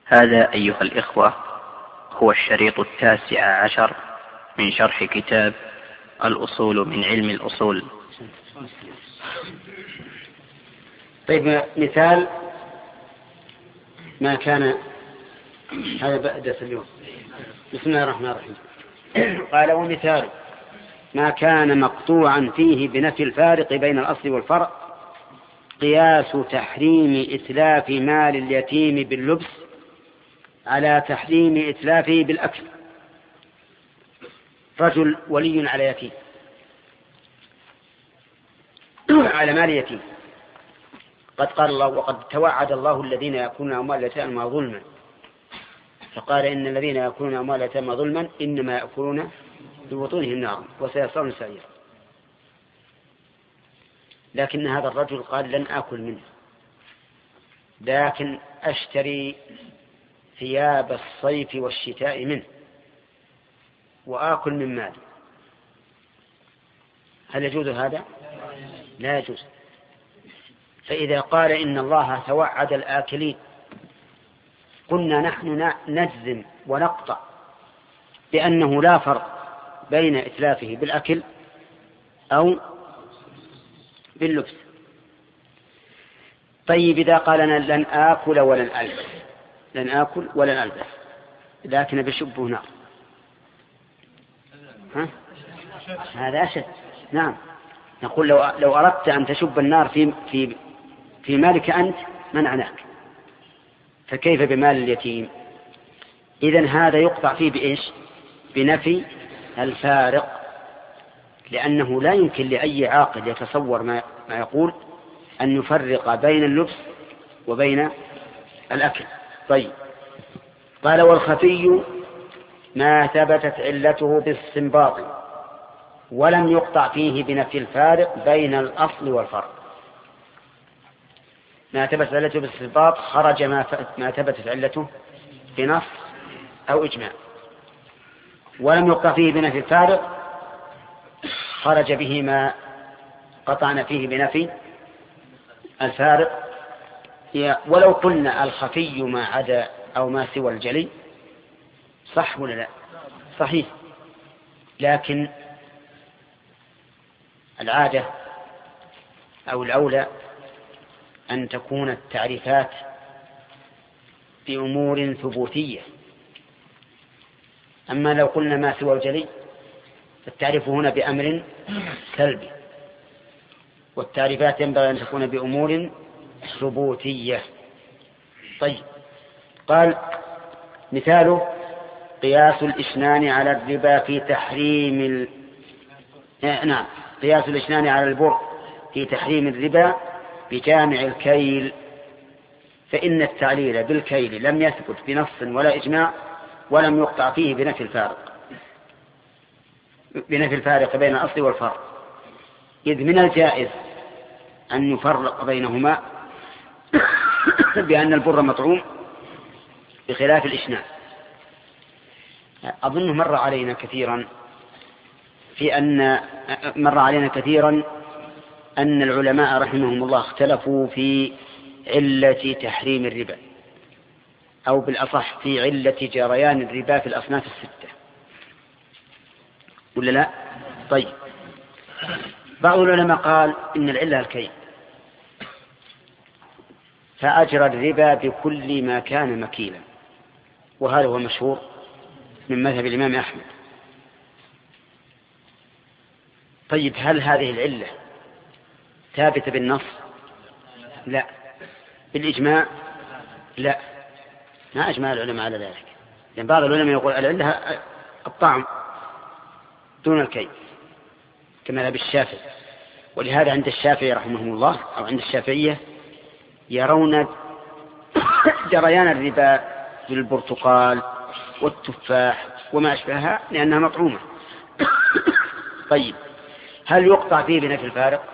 هذا أيها الإخوة هو الشريط 19 من شرح كتاب الأصول من علم الأصول. طيب، مثال ما كان، هذا بدأ اليوم. بسم الله الرحمن الرحيم. قال: ومثال ما كان مقطوعا فيه بنفي الفارق بين الأصل والفرع قياس تحريم إتلاف مال اليتيم باللبس على تحريم إتلافه بالأكل. رجل ولي على يتيم، على مال يتيم، قد قال الله: وقد توعد الله الذين يأكلون أموال اليتامى ظلما، فقال: إن الذين يأكلون أموال اليتامى ظلما إنما يأكلون في بطونهم نارا وسيصلون سعيرا. لكن هذا الرجل قال: لن آكل منه، لكن أشتري ثياب الصيف والشتاء منه وآكل من مالي. هل يجوز هذا؟ لا يجوز. فإذا قال إن الله توعد الآكلين، قلنا نحن نجزم ونقطع بأنه لا فرق بين إتلافه بالأكل أو باللبس. طيب، إذا قال أنا لن آكل ولن ألبس، لن آكل ولن ألبس، لكن بشبه نار، هذا أشد. نعم، نقول لو أردت أن تشب النار في مالك أنت منعناك، فكيف بمال اليتيم؟ إذن هذا يقطع فيه بإيش؟ بنفي الفارق، لأنه لا يمكن لأي عاقل يتصور ما يقول أن يفرق بين اللبس وبين الأكل. طيب، قال: والخفي ما ثبتت علته باستنباط ولم يقطع فيه بنفي الفارق بين الأصل والفرع. ما ثبتت علته باستنباط خرج ما ثبتت علته بنص أو إجماع، ولم يقطع فيه بنفي الفارق خرج به ما قطعنا فيه بنفي الفارق. ولو قلنا الخفي ما عدا أو ما سوى الجلي صح ولا لا؟ صحيح، لكن العادة أو الأولى أن تكون التعريفات بأمور ثبوتية. أما لو قلنا ما سوى الجلي فالتعريف هنا بأمر سلبي، والتعريفات ينبغي أن تكون بأمور ثبوتية. طيب، قال: مثاله قياس الإشنان على الربا في تحريم قياس الإشنان على البر في تحريم الربا بجامع الكيل، فإن التعليل بالكيل لم يثبت بنص ولا إجماع، ولم يقطع فيه بنفي الفارق بين الأصل والفرع، إذ من الجائز أن يفرق بينهما بأن البر مطعوم بخلاف الإشنان. أظنه مر علينا كثيرا أن العلماء رحمهم الله اختلفوا في علة تحريم الربا، أو بالأصح في علة جريان الربا في الأصناف الستة، ولا لا؟ طيب، بعض العلماء قال إن العلة الكيل، فأجرى الربا بكل ما كان مكيلا، وهذا هو مشهور من مذهب الإمام أحمد. طيب، هل هذه العلة ثابتة بالنص؟ لا. بالإجماع؟ لا، ما أجمع العلماء على ذلك، لأن بعض العلماء يقول العلة الطعم دون الكي كما ذهب الشافعي. ولهذا عند الشافعي رحمه الله أو عند الشافعية يرون جريان الربا في البرتقال والتفاح وما أشبهها لأنها مطعومة. طيب، هل يقطع فيه بنفي الفارق؟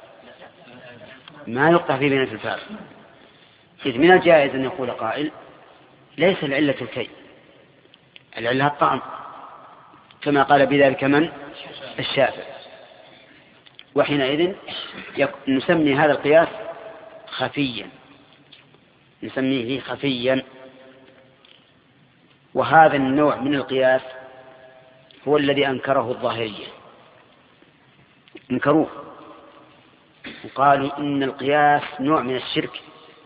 ما يقطع فيه بنفي الفارق، إذ من الجائز أن يقول قائل: ليس العلة الكي، العلة الطعم، كما قال بذلك من؟ الشافعي. وحينئذ نسمي هذا القياس خفيا، نسميه خفيا. وهذا النوع من القياس هو الذي أنكره الظاهرية، انكروه وقالوا إن القياس نوع من الشرك،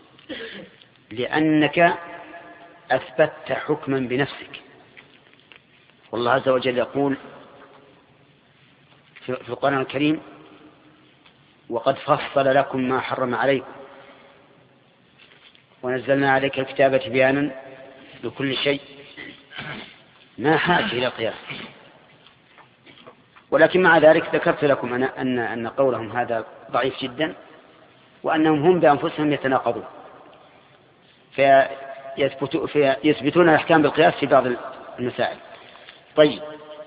لأنك أثبتت حكما بنفسك. والله عز وجل يقول في القرآن الكريم: وقد فصل لكم ما حرم عليكم ونزلنا عليك الكتاب بيانا لكل شيء. ما حاجة إلى قياس. ولكن مع ذلك ذكرت لكم أن قولهم هذا ضعيف جدا، وأنهم هم بأنفسهم يتناقضون فيثبتون الأحكام بالقياس في بعض المسائل. طيب،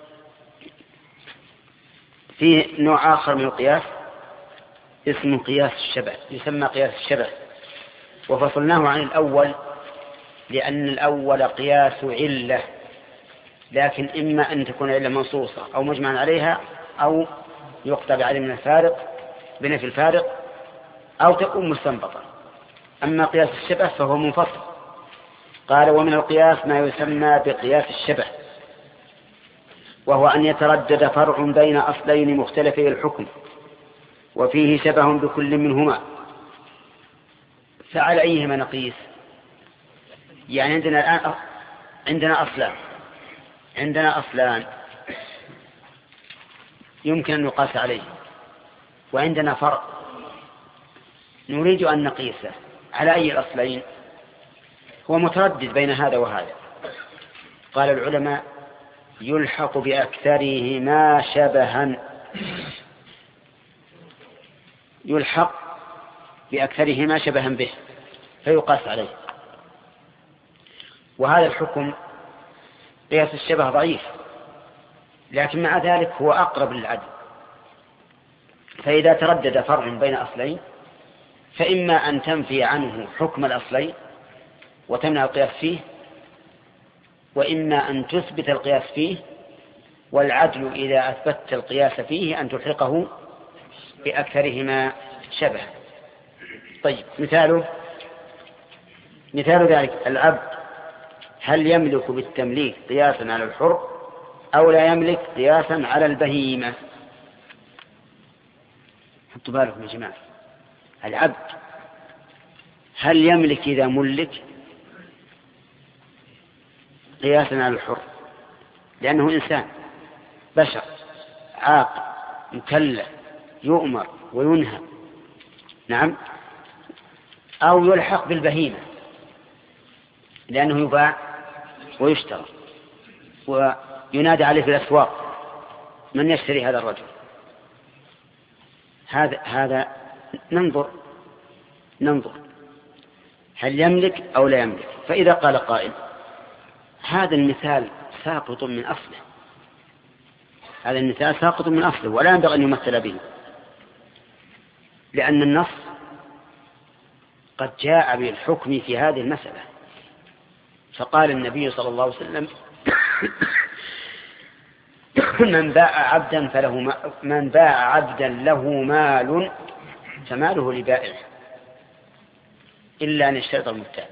في نوع آخر من القياس اسمه قياس الشبه، يسمى قياس الشبه، وفصلناه عن الأول لأن الأول قياس علة، لكن إما أن تكون علة منصوصة أو مجمع عليها، أو يقطع بعدم الفارق بنفي الفارق، أو تكون مستنبطة. أما قياس الشبه فهو منفصل. قال: ومن القياس ما يسمى بقياس الشبه، وهو أن يتردد فرع بين أصلين مختلفي الحكم وفيه شبه بكل منهما. فعلى أيهما نقيس؟ يعني عندنا الآن عندنا أصلان يمكن أن نقاس عليه، وعندنا فرع نريد أن نقيسه. على أي الأصلين؟ هو متردد بين هذا وهذا. قال العلماء: يلحق بأكثرهما شبها، يلحق بأكثرهما شبها به فيقاس عليه. وهذا الحكم قياس الشبه ضعيف، لكن مع ذلك هو أقرب للعدل. فإذا تردد فرع بين أصلين فإما أن تنفي عنه حكم الأصلين وتمنع القياس فيه، وإما أن تثبت القياس فيه، والعدل إذا أثبتت القياس فيه أن تلحقه بأكثرهما شبه. طيب، مثال ذلك: العبد هل يملك بالتمليك قياسا على الحر أو لا يملك قياسا على البهيمة؟ حطوا بالكم يا جماعة، العبد هل يملك إذا ملك قياسا على الحر، لأنه إنسان بشر عاقل مكلف يؤمر وينهى، نعم، أو يلحق بالبهيمة لأنه يباع ويشترى وينادى عليه في الأسواق: من يشتري هذا الرجل؟ هذا ننظر هل يملك أو لا يملك. فإذا قال قائل: هذا المثال ساقط من أصله، هذا المثال ساقط من أصله ولا ينبغي أن يمثل به، لأن النص قد جاء بالحكم في هذه المسألة. فقال النبي صلى الله عليه وسلم: من باع عبدا له مال فماله لبائعه إلا أن يشترط المبتاع.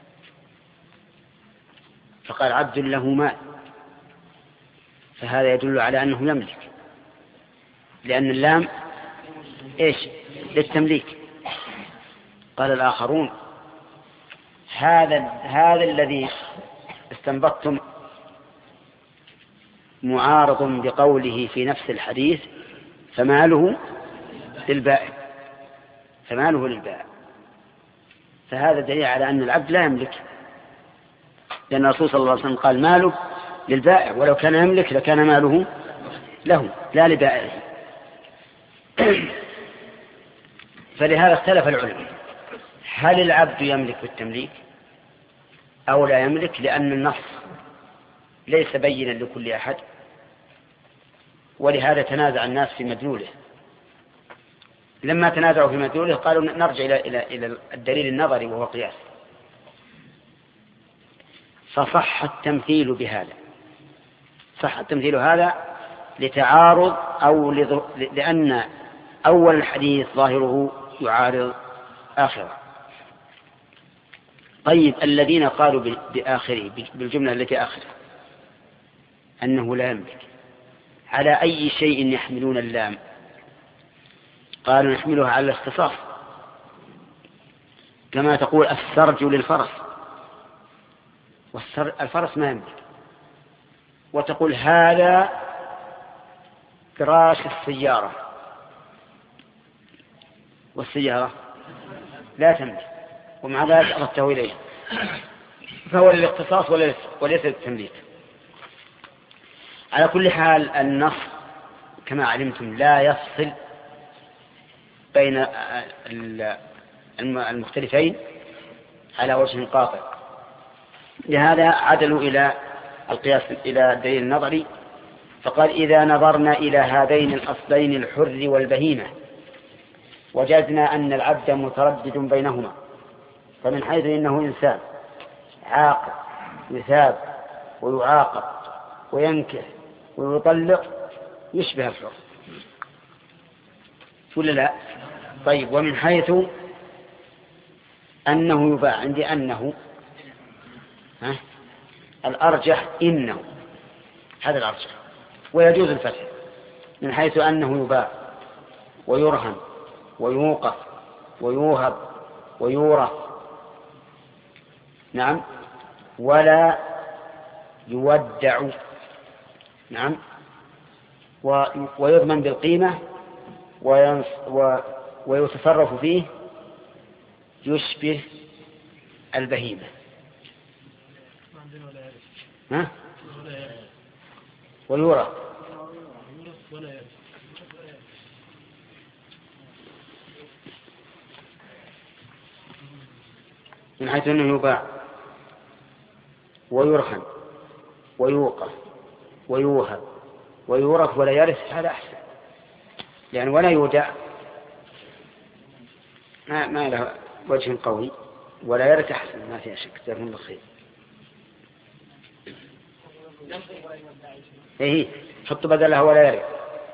فقال: عبد له مال، فهذا يدل على أنه يملك، لأن اللام إيش؟ للتمليك. قال الآخرون: هذا الذي استنبطتم معارض بقوله في نفس الحديث فماله للبائع، فهذا دليل على أن العبد لا يملك، لأن الرسول صلى الله عليه وسلم قال: ماله للبائع، ولو كان يملك لكان ماله له لا لبائعه. فلهذا اختلف العلماء: هل العبد يملك بالتمليك أو لا يملك؟ لأن النص ليس بينا لكل أحد، ولهذا تنازع الناس في مدلوله. لما تنازعوا في مدلوله قالوا: نرجع إلى الدليل النظري وهو قياس. فصح التمثيل بهذا، صح التمثيل هذا لتعارض أو لأن أول الحديث ظاهره يعارض آخره. طيب الذين قالوا بآخره بالجملة التي آخره أنه لا يملك، على أي شيء يحملون اللام؟ قالوا نحملها على الاختصاص، كما تقول السرج للفرس، والفرس ما يملك، وتقول هذا فراش السيارة، والسيارة لا تملك، ومع ذلك أردته إليه، فهو للاختصاص وليس للتمليك. على كل حال النص كما علمتم لا يفصل بين المختلفين على وجه قاطع، لهذا عدلوا إلى القياس إلى الدليل النظري، فقال إذا نظرنا إلى هذين الأصلين الحر والبهيمة وجدنا أن العبد متردد بينهما، فمن حيث إنه إنسان عاقل يثاب ويعاقب وينكح ويطلق يشبه الحر، ولا لا؟ طيب ومن حيث أنه يباع، عندي أنه الأرجح إنه، هذا الأرجح ويجوز الفتح، من حيث أنه يباع ويرهن ويوقف ويوهب ويورث، نعم، ولا يودع، نعم، ويضمن بالقيمة ويتصرف فيه يشبه البهيمة. ويورث من حيث أنه يباع ويرهن ويوقف ويوهب ويورث ولا يرث، هذا أحسن، يعني ولا يودع ما له وجه قوي، ولا يرث أحسن، ما فيها شك، جزاكم الله خير. إيه حط بدلها ولا يرث.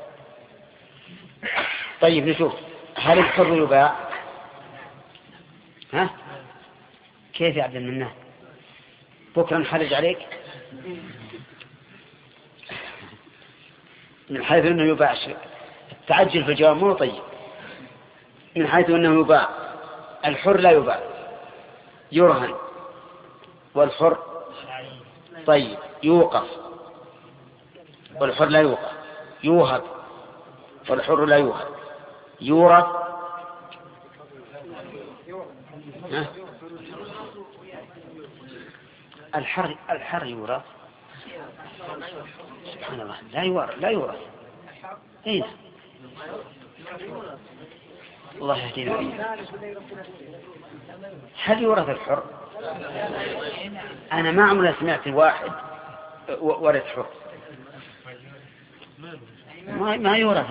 طيب نشوف هل الحر يباع؟ كيف يا عبد المنان بكرة نحرج عليك؟ من حيث أنه يباع التعجل في الجواب مو طيب. من حيث أنه يباع الحر لا يباع، يرهن، والحر طيب يوقف والحر لا يوقف، يوهب والحر لا يوهب، يورث الحر يورث، سبحان الله، لا يورث. اين الله يهدينا، هل يورث الحر؟ انا ما عمري سمعت واحد ورث حر، ما يورث.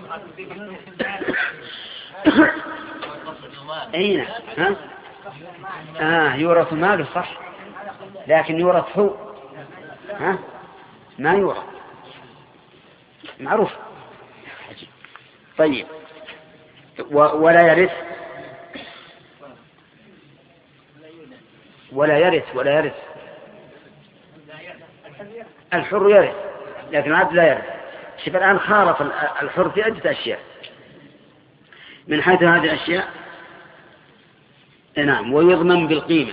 اين يورث ماله صح، لكن يورث هو ما يورث، معروف. طيب ولا يرث الحر يرث، لكن العبد لا يرث. شوف الآن خالف الحر في عدة أشياء، من حيث هذه الأشياء نعم، ويضمن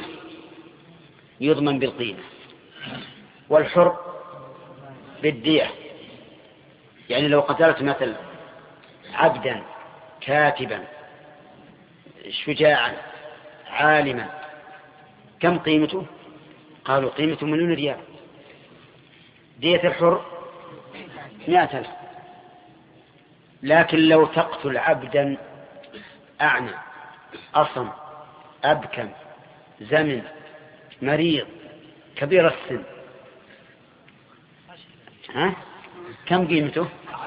بالقيمة، والحر بالدية، يعني لو قتلت مثلا عبدا كاتبا شجاعا عالما كم قيمته؟ قالوا قيمته 1,000,000 ريال. دية الحر 100,000. لكن لو تقتل عبدا أعمى أصم أبكم زمن مريض كبير السن كم قيمته؟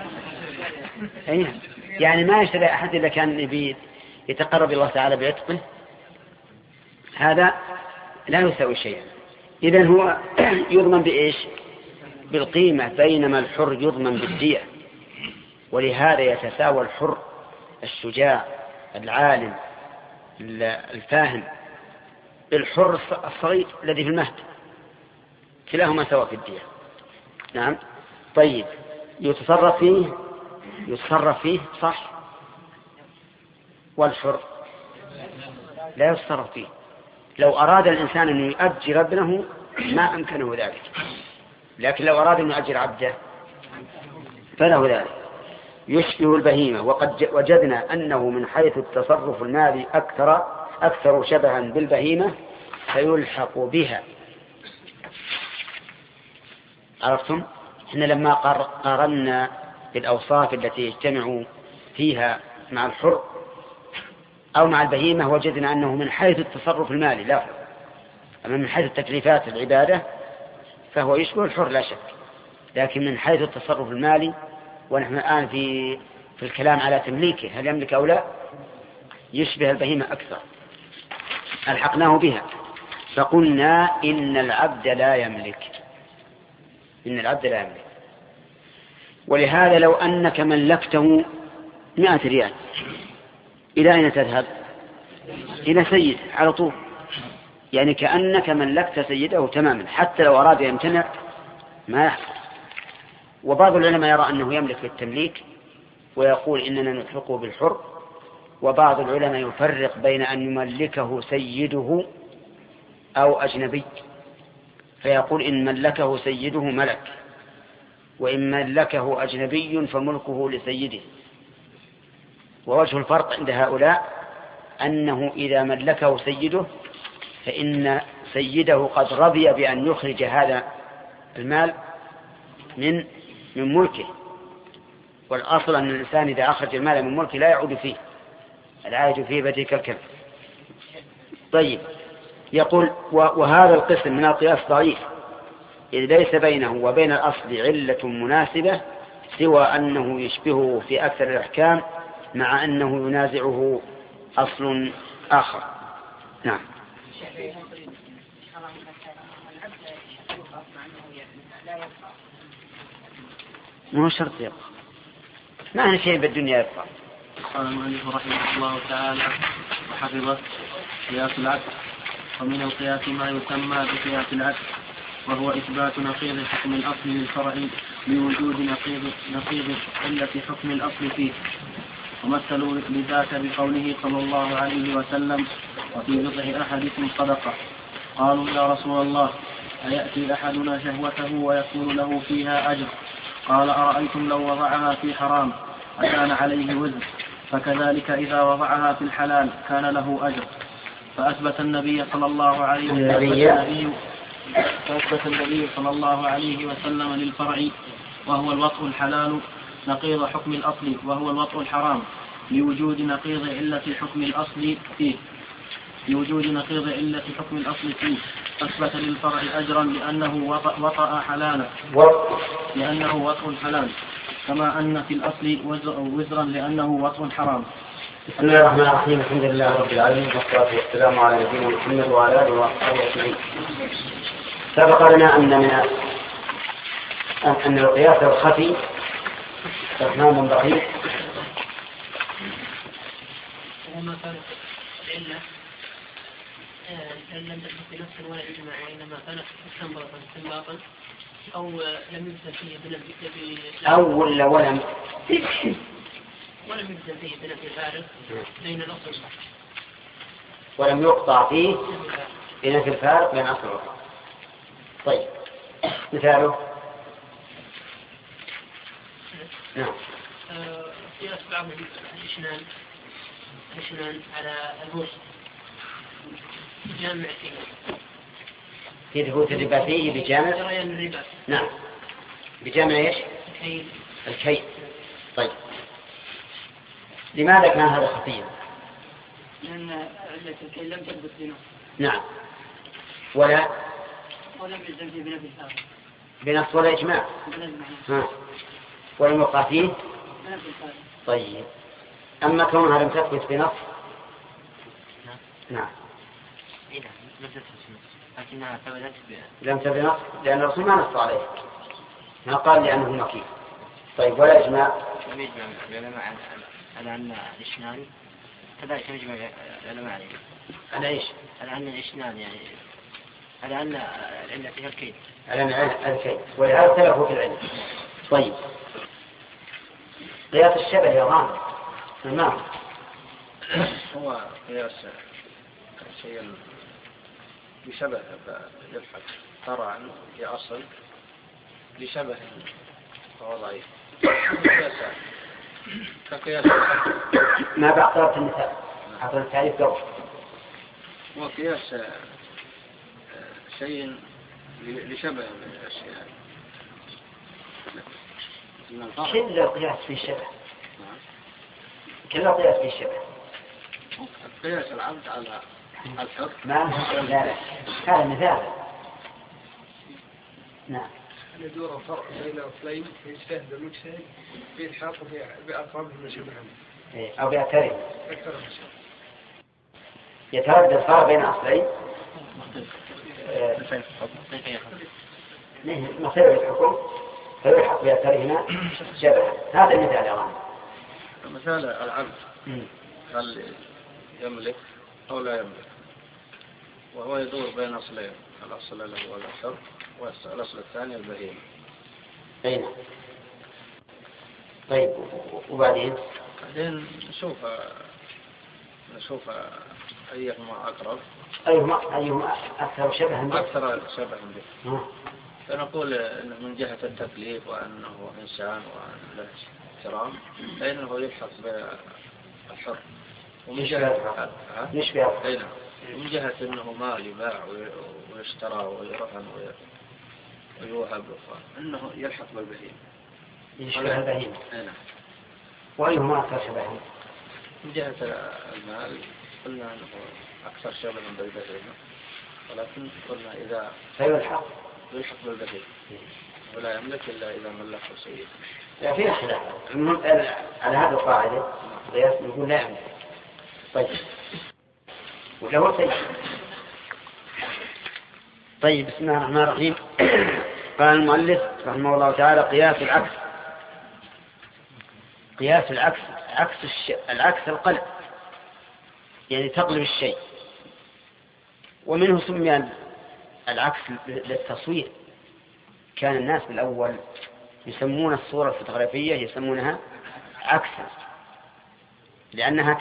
يعني ما يشتري أحد إذا كان يبي يتقرب الله تعالى بعتقه، هذا لا يساوي شيئا. إذن هو يضمن بإيش؟ بالقيمة، بينما الحر يضمن بالدية. ولهذا يتساوى الحر الشجاع العالم الفاهم الحر الصغير الذي في المهد، كلاهما سواء في الدية. نعم. طيب يتصرف فيه صح، والحر لا يتصرف فيه. لو أراد الإنسان أن يؤجر ابنه ما أمكنه ذلك، لكن لو أراد أن يؤجر عبده فله ذلك. يشبه البهيمة، وقد وجدنا أنه من حيث التصرف المالي أكثر شبها بالبهيمة فيلحق بها. عرفتم؟ إحنا لما قارنا بالأوصاف التي يجتمع فيها مع الحر أو مع البهيمة وجدنا أنه من حيث التصرف المالي لا، أما من حيث التكليفات العبادة فهو يشبه الحر لا شك، لكن من حيث التصرف المالي، ونحن الآن في الكلام على تمليكه هل يملك أو لا، يشبه البهيمة أكثر. ألحقناه بها فقلنا إن العبد لا يملك. ولهذا لو أنك ملكته 100 ريال إلى أين تذهب؟ إلى سيد على طول، يعني كأنك ملكت سيده تماما، حتى لو أراد يمتنع ما يحصل. وبعض العلماء يرى أنه يملك بالتمليك ويقول إننا نلحقه بالحر، وبعض العلماء يفرق بين أن يملكه سيده أو أجنبي، فيقول إن ملكه سيده ملك، وإن ملكه أجنبي فملكه لسيده. ووجه الفرق عند هؤلاء أنه إذا ملكه سيده فإن سيده قد رضي بأن يخرج هذا المال من ملكه، والأصل أن الإنسان إذا أخرج المال من ملكه لا يعود فيه، العائد فيه بديك كالكلب. طيب يقول وهذا القسم من القياس ضعيف، إذ ليس بينه وبين الأصل علة مناسبة سوى أنه يشبهه في أكثر الأحكام، مع أنه ينازعه أصل آخر. نعم. مو شرط يبقى، ما هنا شيء بالدنيا يبقى. قال المؤلف رحمه الله تعالى وحفظه: قياس العكس. ومن القياس ما يسمى بقياس العكس، وهو إثبات نقيض حكم الأصل للفرع بوجود نقيض علة حكم الأصل فيه. ومثلوا لذاك بقوله صلى الله عليه وسلم: وفي بضع أحدكم صدقة. قالوا: يا رسول الله، أيأتي أحدنا شهوته ويكون له فيها أجر؟ قال: أرأيتم لو وضعها في حرام أكان عليه وزر؟ فكذلك إذا وضعها في الحلال كان له أجر. فأثبت النبي صلى الله عليه وسلم للفرع وهو الوطء الحلال نقيض حكم الأصل وهو الوطء الحرام لوجود نقيض علة حكم الأصل فيه. أثبت للفرع أجرا لأنه وطأ حلالا، لأنه وطء حلال، كما أن في الأصل وزرا لأنه وطء حرام. بسم الله الرحمن الرحيم. الحمد لله رب العالمين، والصلاة والسلام على نبينا محمد وعلى آله وصحبه أجمعين. سبق لنا أن القياس الخفي استثناء ضعيف. وما كانت العلة لم تكن في نفس ولا إجماع، وإنما كانت استنباطا أو لم يجزم فيه ولم يجزم فيه بنفي الفارق بين الأصل والفرع، ولم يقطع فيه بنفي الفارق بين أصل والفرع. طيب مثاله؟ نعم. قياس بعض الإشنان على الوسط جامع في ثبوت الربا فيه بجامع جريان الربا. نعم، بجامع ايش؟ الكيل. طيب لماذا كان هذا خفيا؟ لأن علة الكيل لم تثبت بنص. نعم. ولم يلزم فيه بنفي الفارق بنص ولا إجماع. ولم يقع فيه بنفي الفارق. طيب أما كونها لم تثبت بنص. نعم. لكنها ثبتت لم تثبت بنص لأن الرسول ما نص عليه، ما قال لأنه مكين. طيب ولا إجماع؟ لم يجمع العلماء على أن الإشنان كذلك يجمع العلماء عليه. على إيش؟ على أن الإشنان يعني على أن العلة فيها الكيد. على أن الكيد، ولهذا اختلفوا في العلة. طيب قياس الشبه يا غامض تمام. هو قياس شيء بشبه يلحق طبعا في أصل لشبه فهو ضعيف كقياس ما بعطرت المثال حصل التعريف قبل. هو قياس شيء لشبه من الأشياء. كل القياس في الشبه، كل القياس في الشبه. قياس العبد على الحر ما لا هذا مثال. نعم. يدور الفرق بين أصلين يجتهد المجتهد في الحاق بأقرب المشبهين أو بيعترف أكثر المشبه يتردد الفرق بين أصلين مصير الحكم فيلحق بيعترفنا شبه. هذا المثال يا غانم. مثال العبد هل يملك أو لا يملك، وهو يدور بين أصلين، الأصل له هو الحر والأصل الثاني البهيمة. أين؟ طيب وبعدين نشوف أيهما أقرب، أيهما أكثر شبها به. أكثر شبها به. فنقول إنه من جهة التكليف وأنه إنسان وأنه له احترام فإنه يلحق بالحر. ومن جهة ومن جهة أنه مال يباع ويشترى ويرهن ويوهب إنه يلحق بالبهيمة. يشبه البهيمة. وأيهما أكثر شبها؟ من جهة المال قلنا أنه أكثر شبها بالبهيمة، ولكن قلنا إذا فيلحق بالبهيمة ولا يملك إلا إذا ملكه سيد. لا في خلاف على هذه القاعدة قياس نقول لا يملك. طيب ولو سيد. طيب بسم الله الرحمن الرحيم. قال المؤلف رحمه الله تعالى قياس العكس. قياس العكس العكس القلب، يعني تقلب الشيء، ومنه سمي العكس للتصوير. كان الناس بالأول يسمون الصورة الفوتوغرافية يسمونها عكسا لأنها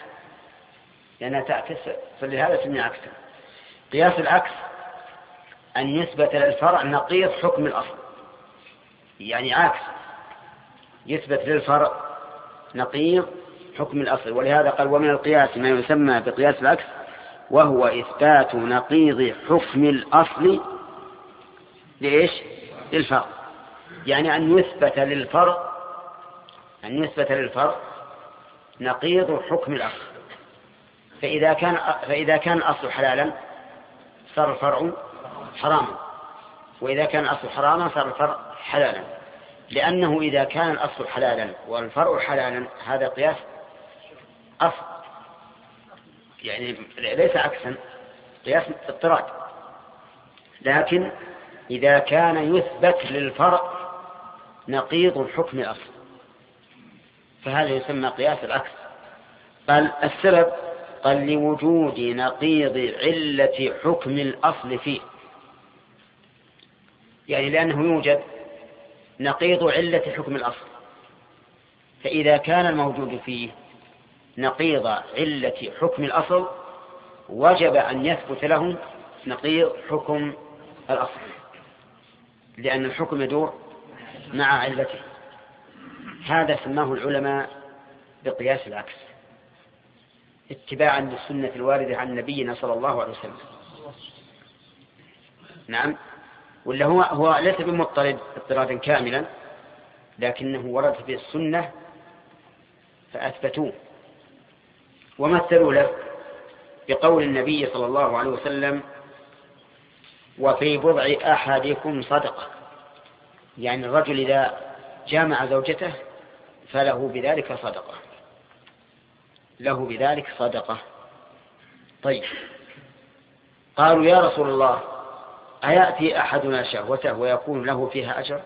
تعكس فلهذا سمي عكسا. قياس العكس أن يثبت للفرع نقيض حكم الأصل، يعني عكس يثبت للفرع نقيض حكم الأصل. ولهذا قال ومن القياس ما يسمى بقياس العكس وهو إثبات نقيض حكم الأصل لإيش؟ للفرع، يعني أن يثبت للفرع نقيض حكم الأصل. فإذا كان الأصل حلالا صار الفرع حراما، وإذا كان الأصل حراما صار الفرع حلالا. لأنه إذا كان الأصل حلالا والفرع حلالا هذا قياس أصل، يعني ليس عكسا، قياس اضطراد. لكن إذا كان يثبت للفرع نقيض الحكم الأصل فهذا يسمى قياس العكس. قال السبب قال لوجود نقيض علة حكم الأصل فيه، يعني لأنه يوجد نقيض علة حكم الأصل، فإذا كان الموجود فيه نقيض علة حكم الأصل وجب أن يثبت له نقيض حكم الأصل، لأن الحكم يدور مع علته. هذا سماه العلماء بقياس العكس اتباعا للسنة الواردة عن نبينا صلى الله عليه وسلم. نعم، ولا هو ليس بمضطرد اضطرادا كاملا، لكنه ورد في السنة فأثبتوه ومثلوا له بقول النبي صلى الله عليه وسلم وفي بضع أحدكم صدقة، يعني الرجل إذا جامع زوجته فله بذلك صدقة، له بذلك صدقة. طيب قالوا يا رسول الله أيأتي أحدنا شهوته ويكون له فيها أجر؟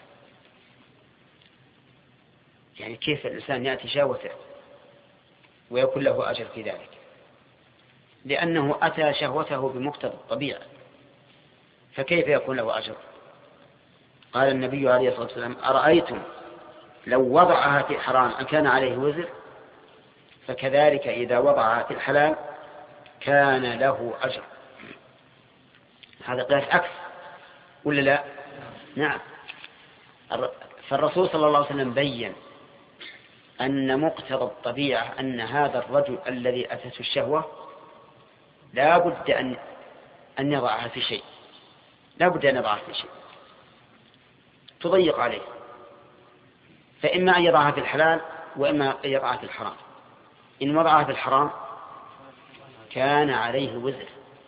يعني كيف الإنسان يأتي شهوته ويكون له أجر في ذلك؟ لأنه أتى شهوته بمقتضى الطبيعة، فكيف يكون له أجر؟ قال النبي عليه الصلاة والسلام: أرأيتم لو وضعها في حرام أكان عليه وزر؟ فكذلك إذا وضعها في الحلال كان له أجر. هذا قياس عكس ولا لا؟ نعم. فالرسول صلى الله عليه وسلم بين أن مقتضى الطبيعة أن هذا الرجل الذي أتته الشهوة لا بد أن يضعها في شيء، لا بد أن يضعها في شيء تضيق عليه، فإما أن يضعها في الحلال وإما أن يضعها في الحرام. إن وضعها في الحرام كان عليه وزر،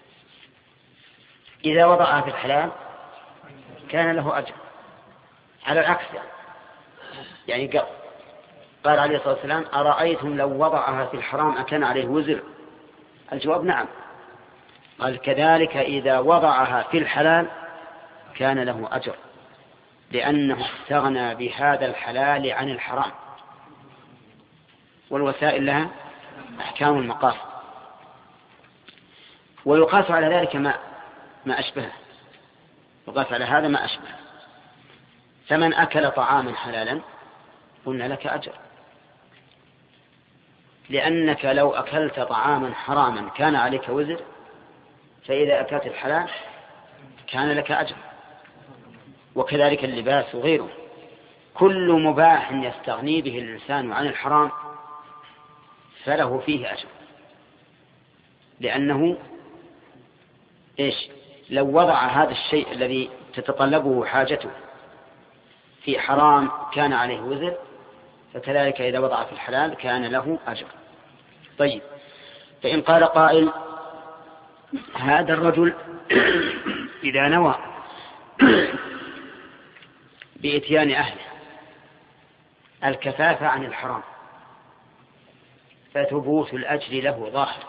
إذا وضعها في الحلال كان له أجر. على العكس يعني قال عليه الصلاة والسلام: أرأيتم لو وضعها في الحرام أكان عليه وزر؟ الجواب نعم. قال: كذلك إذا وضعها في الحلال كان له أجر، لأنه استغنى بهذا الحلال عن الحرام، والوسائل لها أحكام المقاصد. ويقاس على ذلك ما أشبهه، يقاس على هذا ما أشبهه. فمن أكل طعاما حلالا قلنا لك أجر، لأنك لو أكلت طعاما حراما كان عليك وزر، فإذا أكلت الحلال كان لك أجر. وكذلك اللباس وغيره، كل مباح يستغني به الإنسان عن الحرام فله فيه أجر، لأنه لو وضع هذا الشيء الذي تتطلبه حاجته في حرام كان عليه وزر، فكذلك إذا وضع في الحلال كان له أجر. طيب، فإن قال قائل: هذا الرجل إذا نوى بإتيان أهله الكفاف عن الحرام فثبوت الأجر له ظاهر،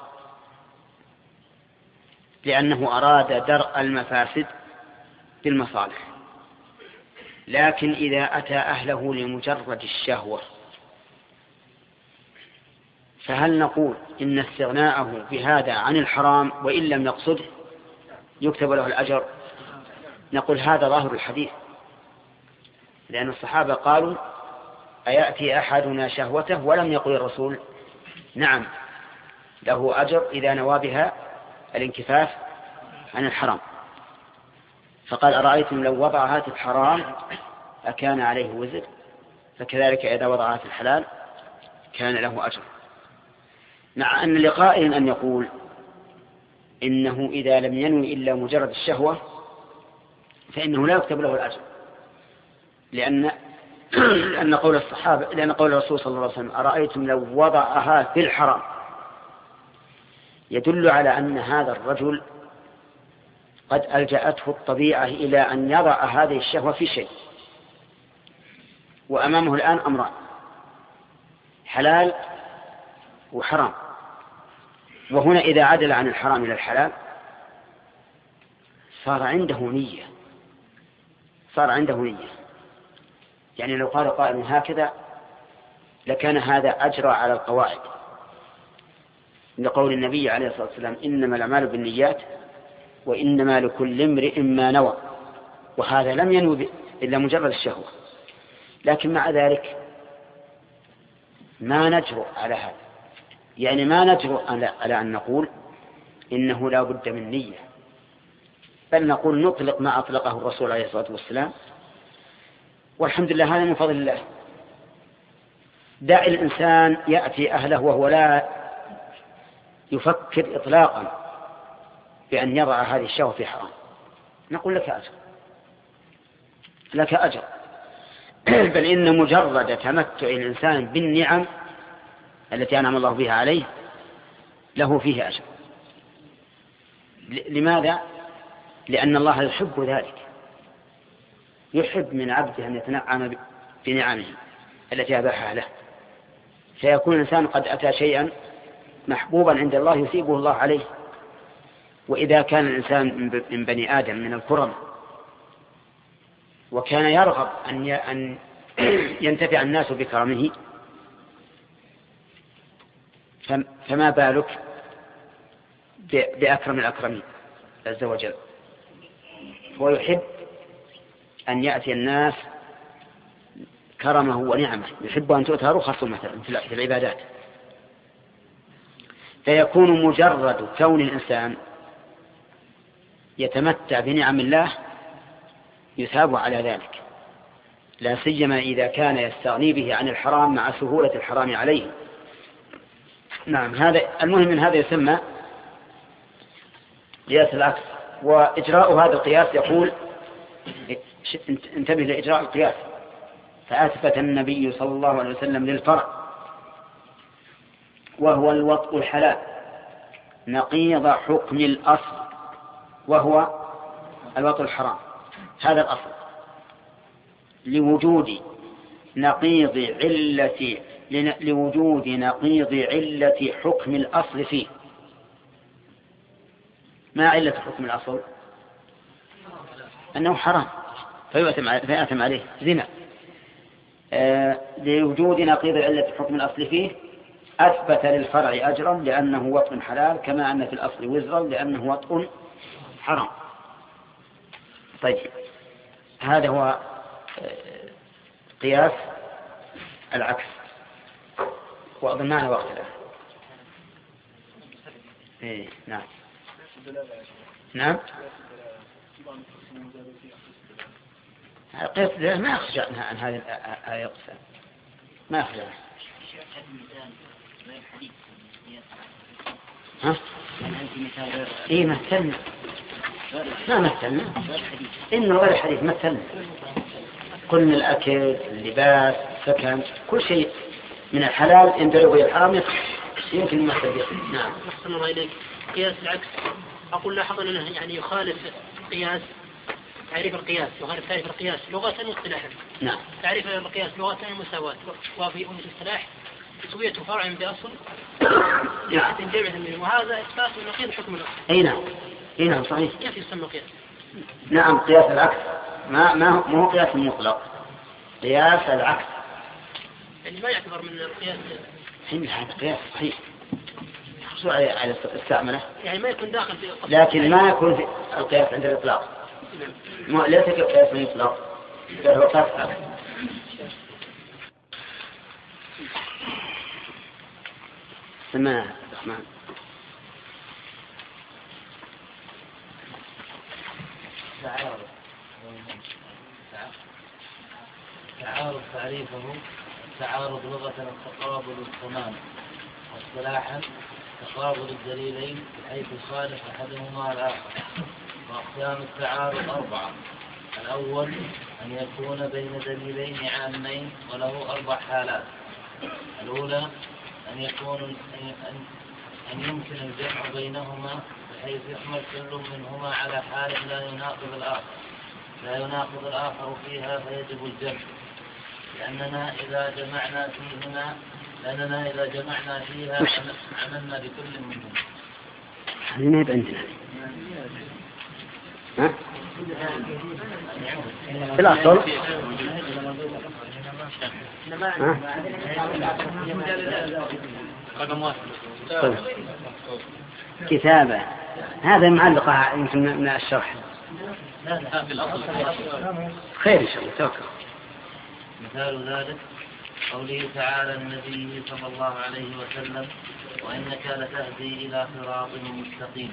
لأنه أراد درء المفاسد بالمصالح. لكن إذا أتى أهله لمجرد الشهوة فهل نقول إن استغناءه بهذا عن الحرام وإن لم يقصده يكتب له الأجر؟ نقول هذا ظاهر الحديث، لأن الصحابة قالوا: أيأتي أحدنا شهوته؟ ولم يقل الرسول: نعم له أجر إذا نوى بها الانكفاف عن الحرام. فقال: أرأيتم لو وضعها في الحرام أكان عليه وزر؟ فكذلك إذا وضعها في الحلال كان له أجر. مع أن لقائل أن يقول إنه إذا لم ينوي إلا مجرد الشهوة فإنه لا يكتب له الأجر، لأن قول الصحابة، لأن قول الرسول صلى الله عليه وسلم: أرأيتم لو وضعها في الحرام، يدل على أن هذا الرجل قد ألجأته الطبيعة إلى أن يضع هذه الشهوة في شيء، وأمامه الآن أمران: حلال وحرام. وهنا إذا عدل عن الحرام إلى الحلال صار عنده نية. يعني لو قال قائل هكذا لكان هذا أجرى على القواعد، لقول النبي عليه الصلاة والسلام: إنما الأعمال بالنيات وإنما لكل امرئ ما نوى. وهذا لم ينوي إلا مجرد الشهوة. لكن مع ذلك ما نجرؤ على هذا، يعني ما نجرؤ على أن نقول إنه لا بد من نية، بل نقول نطلق ما أطلقه الرسول عليه الصلاة والسلام، والحمد لله هذا من فضل الله. دع الإنسان يأتي أهله وهو لا يفكر إطلاقا بأن يضع هذه الشهوة في حرام، نقول لك أجر. بل إن مجرد تمتع الإنسان بالنعم التي أنعم الله بها عليه له فيه أجر. لماذا؟ لأن الله يحب ذلك، يحب من عبده أن يتنعم بنعمه التي أباحها له، فيكون الإنسان قد أتى شيئا محبوبا عند الله يثيبه الله عليه. وإذا كان الإنسان من بني آدم من الكرم وكان يرغب أن ينتفع الناس بكرمه، فما بالك بأكرم الأكرمين عز وجل، ويحب أن يأتي الناس كرمه ونعمه، يحب أن تؤتى رخصه مثلا في العبادات، فيكون مجرد كون الإنسان يتمتع بنعم الله يثاب على ذلك، لا سيما إذا كان يستغني به عن الحرام مع سهولة الحرام عليه. نعم، هذا المهم من هذا يسمى قياس العكس. وإجراء هذا القياس يقول انتبه لإجراء القياس، فأثبت النبي صلى الله عليه وسلم للفرع وهو الوطء الحلال نقيض حكم الأصل وهو الوطء الحرام، هذا الأصل، لوجود نقيض علة حكم الأصل فيه. ما علة حكم الأصل؟ أنه حرام فيأثم عليه زنا. لوجود نقيض علة حكم الأصل فيه أثبت للفرع أجرا لأنه وطء حلال، كما أن في الأصل وزرا لأنه وطء حرام. طيب، هذا هو قياس العكس. وأظن معنا وقت الآن. نعم نعم، قياس ما يخرج عن هذه الأقسام، ما يخرج عنها. ها؟ إيه مثلنا، ما مثلنا، إنه غير الحديث مثلنا، قلنا الأكل، اللباس، السكن، كل شيء من الحلال يندرج به الحرام يمكن يمثل به. نعم. أحسن الله إليك. قياس العكس، أقول لاحظ أنه يعني يخالف قياس تعريف القياس، يخالف تعريف القياس لغة واصطلاحا. نعم. تعريف القياس لغة المساواة، وفي الاصطلاح تسوية فرع بأصل جمع منه، وهذا إثبات نقيض حكم الأصل. أي نعم، أي نعم صحيح. كيف يسمى قياس؟ نعم، قياس العكس ما هو قياس مطلق، قياس العكس يعني ما يعتبر من القياس. هذا قياس صحيح على استعمله، يعني ما يكون داخل في القصد، لكن ما يكون في القياس عند الإطلاق. ليس كقياس مطلق، بل هو قياس العكس. سماه الرحمن. تعارض تعريفه تعارض لغة التقابل التمام، واصطلاحا تقابل الدليلين بحيث يخالف أحدهما الآخر. وأقسام التعارض 4: الأول أن يكون بين دليلين عامين وله 4 حالات. الأولى أن يمكن الجمع بينهما بحيث يحمل كل منهما على حال لا يناقض الآخر فيها فيجب الجمع، لأننا إذا جمعنا فيها عملنا بكل منهما. هذه ما يبقى عندنا. ها؟ في الأصل طيب. كتابة هذا معلقة يمكن من الشرح. خير إن شاء الله، توكل. مثال ذلك قوله تعالى النبي صلى الله عليه وسلم: وإنك لتهدي إلى صراط مستقيم.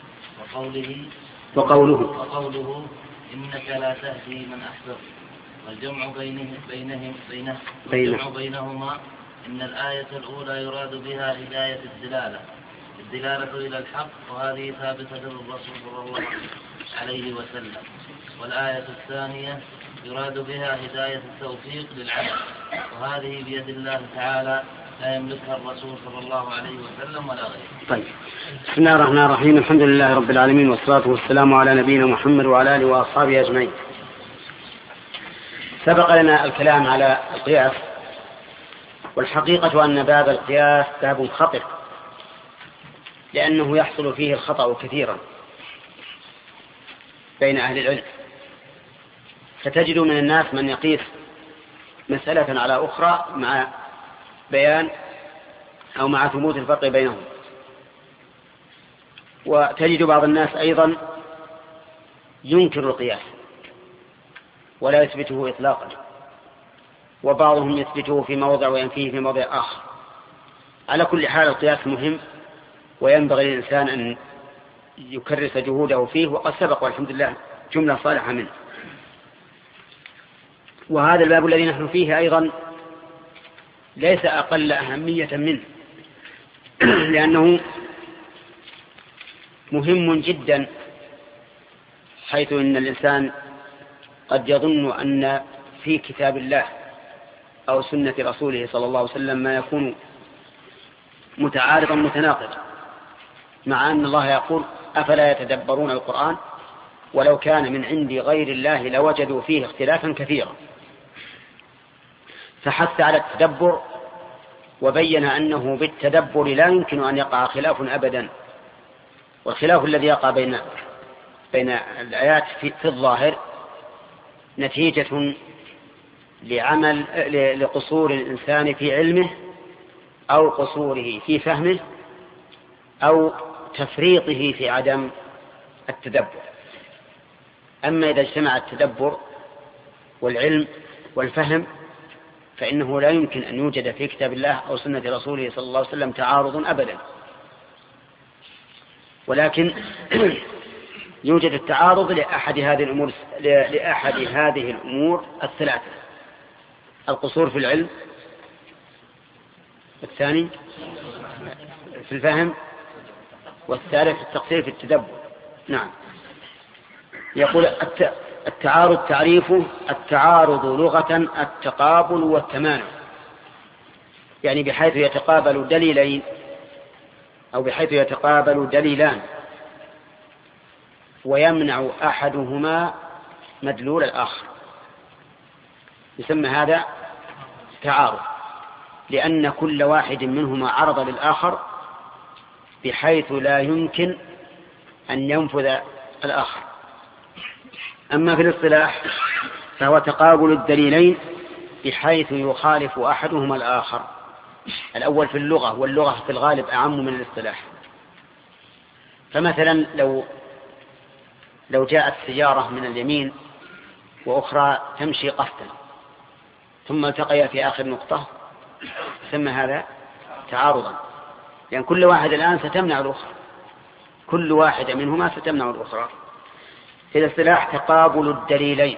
وقوله إنك لا تهدي من أحببت. والجمع بينهما إن الآية الأولى يراد بها هداية الدلالة إلى الحق، وهذه ثابتة للرسول صلى الله عليه وسلم. والآية الثانية يراد بها هداية التوفيق للعمل، وهذه بيد الله تعالى لا يملكها الرسول صلى الله عليه وسلم ولا غيره. طيب، بسم الله الرحمن الرحيم، الحمد لله رب العالمين، والصلاة والسلام على نبينا محمد وعلى آله وأصحابه أجمعين. سبق لنا الكلام على القياس، والحقيقة أن باب القياس باب خطر، لأنه يحصل فيه الخطأ كثيرا بين أهل العلم، فتجد من الناس من يقيس مسألة على أخرى مع بيان أو مع ثبوت الفرق بينهم. وتجد بعض الناس أيضا ينكر القياس ولا يثبته إطلاقا، وبعضهم يثبته في موضع وينفيه في موضع آخر. على كل حال القياس مهم، وينبغي للإنسان أن يكرس جهوده فيه، وقد سبق والحمد لله جملة صالحة منه. وهذا الباب الذي نحن فيه أيضا ليس أقل أهمية منه، لأنه مهم جدا، حيث إن الإنسان قد يظن أن في كتاب الله أو سنة رسوله صلى الله عليه وسلم ما يكون متعارضا متناقضا، مع أن الله يقول أفلا يتدبرون القرآن ولو كان من عند غير الله لوجدوا فيه اختلافا كثيرا. فحث على التدبر، وبين أنه بالتدبر لا يمكن أن يقع خلاف أبدا، والخلاف الذي يقع بين الآيات في الظاهر نتيجة لقصور الإنسان في علمه أو قصوره في فهمه أو تفريطه في عدم التدبر. أما إذا اجتمع التدبر والعلم والفهم فإنه لا يمكن أن يوجد في كتاب الله أو سنة رسوله صلى الله عليه وسلم تعارض أبدا، ولكن يوجد التعارض لأحد هذه الأمور الثلاثة: القصور في العلم، الثاني في الفهم، والثالث التقصير في التدبر. نعم. يقول التعارض تعريفه: التعارض لغة التقابل والتمانع، يعني بحيث يتقابل دليلين أو بحيث يتقابل دليلان ويمنع أحدهما مدلول الآخر، يسمى هذا تعارض، لأن كل واحد منهما عرض للآخر بحيث لا يمكن أن ينفذ الآخر. أما في الاصطلاح فهو تقابل الدليلين بحيث يخالف أحدهما الآخر. الأول في اللغة، واللغة في الغالب أعم من الاصطلاح. فمثلا لو جاءت سيارة من اليمين وأخرى تمشي قصدا ثم التقيا في آخر نقطة، ثم هذا تعارضا، لأن كل واحد الآن ستمنع الأخرى، كل واحدة منهما ستمنع الأخرى. في الاصطلاح تقابل الدليلين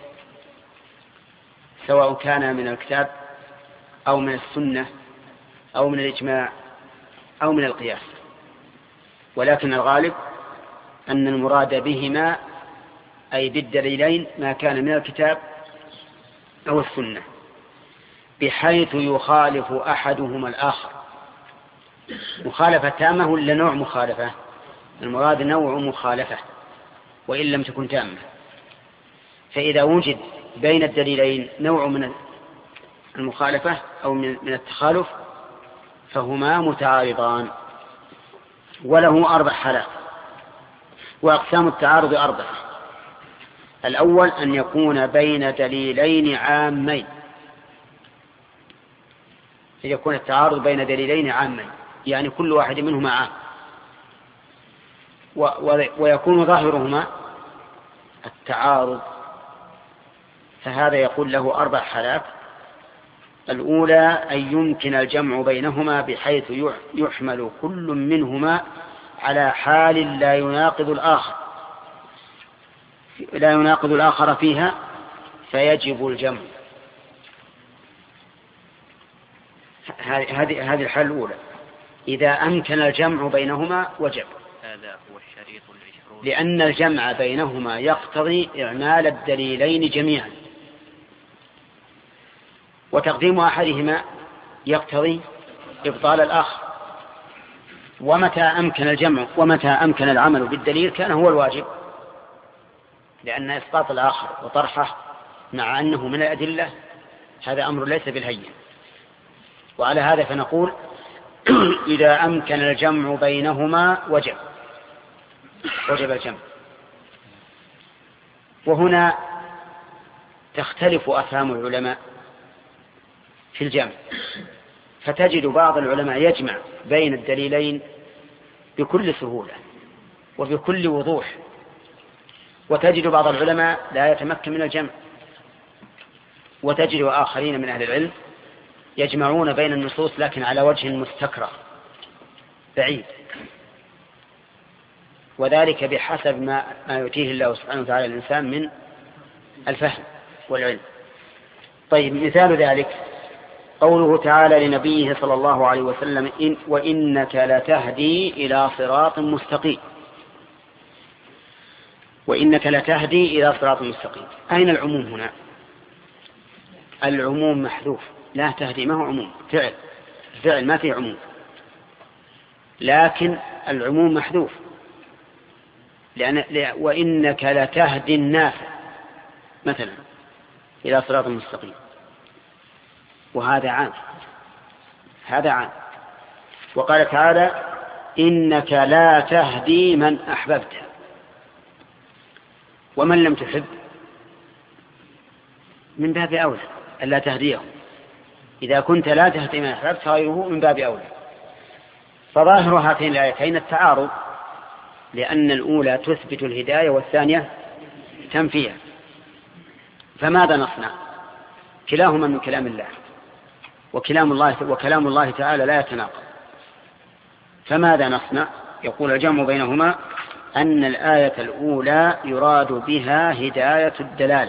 سواء كان من الكتاب أو من السنة أو من الإجماع أو من القياس، ولكن الغالب أن المراد بهما أي بالدليلين ما كان من الكتاب أو السنة، بحيث يخالف أحدهما الآخر مخالفة تامة ولا نوع مخالفة؟ المراد نوع مخالفة وإن لم تكن تامة. فإذا وجد بين الدليلين نوع من المخالفة أو من التخالف فهما متعارضان. وله 4 حالات. وأقسام التعارض 4: الأول أن يكون بين دليلين عامين، يكون التعارض بين دليلين عامين يعني كل واحد منهما عام، ويكون ظاهرهما التعارض، فهذا يقول له 4 حالات. الأولى أن يمكن الجمع بينهما بحيث يحمل كل منهما على حال لا يناقض الآخر فيها فيجب الجمع. هذه الحالة الأولى. إذا أمكن الجمع بينهما وجب، هذا هو الشريط ال20، لأن الجمع بينهما يقتضي إعمال الدليلين جميعا، وتقديم أحدهما يقتضي إبطال الآخر. ومتى أمكن الجمع ومتى أمكن العمل بالدليل كان هو الواجب، لأن إسقاط الآخر وطرحه مع أنه من الأدلة هذا أمر ليس بالهين. وعلى هذا فنقول إذا أمكن الجمع بينهما وجب الجمع. وهنا تختلف أفهام العلماء في الجمع، فتجد بعض العلماء يجمع بين الدليلين بكل سهولة وبكل وضوح. وتجد بعض العلماء لا يتمكن من الجمع، وتجد آخرين من أهل العلم يجمعون بين النصوص لكن على وجه مستكره بعيد، وذلك بحسب ما يؤتيه الله سبحانه وتعالى الإنسان من الفهم والعلم. طيب، مثال ذلك قوله تعالى لنبيه صلى الله عليه وسلم: وإنك لتهدي إلى صراط مستقيم. وإنك لتهدي إلى صراط مستقيم، أين العموم هنا؟ العموم محذوف، لا تهدي ما هو عموم، فعل ما فيه عموم، لكن العموم محذوف، وإنك لتهدي الناس مثلا إلى صراط مستقيم، وهذا عام، هذا عام. وقال تعالى: إنك لا تهدي من أحببت، ومن لم تحب من باب أولى ألا تهديه. إذا كنت لا تهدي من أحببت غيره من باب أولى. فظاهر هاتين الآيتين التعارض، لأن الأولى تثبت الهداية والثانية تنفيها، فماذا نصنع؟ كلاهما من كلام الله، وكلام الله تعالى لا يتناقض، فماذا نصنع؟ يقول الجمع بينهما أن الآية الأولى يراد بها هداية الدلالة.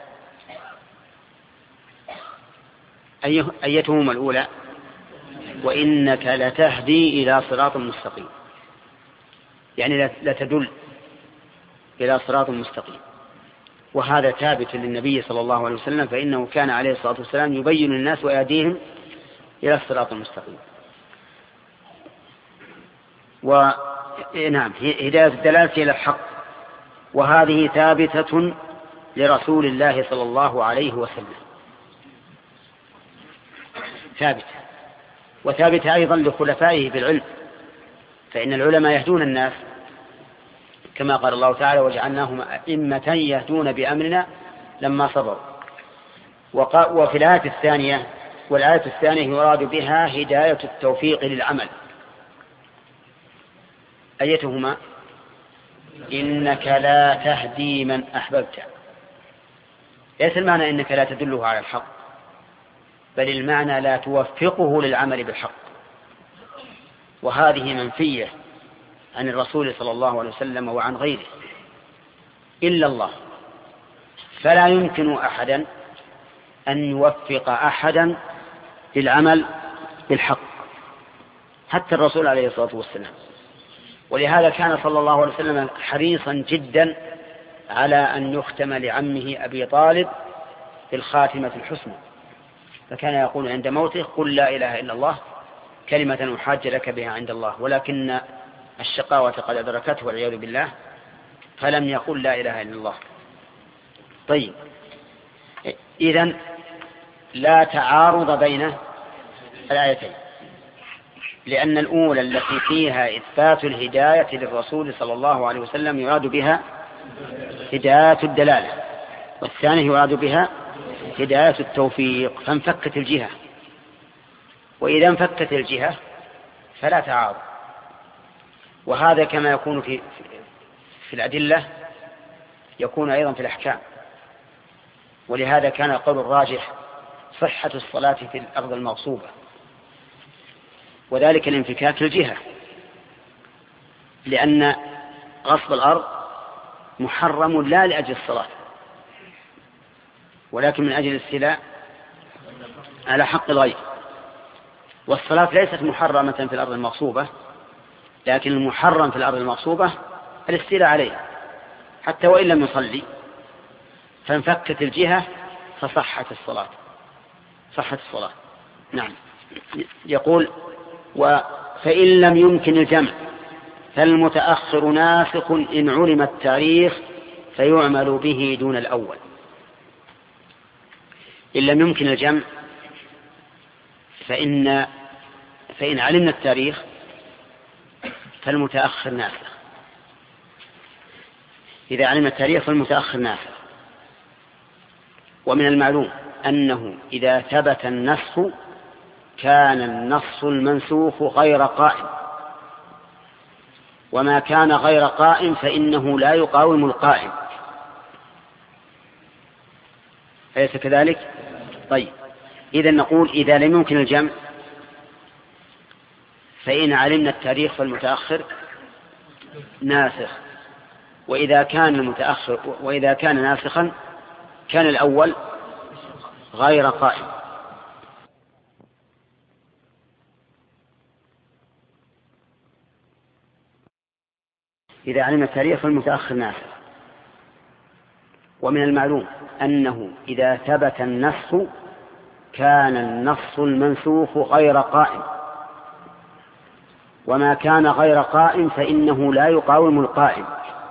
أيتهما الأولى؟ وإنك لتهدي إلى صراط مستقيم، يعني لتدل إلى صراط مستقيم، وهذا ثابت للنبي صلى الله عليه وسلم، فإنه كان عليه الصلاة والسلام يبين للناس ويهديهم إلى الصراط المستقيم. ونعم، هداية الدلالة إلى الحق، وهذه ثابتة لرسول الله صلى الله عليه وسلم، ثابتة، وثابتة أيضا لخلفائه بالعلم، فإن العلماء يهدون الناس كما قال الله تعالى: وجعلناهم أئمة يهدون بأمرنا لما صبروا. وفي الآية الثانية، والآية الثانية يراد بها هداية التوفيق للعمل. أيتهما؟ إنك لا تهدي من أحببت، ليس المعنى إنك لا تدله على الحق، بل المعنى لا توفقه للعمل بالحق، وهذه منفية عن الرسول صلى الله عليه وسلم وعن غيره إلا الله. فلا يمكن أحدا أن يوفق أحدا للعمل بالحق، حتى الرسول عليه الصلاة والسلام. ولهذا كان صلى الله عليه وسلم حريصا جدا على أن يختم لعمه أبي طالب بالخاتمة الحسنى، فكان يقول عند موته: قل لا إله إلا الله كلمة أحاج لك بها عند الله، ولكن الشقاوة قد أدركته والعياذ بالله فلم يقل لا إله إلا الله. طيب، إذن لا تعارض بين الآيتين، لأن الأولى التي فيها إثبات الهداية للرسول صلى الله عليه وسلم يراد بها هداية الدلالة، والثانية يراد بها هداية التوفيق، فانفكت الجهة. وإذا انفكت الجهة فلا تعارض. وهذا كما يكون في الأدلة يكون أيضا في الأحكام. ولهذا كان القول الراجح صحة الصلاة في الأرض المغصوبة، وذلك الانفكاك الجهة، لأن غصب الأرض محرم لا لأجل الصلاة ولكن من أجل الاستيلاء على حق الغير. والصلاة ليست محرمة في الأرض المغصوبة، لكن المحرم في الأرض المغصوبة الاستيلاء عليها حتى وإن لم يصلي، فانفكت الجهة فصحت الصلاة، صحت الصلاة. نعم. يقول: فإن لم يمكن الجمع فالمتأخر ناسخ إن علم التاريخ فيعمل به دون الأول. إن لم يمكن الجمع فإن علمنا التاريخ فالمتأخر ناسخ. إذا علمنا التاريخ فالمتأخر ناسخ. ومن المعلوم أنه إذا ثبت النسخ كان النص المنسوخ غير قائم، وما كان غير قائم فإنه لا يقاوم القائم. أليس كذلك؟ طيب، إذا نقول إذا لم يمكن الجمع فإن علمنا التاريخ فالمتأخر ناسخ، وإذا كان ناسخا كان الأول غير قائم. إذا علمنا التاريخ فالمتأخر ناسخ. ومن المعلوم أنه إذا ثبت النص كان النص المنسوخ غير قائم، وما كان غير قائم فإنه لا يقاوم القائم.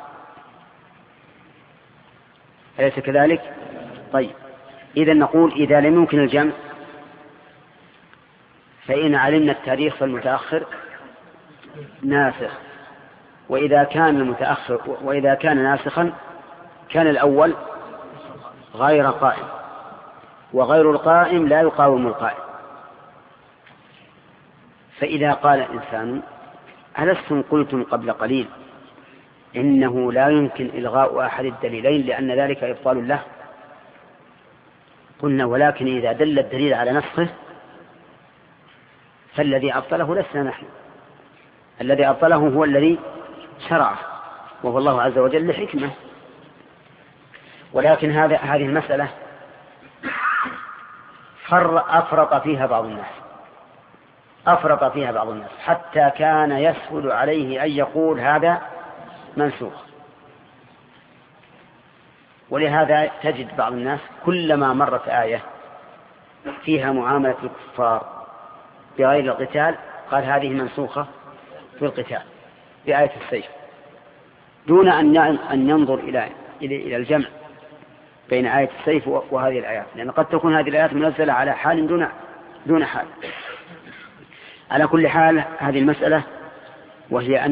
أليس كذلك؟ طيب، إذا نقول إذا لم يمكن الجمع فإن علمنا التاريخ فالمتأخر ناسخ، وإذا كان ناسخا كان الأول غير قائم، وغير القائم لا يقاوم القائم. فإذا قال إنسان ألستم قلتم قبل قليل إنه لا يمكن إلغاء أحد الدليلين لأن ذلك إبطال له؟ قلنا ولكن إذا دل الدليل على نسخه فالذي أبطله لسنا نحن، الذي أبطله هو الذي شرعه وهو الله عز وجل لحكمة. ولكن هذه المسألة أفرط فيها بعض الناس حتى كان يسهل عليه أن يقول هذا منسوخ. ولهذا تجد بعض الناس كلما مرت آية فيها معاملة الكفار بغير القتال قال هذه منسوخة في القتال بآية السيف، دون أن ينظر إلى الجمع بين آية السيف وهذه الآيات، لأن قد تكون هذه الآيات منزلة على حال دون حال. على كل حال هذه المسألة وهي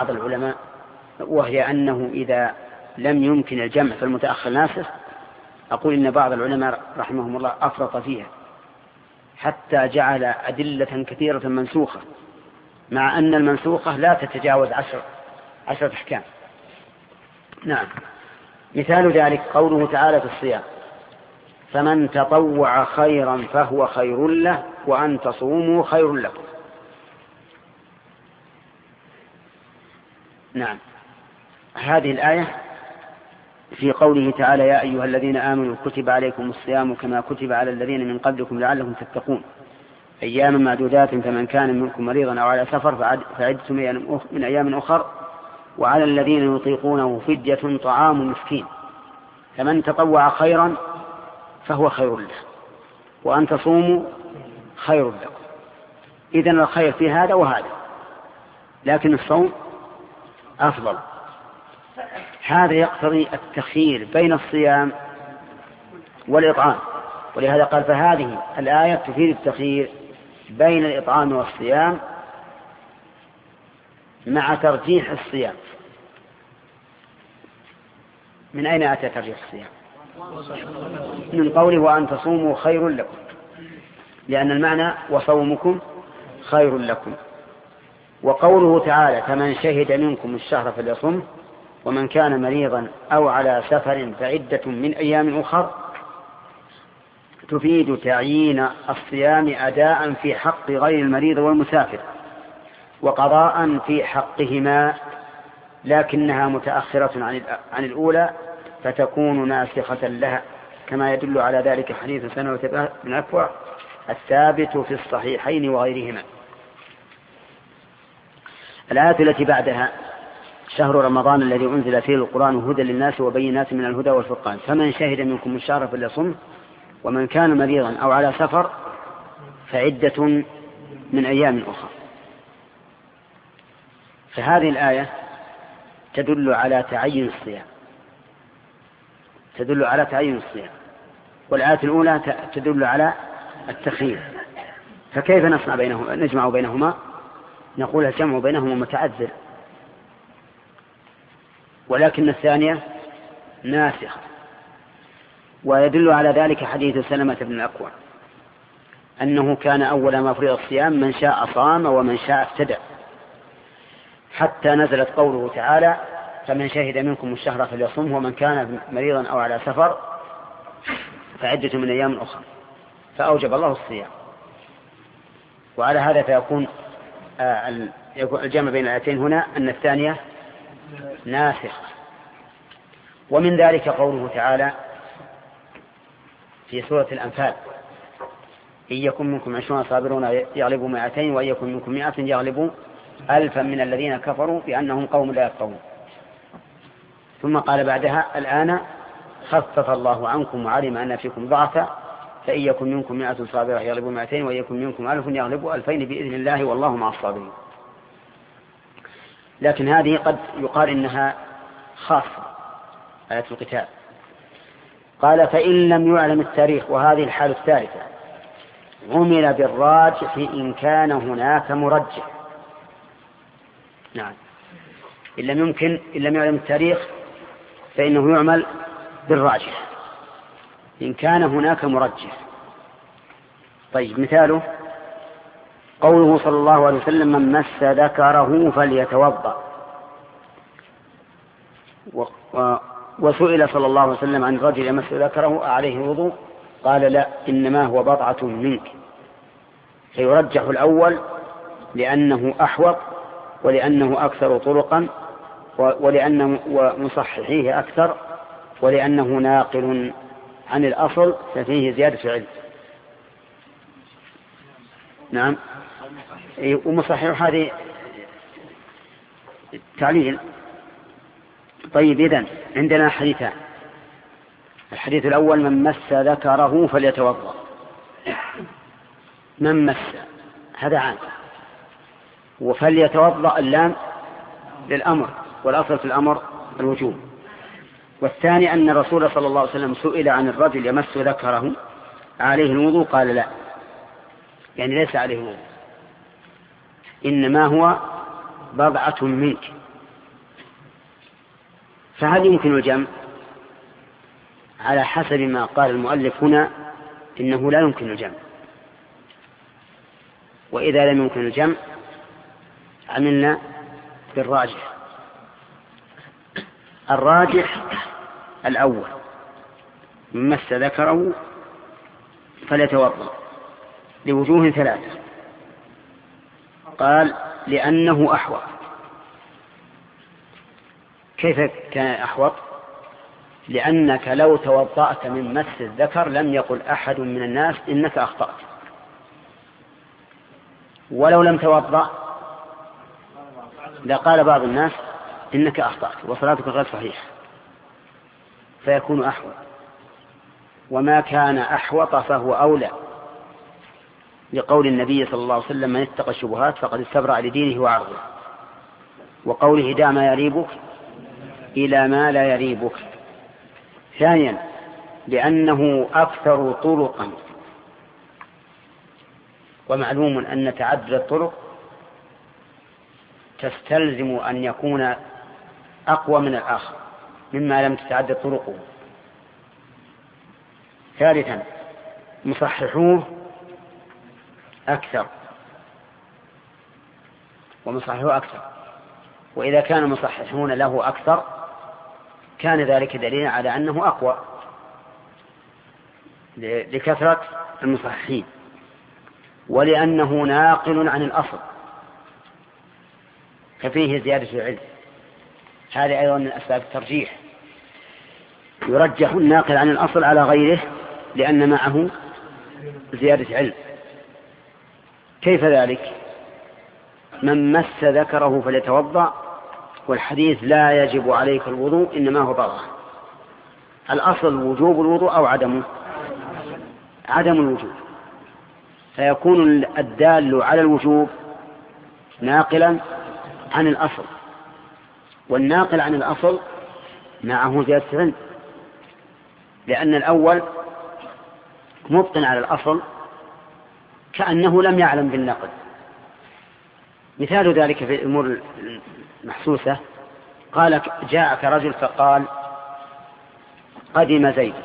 أنه إذا لم يمكن الجمع فالمتأخر ناسخ، أقول إن بعض العلماء رحمهم الله أفرط فيها حتى جعل أدلة كثيرة منسوخة، مع أن المنسوخة لا تتجاوز 10 أحكام. نعم، مثال ذلك قوله تعالى في الصيام: فمن تطوع خيرا فهو خير له وأن تصوموا خير لكم. نعم، هذه الآية في قوله تعالى: يا أيها الذين آمنوا كتب عليكم الصيام كما كتب على الذين من قبلكم لعلكم تتقون أياما معدودات فمن كان منكم مريضا أو على سفر فعدة من أيام أخر وعلى الذين يطيقونه فدية طعام مسكين. فمن تطوع خيرا فهو خير له وأن تصوموا خير لكم. إذن الخير في هذا وهذا، لكن الصوم أفضل. هذا يقتضي التخيير بين الصيام والإطعام، ولهذا قال: فهذه الآية تفيد التخيير بين الإطعام والصيام مع ترجيح الصيام. من أين أتى ترجيح الصيام؟ من قوله: وأن تصوموا خير لكم، لأن المعنى وصومكم خير لكم. وقوله تعالى: فمن شهد منكم الشهر فليصم ومن كان مريضا أو على سفر فعدة من أيام أخر، تفيد تعيين الصيام أداء في حق غير المريض والمسافر وقضاء في حقهما، لكنها متأخرة عن الأولى فتكون ناسخة لها، كما يدل على ذلك حديث سلمة بن الأكوع الثابت في الصحيحين وغيرهما. الآية التي بعدها: شهر رمضان الذي أنزل فيه القرآن هدى للناس وبينات من الهدى والفرقان فمن شهد منكم الشهر فليصم ومن كان مريضا أو على سفر فعدة من أيام أخرى. فهذه الآية تدل على تعيين الصيام، والآية الأولى تدل على التخيير. فكيف نجمع بينهما؟ نقول الجمع بينهما متعذر، ولكن الثانية ناسخة. ويدل على ذلك حديث سلمة بن الأكوع أنه كان أول ما فرض الصيام من شاء صام ومن شاء ابتدع. حتى نزلت قوله تعالى فمن شهد منكم الشهر فليصمه ومن كان مريضا أو على سفر فعدة من أيام أخرى، فأوجب الله الصيام. وعلى هذا فيكون الجمع بين الآيتين هنا أن الثانية ناسخة. ومن ذلك قوله تعالى في سورة الأنفال إن يكن منكم 20 صابرون يغلبوا 200 وإن يكن منكم 100 يغلبوا 1000 من الذين كفروا بأنهم قوم لا يفقهون. ثم قال بعدها الآن خفف الله عنكم وعلم أن فيكم ضعفا فإن يكن منكم 100 صابرة يغلبوا 200 وإن يكن منكم 1000 يغلبوا 2000 بإذن الله والله مع الصابرين. لكن هذه قد يقال إنها خاصة آية القتال. قال فإن لم يعلم التاريخ، وهذه الحالة الثالثة، عمل بالراجح إن كان هناك مرجح. نعم، إن لم يعلم التاريخ فإنه يعمل بالراجح إن كان هناك مرجح. طيب، مثاله قوله صلى الله عليه وسلم من مس ذكره فليتوضأ. وسئل صلى الله عليه وسلم عن رجل يمس ذكره عليه وضوء، قال لا، إنما هو بضعة منك. فيرجح الأول لأنه أحوط ولأنه أكثر طرقا ولأنه ومصححيه أكثر ولأنه ناقل عن الأصل ففيه زيادة علم. نعم، ومصحح هذه تعليل. طيب، إذن عندنا حديثان. الحديث الأول من مس ذكره فليتوضأ. من مس هذا عام، وفليتوضأ اللام للأمر، والأصل في الأمر الوجوب. والثاني أن الرسول صلى الله عليه وسلم سئل عن الرجل يمس ذكره عليه الوضوء، قال لا، يعني ليس عليه الوضوء، إنما هو بضعة منك. فهل يمكن الجمع؟ على حسب ما قال المؤلف هنا إنه لا يمكن الجمع. وإذا لم يمكن الجمع عملنا بالراجح. الراجح الأول من مس ذكره فليتوضأ لوجوه ثلاثة. قال لأنه أحوط. كيف كان أحوط؟ لأنك لو توضأت من مس الذكر لم يقل أحد من الناس إنك أخطأت، ولو لم توضأ لقال بعض الناس إنك أخطأت وصلاتك غير صحيحة، فيكون أحوط. وما كان أحوط فهو أولى، لقول النبي صلى الله عليه وسلم من اتقى الشبهات فقد استبرأ لدينه وعرضه، وقوله دع ما يريبك إلى ما لا يريبك. ثانيا لأنه أكثر طرقا، ومعلوم أن تعدد الطرق تستلزم أن يكون أقوى من الآخر مما لم تتعدد طرقه. ثالثا مصححوه أكثر ومصححوه أكثر، وإذا كان مصححون له أكثر كان ذلك دليلا على أنه أقوى لكثرة المصححين، ولأنه ناقل عن الأصل ففيه زيادة العلم. هذا أيضا من أسباب الترجيح، يرجح الناقل عن الأصل على غيره لأن معه زيادة علم. كيف ذلك؟ من مس ذكره فليتوضأ، والحديث لا يجب عليك الوضوء إنما هو بضعة. الأصل وجوب الوضوء أو عدمه؟ عدم الوجوب، فيكون الدال على الوجوب ناقلا عن الأصل، والناقل عن الأصل معه زيادة علم، لأن الأول مبطن على الأصل كأنه لم يعلم بالنقل. مثال ذلك في الأمور المحسوسة، قال جاءك رجل فقال قدم زيد،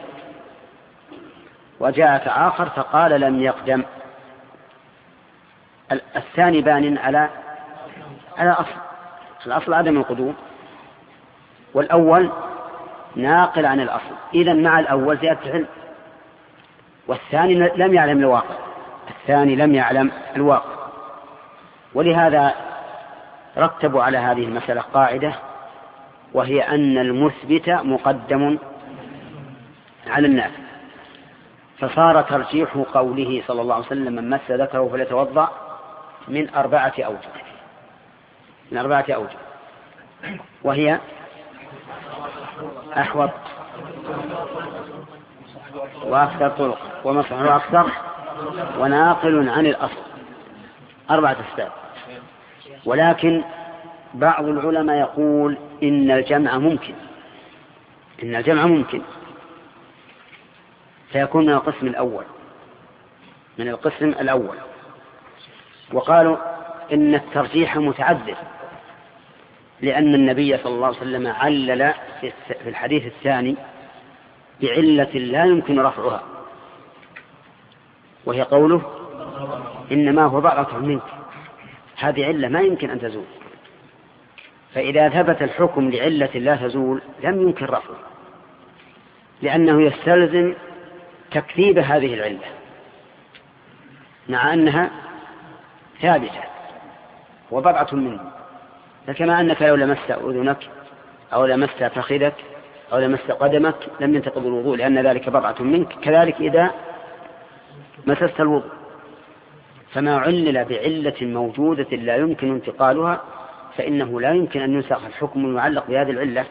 وجاءك آخر فقال لم يقدم. الثاني بان على أصل، الأصل عدم القدوم، والأول ناقل عن الأصل، إذن مع الأول زيادة علم، والثاني لم يعلم الواقع، الثاني لم يعلم الواقع. ولهذا رتبوا على هذه المسألة قاعدة، وهي أن المثبت مقدم على النافي، فصار ترجيح قوله صلى الله عليه وسلم من مس ذكره فليتوضأ من 4 أوجه، وهي أحوط وأكثر طرق ومصح أكثر وناقل عن الأصل، 4 أسباب. ولكن بعض العلماء يقول إن الجمع ممكن فيكون من القسم الأول. وقالوا إن الترجيح متعذر، لأن النبي صلى الله عليه وسلم علل في الحديث الثاني بعلة لا يمكن رفعها، وهي قوله إنما هو بضعة منك، هذه علة ما يمكن أن تزول، فإذا ثبت الحكم لعلة لا تزول لم يمكن رفعه، لأنه يستلزم تكذيب هذه العلة مع أنها ثابتة وبضعة منه. فكما أنك لو لمست أذنك أو لمست فخذك أو لمست قدمك لم ينتقض الوضوء لأن ذلك بضعة منك، كذلك إذا مسست الوضوء، فما علل بعلة موجودة لا يمكن انتقالها فإنه لا يمكن أن ينسخ الحكم المعلق بهذه العلة،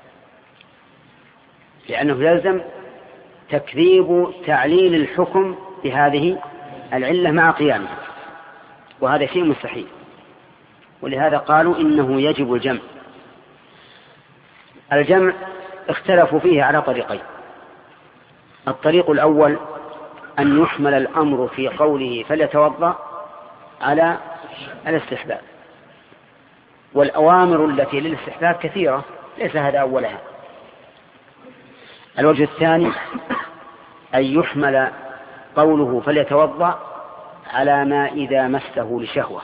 لأنه يلزم تكذيب تعليل الحكم بهذه العلة مع قيامها، وهذا شيء مستحيل. ولهذا قالوا إنه يجب الجمع. الجمع اختلفوا فيه على طريقين. الطريق الأول أن يحمل الأمر في قوله فليتوضأ على الاستحباب، والأوامر التي للاستحباب كثيرة ليس هذا أولها. الوجه الثاني أن يحمل قوله فليتوضأ على ما إذا مسه لشهوة.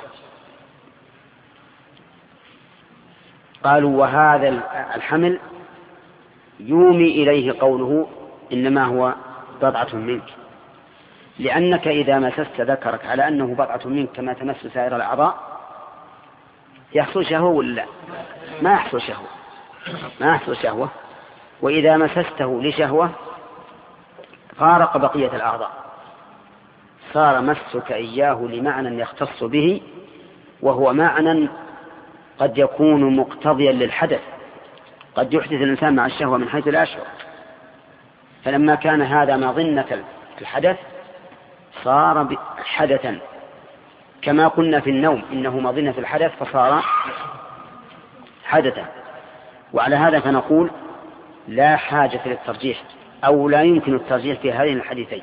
قالوا وهذا الحمل يومي إليه قوله إنما هو بضعة منك، لأنك إذا مسست ذكرك على أنه بضعة منك كما تمس سائر الأعضاء يحصل شهوة ولا لا؟ ما يحصل شهوة. وإذا مسسته لشهوة فارق بقية الأعضاء، صار مسك إياه لمعنى يختص به، وهو معنى قد يكون مقتضيا للحدث، قد يحدث الإنسان مع الشهوة من حيث لا يشعر، فلما كان هذا مظنة الحدث صار حدثا، كما قلنا في النوم إنه مظنة الحدث فصار حدثا. وعلى هذا فنقول لا حاجة للترجيح أو لا يمكن الترجيح في هذين الحديثين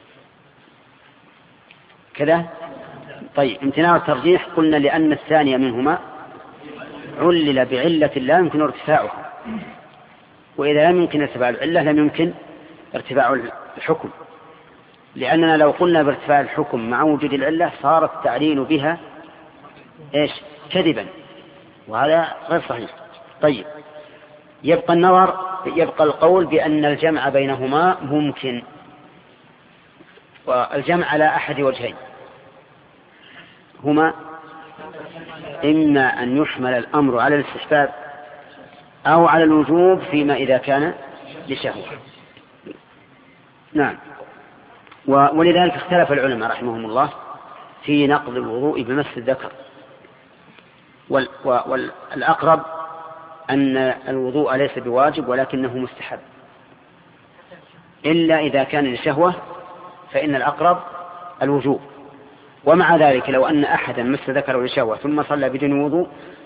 كذا. طيب، امتناع الترجيح قلنا لأن الثانية منهما علل بعلة لا يمكن ارتفاعها، وإذا لم يمكن ارتفاع العلة لم يمكن ارتفاع الحكم، لأننا لو قلنا بارتفاع الحكم مع وجود العلة صار التعليل بها كذبا، وهذا غير صحيح. طيب، يبقى القول بأن الجمع بينهما ممكن، والجمع على أحد وجهين، هما إما أن يحمل الأمر على الاستحباب أو على الوجوب فيما إذا كان لشهوة. نعم. ولذلك اختلف العلماء رحمهم الله في نقض الوضوء بمس الذكر، والأقرب أن الوضوء ليس بواجب ولكنه مستحب، إلا إذا كان لشهوة فإن الأقرب الوجوب. ومع ذلك لو أن أحدا مس ذكره لشهوة ثم صلى بدون وضوء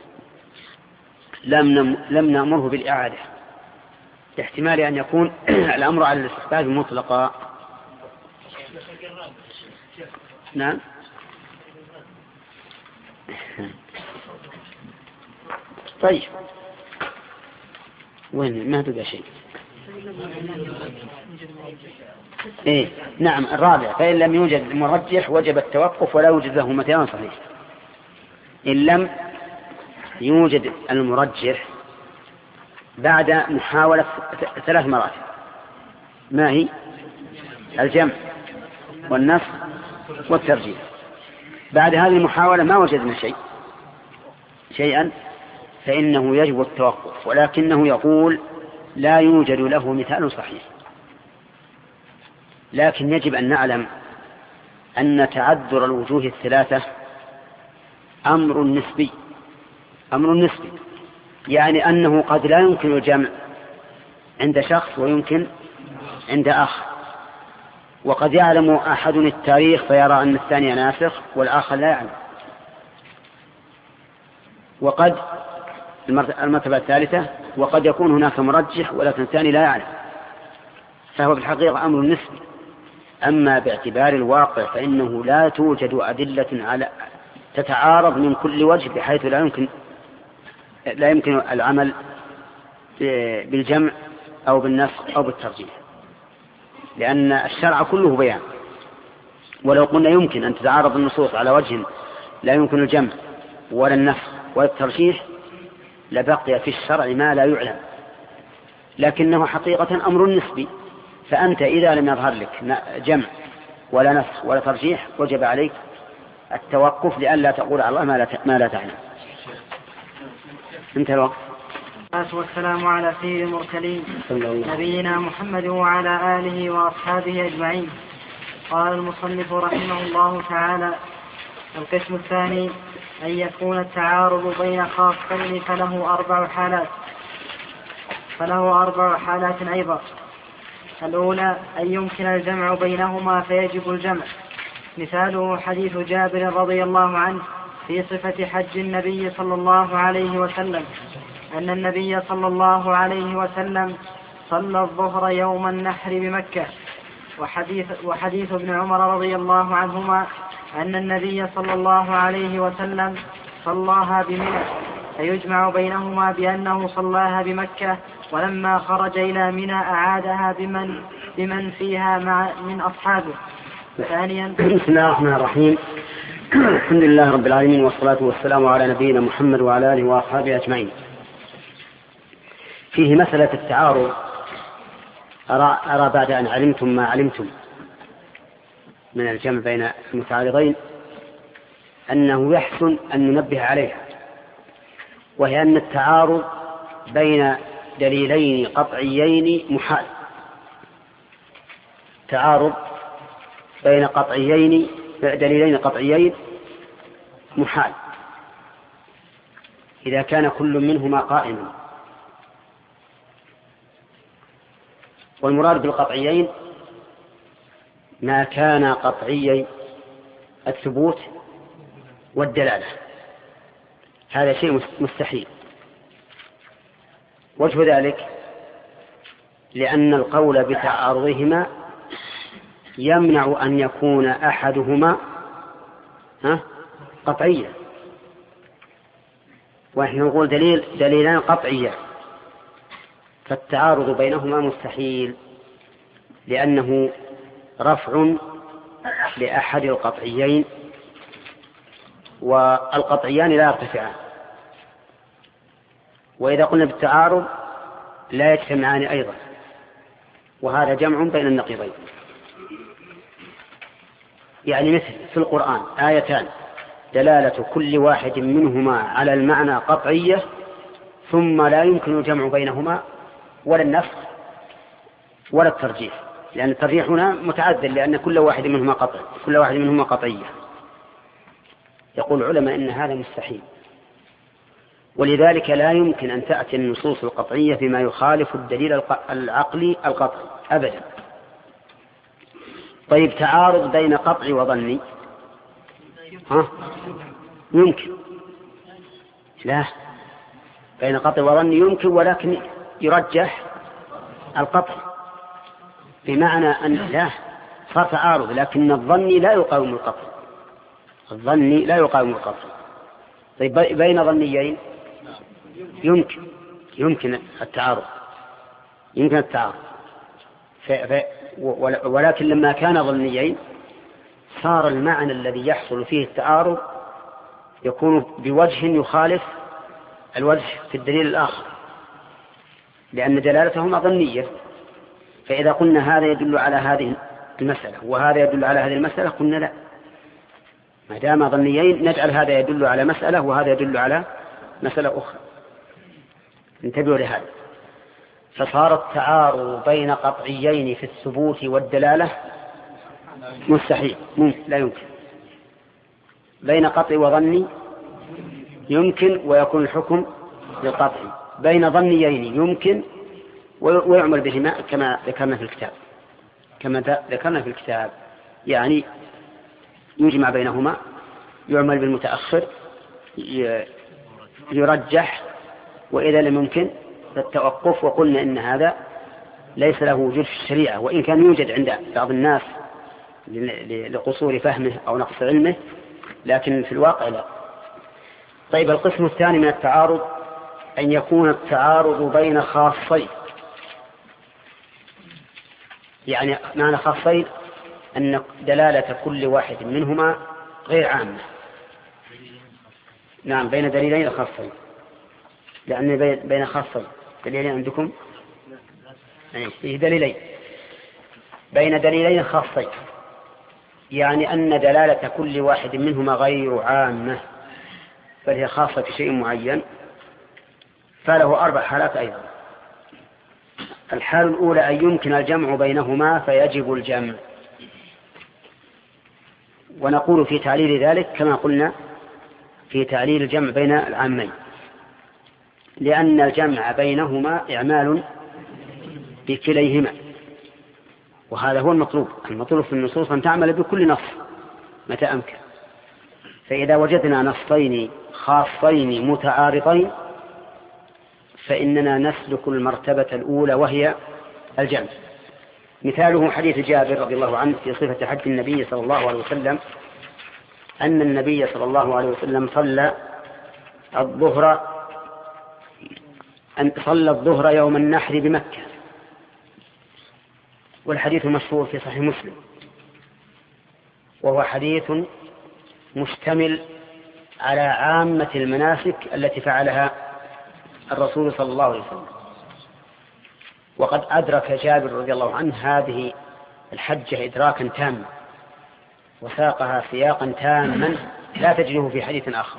لم نأمره بالإعادة، لاحتمال أن يكون الأمر على الاستحباب مطلقا. نعم. طيب، وين ما بقى شيء؟ نعم. الرابع فإن لم يوجد مرجح وجب التوقف ولا يوجد له مثال صحيح. إن لم يوجد المرجح بعد محاولة 3 مرات. ما هي؟ الجمع والنسخ والترجيح. بعد هذه المحاولة ما وجدنا شيئا فإنه يجب التوقف، ولكنه يقول لا يوجد له مثال صحيح. لكن يجب أن نعلم أن تعذر الوجوه الثلاثة أمر نسبي، يعني أنه قد لا يمكن الجمع عند شخص ويمكن عند آخر، وقد يعلم أحد التاريخ فيرى أن الثاني ناسخ والآخر لا يعلم، وقد المرتبة الثالثة وقد يكون هناك مرجح ولكن الثاني لا يعلم، فهو في الحقيقة أمر نسبي. أما باعتبار الواقع فإنه لا توجد أدلة على تتعارض من كل وجه بحيث لا يمكن العمل بالجمع أو بالنسخ أو بالترجيح، لأن الشرع كله بيان. ولو قلنا يمكن أن تتعارض النصوص على وجه لا يمكن الجمع ولا النسخ ولا الترجيح لبقي في الشرع ما لا يعلم، لكنه حقيقة أمر نسبي. فأنت إذا لم يظهر لك جمع ولا نسخ ولا ترجيح وجب عليك التوقف لئلا تقول على الله ما لا تعلم. انت الوقت. والسلام على سيد المرسلين نبينا محمد وعلى آله وأصحابه أجمعين. قال المصنف رحمه الله تعالى: القسم الثاني أن يكون التعارض بين خاصين فله 4 حالات أيضا. الأولى أن يمكن الجمع بينهما فيجب الجمع، مثاله حديث جابر رضي الله عنه في صفة حج النبي صلى الله عليه وسلم أن النبي صلى الله عليه وسلم صلى الظهر يوم النحر بمكة، وحديث ابن عمر رضي الله عنهما أن النبي صلى الله عليه وسلم صلاها بمنى، فيجمع بينهما بأنه صلاها بمكة ولما خرج إلى منى أعادها بمن فيها من أصحابه. ثانيا: بسم الله الرحمن الرحيم. الحمد لله رب العالمين والصلاة والسلام على نبينا محمد وعلى آله وأصحابه أجمعين. فيه مسألة التعارض. أرى بعد أن علمتم ما علمتم من الجمع بين المتعارضين أنه يحسن أن ننبه عليها، وهي أن التعارض بين دليلين قطعيين محال. تعارض بين دليلين قطعيين محال إذا كان كل منهما قائما. والمراد بالقطعيين ما كان قطعي الثبوت والدلالة، هذا شيء مستحيل. وجه ذلك لأن القول بتعارضهما يمنع أن يكون أحدهما قطعيا، ونحن نقول دليلان قطعيان، فالتعارض بينهما مستحيل لأنه رفع لأحد القطعيين، والقطعيان لا يرتفعان. وإذا قلنا بالتعارض لا يجتمعان أيضا، وهذا جمع بين النقيضين. يعني مثل في القرآن آيتان دلالة كل واحد منهما على المعنى قطعية، ثم لا يمكن الجمع بينهما ولا النسخ ولا الترجيح، لأن الترجيح هنا متعذر لأن كل واحد منهما قطعية. يقول العلماء إن هذا مستحيل، ولذلك لا يمكن أن تأتي النصوص القطعية فيما يخالف الدليل العقلي القطعي أبدا. طيب تعارض بين قطعي وظني يمكن؟ لا، بين قطعي وظني يمكن، ولكن يرجح القطع، بمعنى أن لا صار تعارض لكن الظني لا يقاوم القطع. طيب بين ظنيين يمكن التعارض، ولكن لما كان ظنيين صار المعنى الذي يحصل فيه التعارض يكون بوجه يخالف الوجه في الدليل الآخر، لأن دلالتهما ظنية. فإذا قلنا هذا يدل على هذه المسألة وهذا يدل على هذه المسألة، قلنا لا، ما دام ظنيين نجعل هذا يدل على مسألة وهذا يدل على مسألة أخرى. انتبهوا لهذا. فصار التعارض بين قطعيين في الثبوت والدلالة مستحيل، لا يمكن. بين قطع وظني يمكن ويكون الحكم للقطع، بين ظنيين يمكن ويعمل بهما كما ذكرنا في الكتاب، يعني يجمع بينهما، يعمل بالمتأخر، يرجح، وإذا لم يمكن فالتوقف. وقلنا إن هذا ليس له وجود في الشريعة، وإن كان يوجد عند بعض الناس لقصور فهمه أو نقص علمه، لكن في الواقع لا. طيب، القسم الثاني من التعارض أن يكون التعارض بين خاصين، يعني معنى خاصين أن دلالة كل واحد منهما غير عامة. نعم، بين دليلين خاصين، لأن بين خاصين دليلين عندكم فيه دليلين، بين دليلين خاصين، يعني أن دلالة كل واحد منهما غير عامة بل هي خاصة في شيء معين، فله 4 حالات أيضا. الحالة الأولى أن يمكن الجمع بينهما فيجب الجمع، ونقول في تعليل ذلك كما قلنا في تعليل الجمع بين العامين، لأن الجمع بينهما إعمال بكليهما، وهذا هو المطلوب في النصوص أن تعمل بكل نص متى أمكن. فإذا وجدنا نصين خاصين متعارضين فإننا نسلك المرتبة الأولى وهي الجمع. مثاله حديث جابر رضي الله عنه في صفة حج النبي صلى الله عليه وسلم، أن النبي صلى الله عليه وسلم صلى الظهر يوم النحر بمكة، والحديث مشهور في صحيح مسلم، وهو حديث مشتمل على عامة المناسك التي فعلها الرسول صلى الله عليه وسلم. وقد أدرك جابر رضي الله عنه هذه الحجة إدراكا تاما، وساقها سياقا تاما لا تجده في حديث آخر.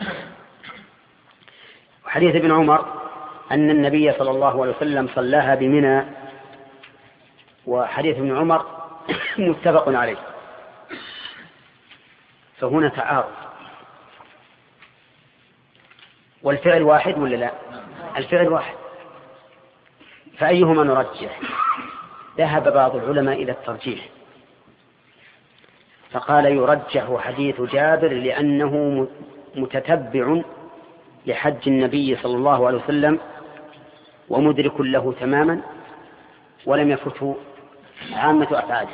وحديث ابن عمر أن النبي صلى الله عليه وسلم صلاها بمنى، وحديث ابن عمر متفق عليه. فهنا تعارض، والفعل واحد ولا لا؟ الفعل واحد، فأيهما نرجح؟ ذهب بعض العلماء إلى الترجيح، فقال يرجح حديث جابر لأنه متتبع لحج النبي صلى الله عليه وسلم ومدرك له تماما ولم يفته عامة أفعاله،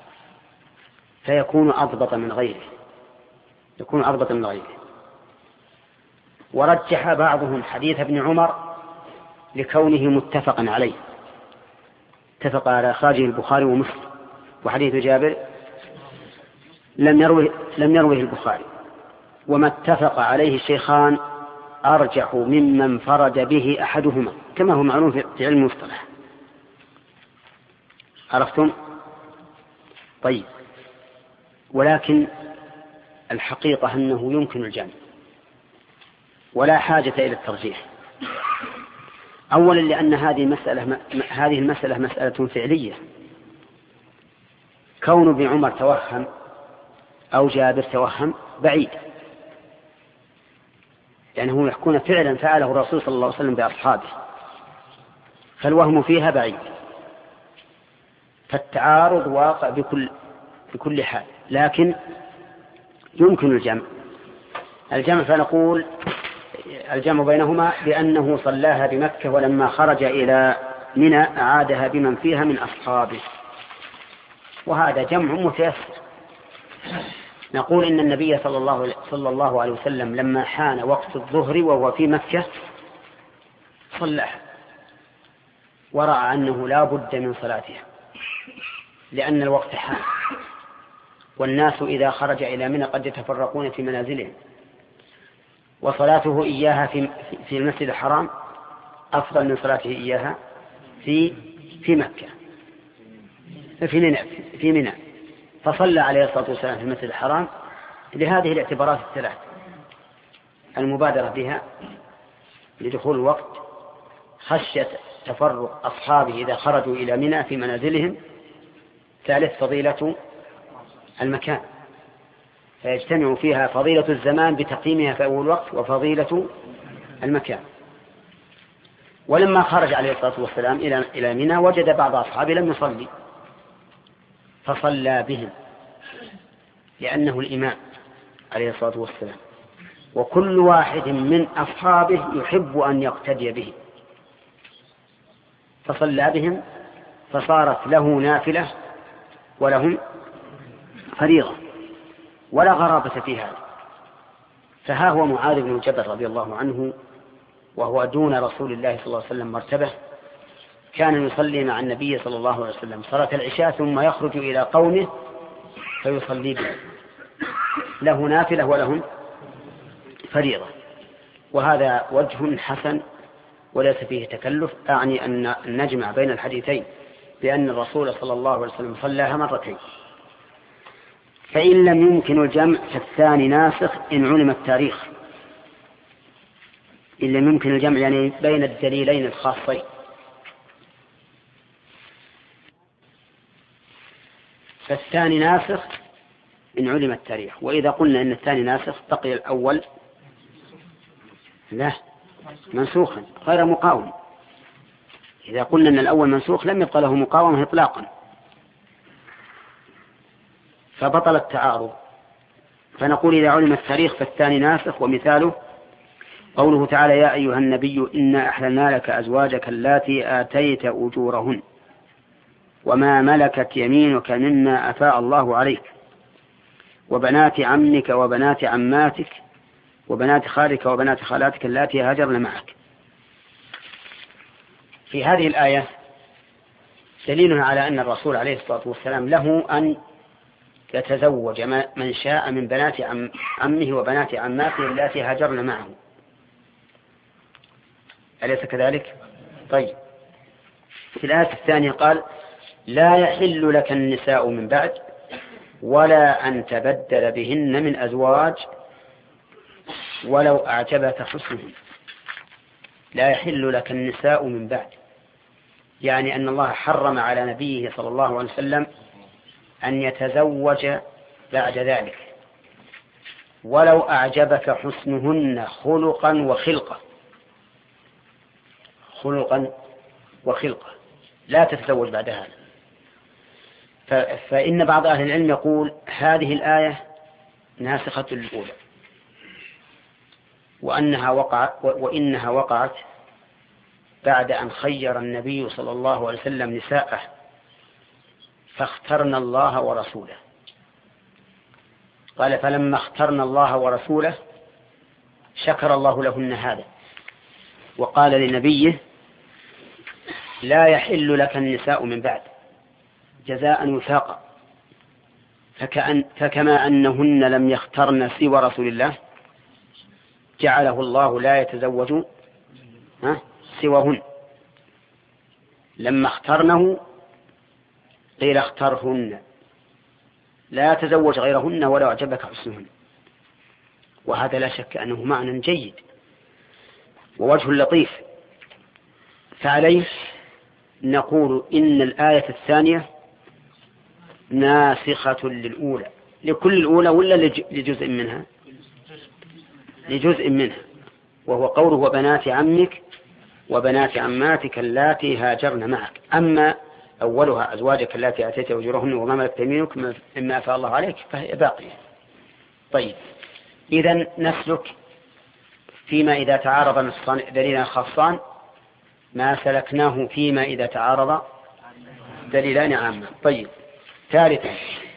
فيكون أضبط من غيره، ورجح بعضهم حديث ابن عمر لكونه متفقا عليه، اتفق على إخراجه البخاري ومسلم، وحديث جابر لم يروه البخاري، وما اتفق عليه الشيخان أرجح مما انفرد به أحدهما، كما هو معلوم في علم المصطلح. عرفتم؟ طيب، ولكن الحقيقة أنه يمكن الجمع ولا حاجة إلى الترجيح. أولا لأن هذه المسألة مسألة فعلية، كون ابن عمر توهم أو جابر توهم بعيد، لأنه يحكون فعلا فعله الرسول صلى الله عليه وسلم بأصحابه، فالوهم فيها بعيد، فالتعارض واقع بكل حال، لكن يمكن الجمع فنقول الجمع بينهما بأنه صلاها بمكة، ولما خرج إلى منى أعادها بمن فيها من أصحابه، وهذا جمع متيسر. نقول إن النبي صلى الله عليه وسلم لما حان وقت الظهر وهو في مكة صلىها، ورأى أنه لا بد من صلاتها لأن الوقت حان، والناس إذا خرج إلى منى قد يتفرقون في منازلهم، وصلاته إياها في المسجد الحرام أفضل من صلاته إياها في مكة في منى، فصلى عليه الصلاة والسلام في المسجد الحرام لهذه الاعتبارات الثلاث: المبادرة بها لدخول الوقت، خشية تفرق أصحابه إذا خرجوا إلى منى في منازلهم، ثالث فضيلة المكان، فيجتمع فيها فضيلة الزمان بتقييمها في أول وقت وفضيلة المكان. ولما خرج عليه الصلاة والسلام إلى منى وجد بعض أصحابه لم يصلي فصلى بهم لأنه الإمام عليه الصلاة والسلام، وكل واحد من أصحابه يحب أن يقتدي به، فصلى بهم فصارت له نافلة ولهم فريضة، ولا غرابة في هذا. فها هو معاذ بن جبل رضي الله عنه وهو دون رسول الله صلى الله عليه وسلم مرتبة، كان يصلي مع النبي صلى الله عليه وسلم صلاة العشاء ثم يخرج إلى قومه فيصلي بهم، له نافلة ولهم فريضة. وهذا وجه حسن وليس فيه تكلف، أعني أن نجمع بين الحديثين بأن الرسول صلى الله عليه وسلم صلاها مرتين. فإن لم يمكن الجمع فالثاني ناسخ إن علم التاريخ. إن لم يمكن الجمع يعني بين الدليلين الخاصين. فالثاني ناسخ إن علم التاريخ. وإذا قلنا إن الثاني ناسخ بقي الأول لا منسوخا غير مقاوم. إذا قلنا أن الأول منسوخ لم يبقى له مقاومة إطلاقا، فبطل التعارض. فنقول إذا علم التاريخ فالثاني ناسخ، ومثاله قوله تعالى: يا أيها النبي إنا أحللنا لك أزواجك اللاتي آتيت أجورهن وما ملكت يمينك مما أفاء الله عليك وبنات عمك وبنات عماتك وبنات خالك وبنات خالاتك اللاتي هاجرن معك. في هذه الآية دليل على أن الرسول عليه الصلاة والسلام له أن يتزوج من شاء من بنات عمه وبنات عماته اللاتي هاجرن معه، أليس كذلك؟ طيب، في الآية الثانية قال: لا يحل لك النساء من بعد ولا أن تبدل بهن من أزواج ولو أعجبك حسنهن. لا يحل لك النساء من بعد، يعني أن الله حرم على نبيه صلى الله عليه وسلم أن يتزوج بعد ذلك ولو أعجبك حسنهن خلقا وخلقا لا تتزوج بعد هذا. فإن بعض أهل العلم يقول هذه الآية ناسخة الأولى، وإنها وقعت بعد أن خير النبي صلى الله عليه وسلم نساءه فاخترنا الله ورسوله. قال: فلما اخترنا الله ورسوله شكر الله لهن هذا، وقال لنبيه: لا يحل لك النساء من بعد جزاء وفاقا. فكما أنهن لم يخترن سوى رسول الله جعله الله لا يتزوج سواهن. لما اخترنه قيل اخترهن، لا يتزوج غيرهن ولا أعجبك حسنهن. وهذا لا شك أنه معنى جيد ووجه لطيف. فعليه نقول إن الآية الثانية ناسخة للأولى، لكل الأولى ولا لجزء منها؟ لجزء منها، وهو قوله: وبنات عمك وبنات عماتك اللاتي هاجرن معك. أما أولها أزواجك اللاتي آتيت أجورهن وما ملكت يمينك مما أفاء الله عليك فهي باقية. طيب، إذن نسلك فيما إذا تعارض دليلان خاصان ما سلكناه فيما إذا تعارض دليلان عامان. طيب، ثالثا: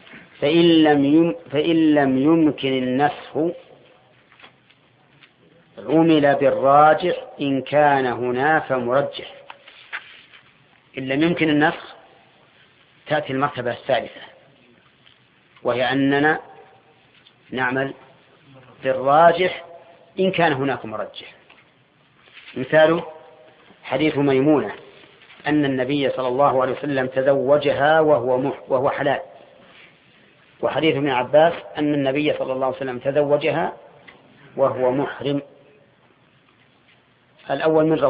فإن لم يمكن النسخ عمل بالراجح إن كان هناك مرجح. إن لم يمكن النسخ تأتي المرتبة الثالثة، وهي أننا نعمل بالراجح إن كان هناك مرجح. مثاله حديث ميمونة أن النبي صلى الله عليه وسلم تزوجها وهو حلال، وحديث ابن عباس أن النبي صلى الله عليه وسلم تزوجها وهو محرم. الأول من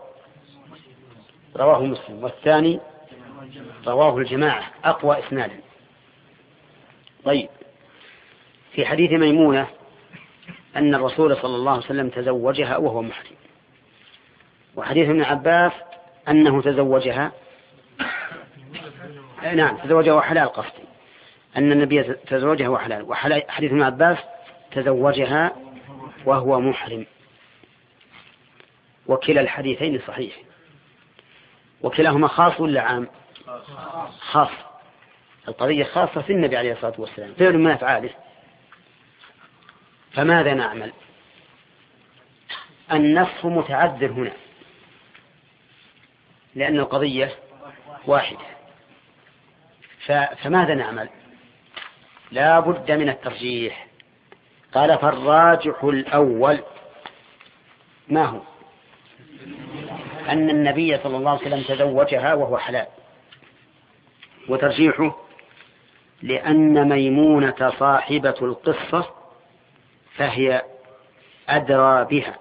رواه مسلم، والثاني رواه الجماعة أقوى إسنادا. طيب، في حديث ميمونة أن الرسول صلى الله عليه وسلم تزوجها وهو محرم، وحديث ابن عباس أنه تزوجها وحلال، قصدي أن النبي تزوجها وحلال، وحديث ابن عباس تزوجها وهو محرم. وكلا الحديثين صحيح. وكلاهما خاص ولا عام؟ خاص. القضية خاصة في النبي عليه الصلاة والسلام، فعل من أفعاله. فماذا نعمل؟ النص متعذر هنا لأن القضية واحدة، فماذا نعمل؟ لا بد من الترجيح. قال فالراجح الأول ما هو؟ أن النبي صلى الله عليه وسلم تزوجها وهو حلال. وترجيحه لأن ميمونة صاحبة القصة فهي أدرى بها.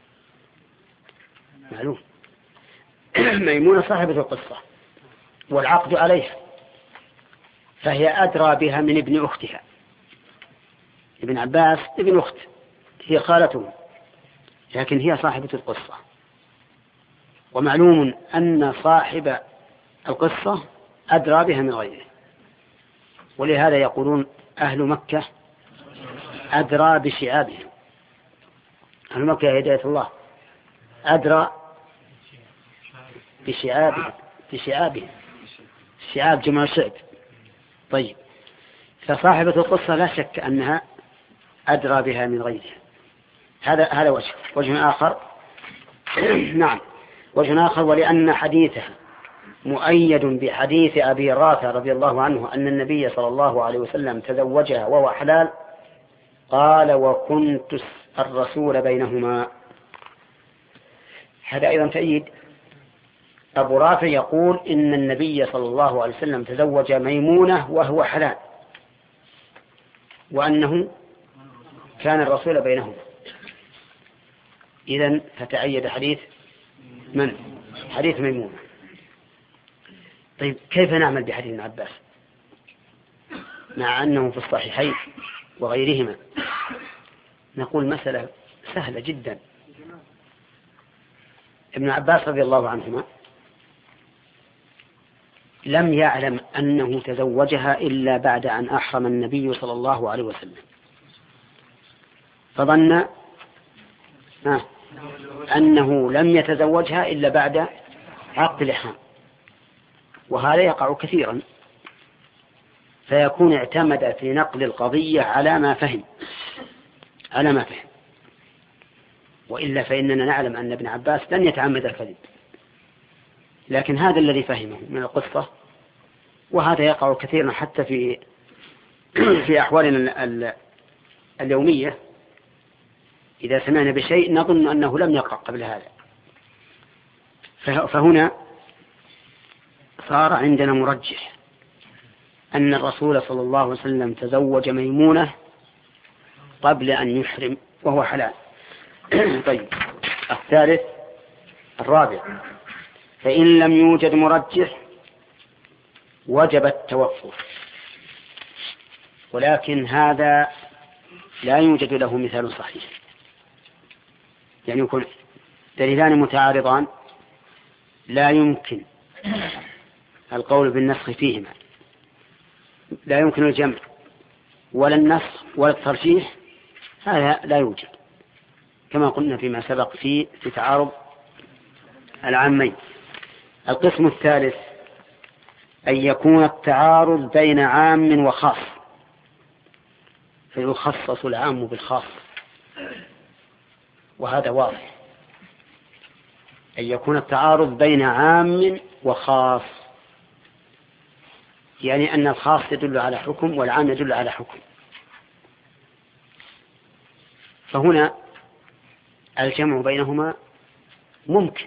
معلوم ميمونة صاحبة القصة والعقد عليها، فهي أدرى بها من ابن أختها. ابن عباس ابن أخت، هي خالته، لكن هي صاحبة القصة. ومعلوم أن صاحب القصة أدرى بها من غيره، ولهذا يقولون أهل مكة أدرى بشعابهم. أهل مكة يا هداية الله أدرى بشعابهم. الشعاب جمع شعب. طيب، فصاحبة القصة لا شك أنها أدرى بها من غيرها. هذا وجه آخر. نعم، وجه آخر، ولأن حديثها مؤيد بحديث أبي رافع رضي الله عنه أن النبي صلى الله عليه وسلم تزوجها وهو حلال، قال وكنت الرسول بينهما. هذا أيضا تأييد. أبو رافع يقول إن النبي صلى الله عليه وسلم تزوج ميمونة وهو حلال، وأنه كان الرسول بينهما. إذن فتأيد حديث من؟ حديث ميمونة. طيب، كيف نعمل بحديث ابن عباس مع أنه في الصحيحين وغيرهما؟ نقول مسألة سهلة جدا. ابن عباس رضي الله عنهما لم يعلم أنه تزوجها إلا بعد أن أحرم النبي صلى الله عليه وسلم، فظن أنه لم يتزوجها إلا بعد عقد الإحرام، وهذا يقع كثيرا، فيكون اعتمد في نقل القضية على ما فهم. وإلا فإننا نعلم أن ابن عباس لن يتعمد الكذب، لكن هذا الذي فهمه من القصة. وهذا يقع كثيرا حتى في أحوالنا اليومية. إذا سمعنا بشيء نظن أنه لم يقع قبل هذا، فهنا صار عندنا مرجح أن الرسول صلى الله عليه وسلم تزوج ميمونة قبل أن يحرم وهو حلال. طيب، الثالث الرابع، فإن لم يوجد مرجح وجب التوقف، ولكن هذا لا يوجد له مثال صحيح. يعني يكون دليلان متعارضان لا يمكن القول بالنسخ فيهما، لا يمكن الجمع ولا النسخ ولا الترجيح، هذا لا يوجد، كما قلنا فيما سبق في تعارض العامين. القسم الثالث أن يكون التعارض بين عام وخاص، فيخصص العام بالخاص، وهذا واضح. أن يكون التعارض بين عام وخاص، يعني أن الخاص يدل على حكم والعام يدل على حكم. فهنا الجمع بينهما ممكن،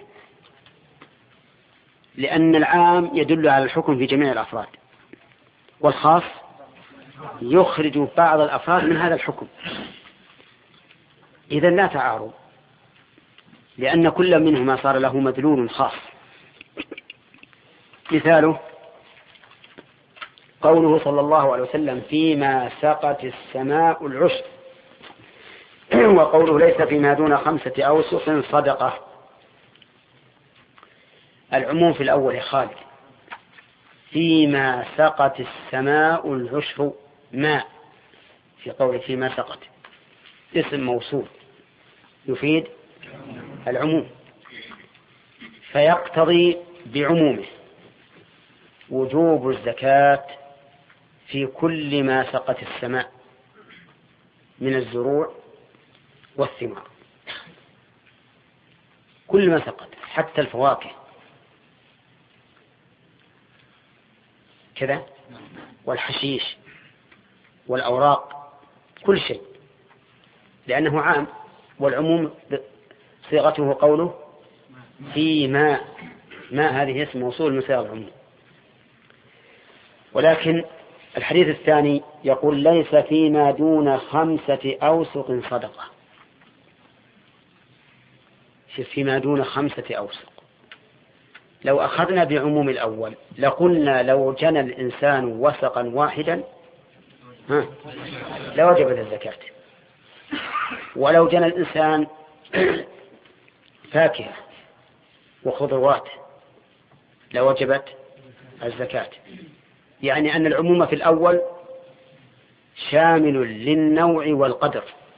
لأن العام يدل على الحكم في جميع الأفراد، والخاص يخرج بعض الأفراد من هذا الحكم. إذن لا تعارض، لأن كل منهما صار له مدلول خاص. مثاله قوله صلى الله عليه وسلم فيما سقت السماء العشر، وقوله ليس فيما دون 5 أوسق صدقة. العموم في الأول خالد، فيما سقت السماء العشر ماء، في قوله فيما سقت اسم موصول يفيد العموم، فيقتضي بعمومه وجوب الزكاة في كل ما سقت السماء من الزروع والثمار، كل ما سقط حتى الفواكه كذا والحشيش والأوراق، كل شيء، لأنه عام، والعموم صيغته قوله في ما هذه اسم موصول من صيغ العموم. ولكن الحديث الثاني يقول ليس فيما دون 5 أوسق صدقة. فيما دون 5 أوسق، لو أخذنا بعموم الأول لقلنا لو جنى الإنسان وسقا واحدا لوجبت الزكاة، ولو جنى الإنسان فاكهة وخضروات لوجبت الزكاة. يعني أن العموم في الأول شامل للنوع والقدر.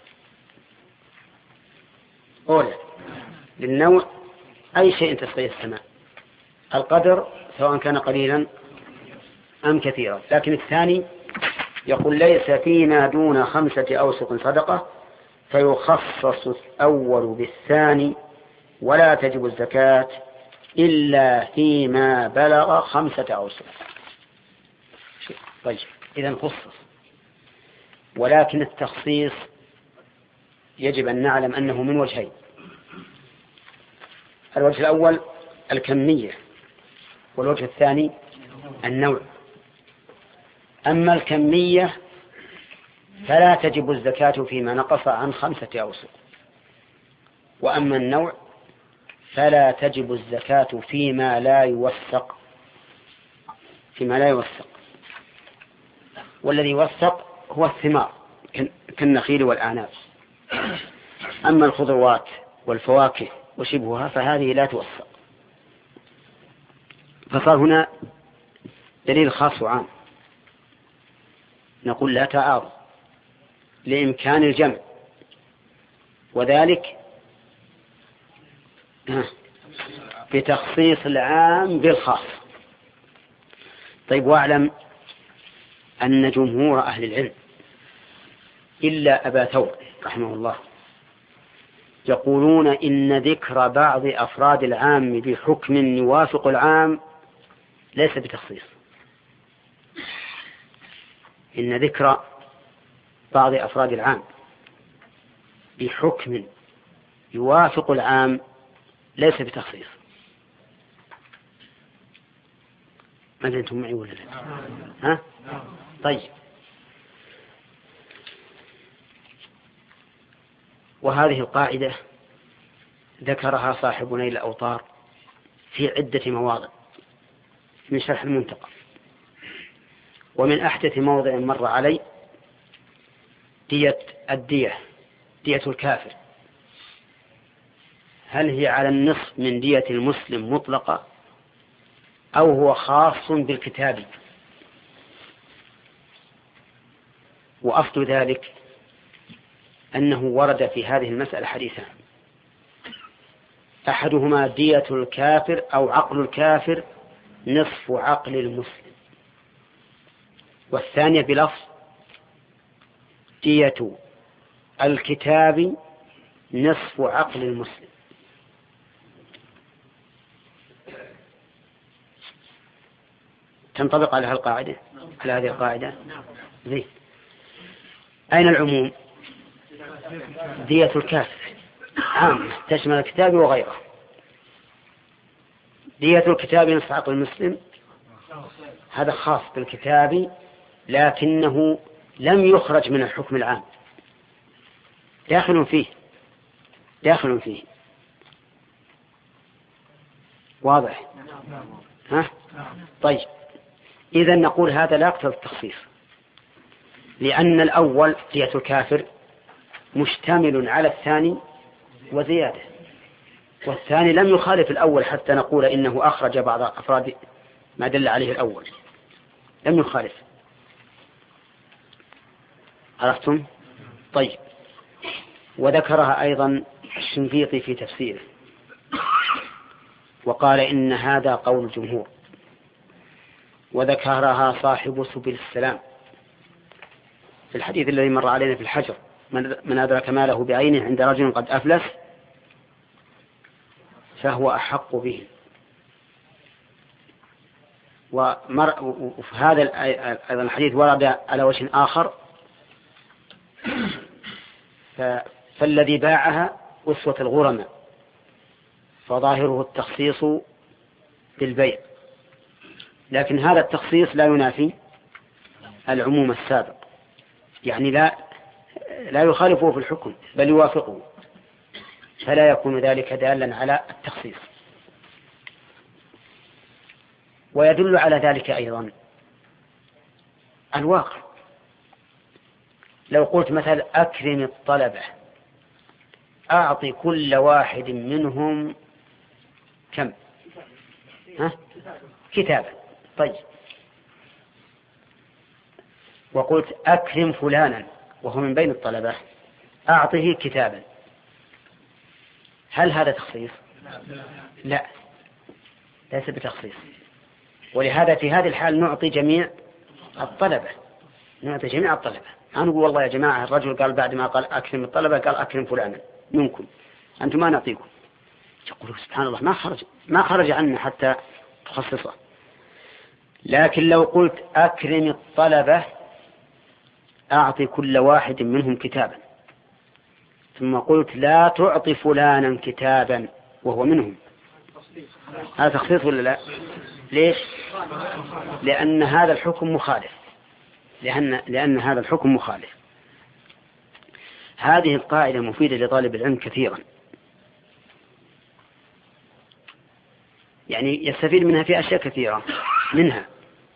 أولا للنوع أي شيء تسقيه السماء، القدر سواء كان قليلا أم كثيرا. لكن الثاني يقول ليس فيما دون 5 أوسق صدقة، فيخصص الأول بالثاني ولا تجب الزكاة إلا فيما بلغ 5 أوسق. طيب إذن خصص، ولكن التخصيص يجب أن نعلم أنه من وجهين. الوجه الأول الكمية، والوجه الثاني النوع. أما الكمية فلا تجب الزكاة فيما نقص عن 5 أوسق، وأما النوع فلا تجب الزكاة فيما لا يوثق، والذي يوثق هو الثمار كالنخيل والأعناب. أما الخضروات والفواكه وشبهها فهذه لا توثق. فصار هنا دليل خاص وعام، نقول لا تعارض لإمكان الجمع، وذلك بتخصيص العام بالخاص. طيب، واعلم أن جمهور أهل العلم إلا أبا ثور رحمه الله يقولون إن ذكر بعض أفراد العام بحكم يوافق العام ليس بتخصيص. إن ذكر بعض أفراد العام بحكم يوافق العام ليس بتخصيص. ماذا أنتم معي ولا لا؟ ها؟ طيب، وهذه القاعدة ذكرها صاحب نيل الأوطار في عدة مواضع من شرح المنتقى، ومن أحدث موضع مر علي دية الكافر، هل هي على النصف من دية المسلم مطلقة أو هو خاص بالكتاب؟ وأفضل ذلك أنه ورد في هذه المسألة حديثان، أحدهما دية الكافر أو عقل الكافر نصف عقل المسلم، والثانية بلفظ دية الكتاب نصف عقل المسلم. تنطبق على القاعدة، على هذه القاعدة. أين العموم؟ دية الكافر عامة تشمل الكتاب وغيره. دية الكتاب نصف عقل المسلم هذا خاص بالكتاب، لكنه لم يخرج من الحكم العام، داخل فيه. واضح؟ ها؟ طيب، إذا نقول هذا لا يقتضي التخصيص، لأن الأول دية الكافر مشتمل على الثاني وزيادة، والثاني لم يخالف الأول حتى نقول إنه أخرج بعض أفراد ما دل عليه الأول، لم يخالف. عرفتم؟ طيب، وذكرها أيضا الشنقيطي في تفسيره وقال إن هذا قول الجمهور، وذكرها صاحب سبل السلام في الحديث الذي مر علينا في الحجر: من أدرك ماله بعينه عند رجل قد أفلس فهو أحق به. وفي هذا أيضا الحديث ورد على وجه آخر: فالذي باعها أسوة الغرماء، فظاهره التخصيص بالبيع، لكن هذا التخصيص لا ينافي العموم السابق، يعني لا يخالفه في الحكم بل يوافقه، فلا يكون ذلك دالا على التخصيص. ويدل على ذلك أيضا الواقع. لو قلت مثلا أكرم الطلبة، أعطي كل واحد منهم كم؟ كتابا. طيب، وقلت أكرم فلانا وهو من بين الطلبة، أعطيه كتابا، هل هذا تخصيص؟ لا، ليس بتخصيص. ولهذا في هذه الحال نعطي جميع الطلبة. أنا نقول والله يا جماعة الرجل قال بعد ما قال أكرم الطلبة قال أكرم فلانا منكم، أنتم ما نعطيكم. يقولوا سبحان الله ما خرج عنا حتى تخصصه. لكن لو قلت أكرم الطلبة أعطي كل واحد منهم كتابا، ثم قلت لا تعطي فلانا كتابا وهو منهم، هذا تخصيص ولا لا؟ ليش؟ لأن هذا الحكم مخالف، لأن هذا الحكم مخالف. هذه القاعدة مفيدة لطالب العلم كثيرا، يعني يستفيد منها في أشياء كثيرة. منها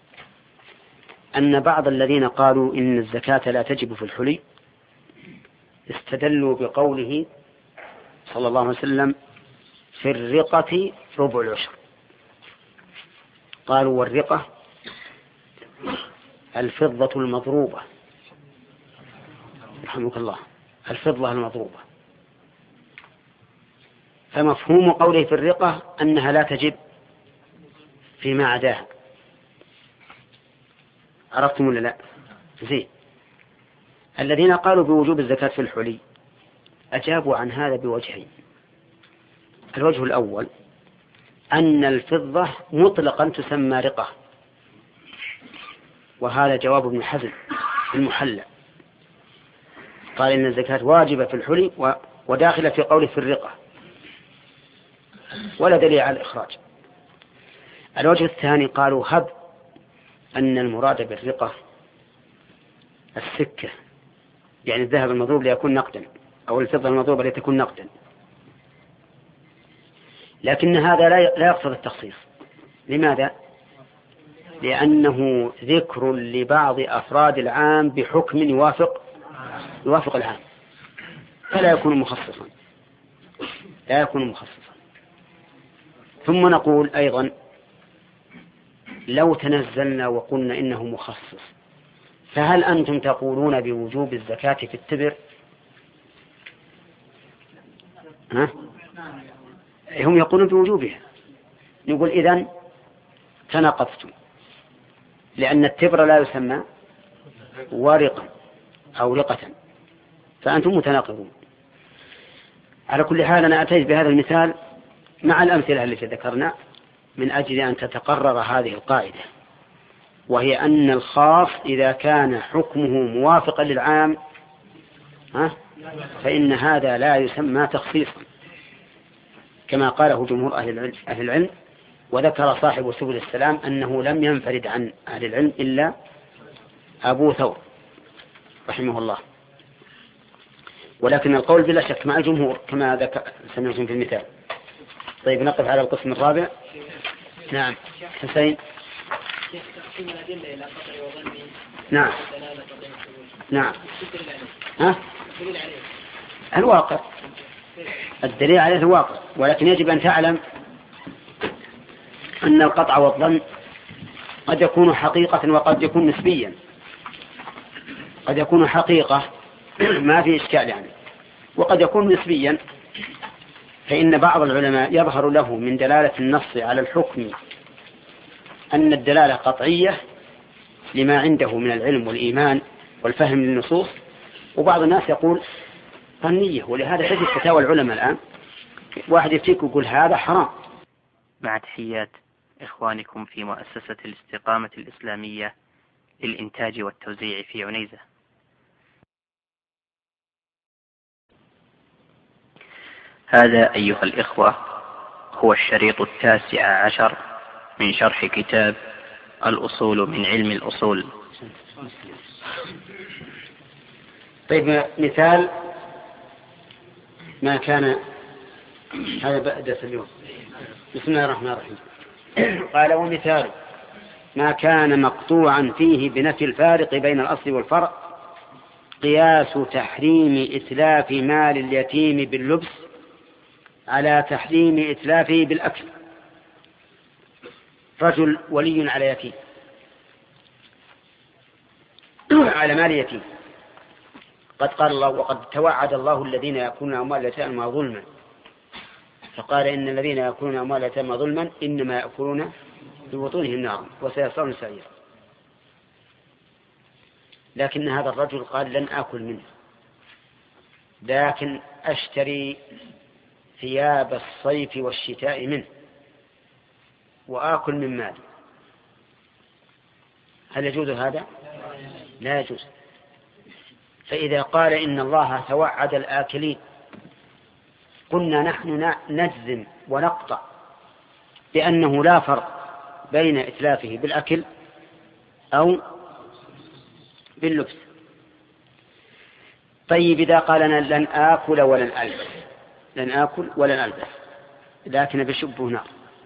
أن بعض الذين قالوا إن الزكاة لا تجب في الحلي استدلوا بقوله صلى الله عليه وسلم: في الرقة ربع العشر. قالوا والرقة الفضة المضروبة، رحمك الله، الفضة المضروبة، فمفهوم قوله في الرقة أنها لا تجب فيما عداها. عرفتم ولا لا؟ زين. الذين قالوا بوجوب الزكاة في الحلي أجابوا عن هذا بوجهين. الوجه الأول أن الفضة مطلقا تسمى رقة، وهذا جواب ابن حزم المحلى، قال إن الزكاة واجبة في الحلي وداخلة في قوله في الرقة، ولا دليل على الإخراج. الوجه الثاني قالوا هب أن المراد بالرقة السكة، يعني الذهب المضروب ليكون نقدا، أو الفضة المضروبة لتكون نقدا، لكن هذا لا يقتضي التخصيص. لماذا؟ لأنه ذكر لبعض أفراد العام بحكم يوافق العام، فلا يكون مخصصا، لا يكون مخصصا. ثم نقول أيضا لو تنزلنا وقلنا إنه مخصص، فهل أنتم تقولون بوجوب الزكاة في التبر؟ هم يقولون بوجوبها. نقول إذن تناقضتم، لأن التبر لا يسمى ورقا أو رقة، فأنتم متناقضون. على كل حال أنا أتيت بهذا المثال مع الأمثلة التي ذكرنا من أجل أن تتقرر هذه القاعدة، وهي أن الخاص إذا كان حكمه موافقا للعام فإن هذا لا يسمى تخصيصا كما قاله جمهور أهل العلم. وذكر صاحب سبل السلام أنه لم ينفرد عن أهل العلم إلا أبو ثور رحمه الله. ولكن القول بلا شك مع الجمهور كما سمعتم في المثال. طيب نقف على القسم الرابع. نعم حسين. نعم نعم. ها؟ الواقع، الدليل عليه الواقع. ولكن يجب أن تعلم أن القطع والظن قد يكون حقيقة وقد يكون نسبيا. قد يكون حقيقة ما في إشكال يعني، وقد يكون نسبيا. فإن بعض العلماء يظهر له من دلالة النص على الحكم أن الدلالة قطعية لما عنده من العلم والإيمان والفهم للنصوص، وبعض الناس يقول ظنية. ولهذا تجد فتاوى العلماء الآن واحد يفتيك ويقول هذا حرام. مع تحيات إخوانكم في مؤسسة الاستقامة الإسلامية للإنتاج والتوزيع في عنيزة. هذا أيها الإخوة هو الشريط 19 من شرح كتاب الأصول من علم الأصول. طيب مثال ما كان، هذا بدأ اليوم. بسم الله الرحمن الرحيم. قال ومثال ما كان مقطوعا فيه بنفي الفارق بين الأصل والفرع قياس تحريم إتلاف مال اليتيم باللبس على تحريم إتلافه بالأكل. رجل ولي على يتيم، على مال يتيم. قد قال الله وقد توعد الله الذين يأكلون أموال اليتامى ظلما، فقال إن الذين يأكلون أموال اليتامى ظلما إنما يأكلون في بطونهم نارا وسيصلون سعيرا. لكن هذا الرجل قال لن آكل منه، لكن أشتري ثياب الصيف والشتاء منه وآكل من مالي. هل يجوز هذا؟ لا يجوز. فإذا قال إن الله توعد الآكلين قلنا نحن نجزم ونقطع بأنه لا فرق بين إتلافه بالأكل أو باللبس. طيب إذا قال أنا لن آكل ولن ألبس، لن آكل ولن ألبس لكن بشبه نار،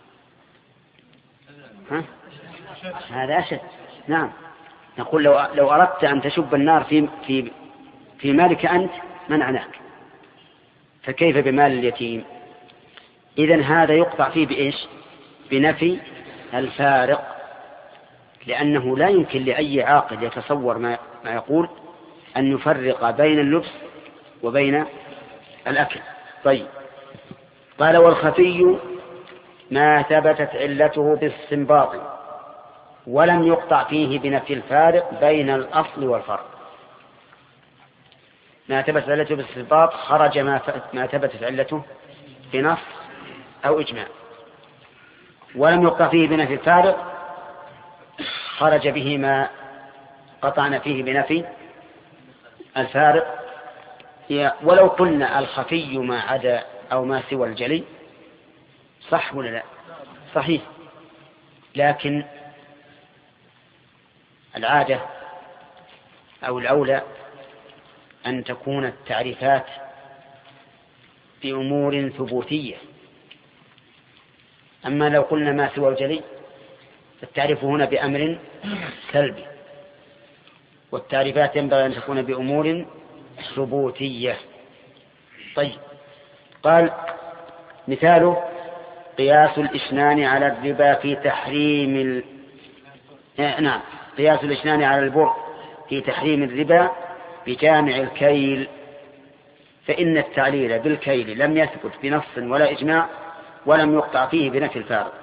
هذا أشد. نعم، نقول لو أردت أن تشب النار في مالك أنت منعناك، فكيف بمال اليتيم؟ إذن هذا يقطع فيه بإيش؟ بنفي الفارق، لأنه لا يمكن لأي عاقل يتصور ما يقول أن يفرق بين اللبس وبين الأكل. طيب قال والخفي ما ثبتت علته باستنباط ولم يقطع فيه بنفي الفارق بين الأصل والفرق. ما ثبتت علته باستنباط خرج ما ثبتت علته بنص أو إجماع، ولم يقطع فيه بنفي الفارق خرج به ما قطعنا فيه بنفي الفارق. ولو قلنا الخفي ما عدا أو ما سوى الجلي صح ولا لا؟ صحيح. لكن العادة أو الأولى أن تكون التعريفات بأمور ثبوتية. أما لو قلنا ما سوى الجلي فالتعريف هنا بأمر سلبي، والتعريفات ينبغي أن تكون بأمور ثبوتية. طيب قال مثاله قياس الإشنان على الربا في تحريم قياس الإشنان على البر في تحريم الربا بجامع الكيل، فإن التعليل بالكيل لم يثبت بنص ولا إجماع ولم يقطع فيه بنفي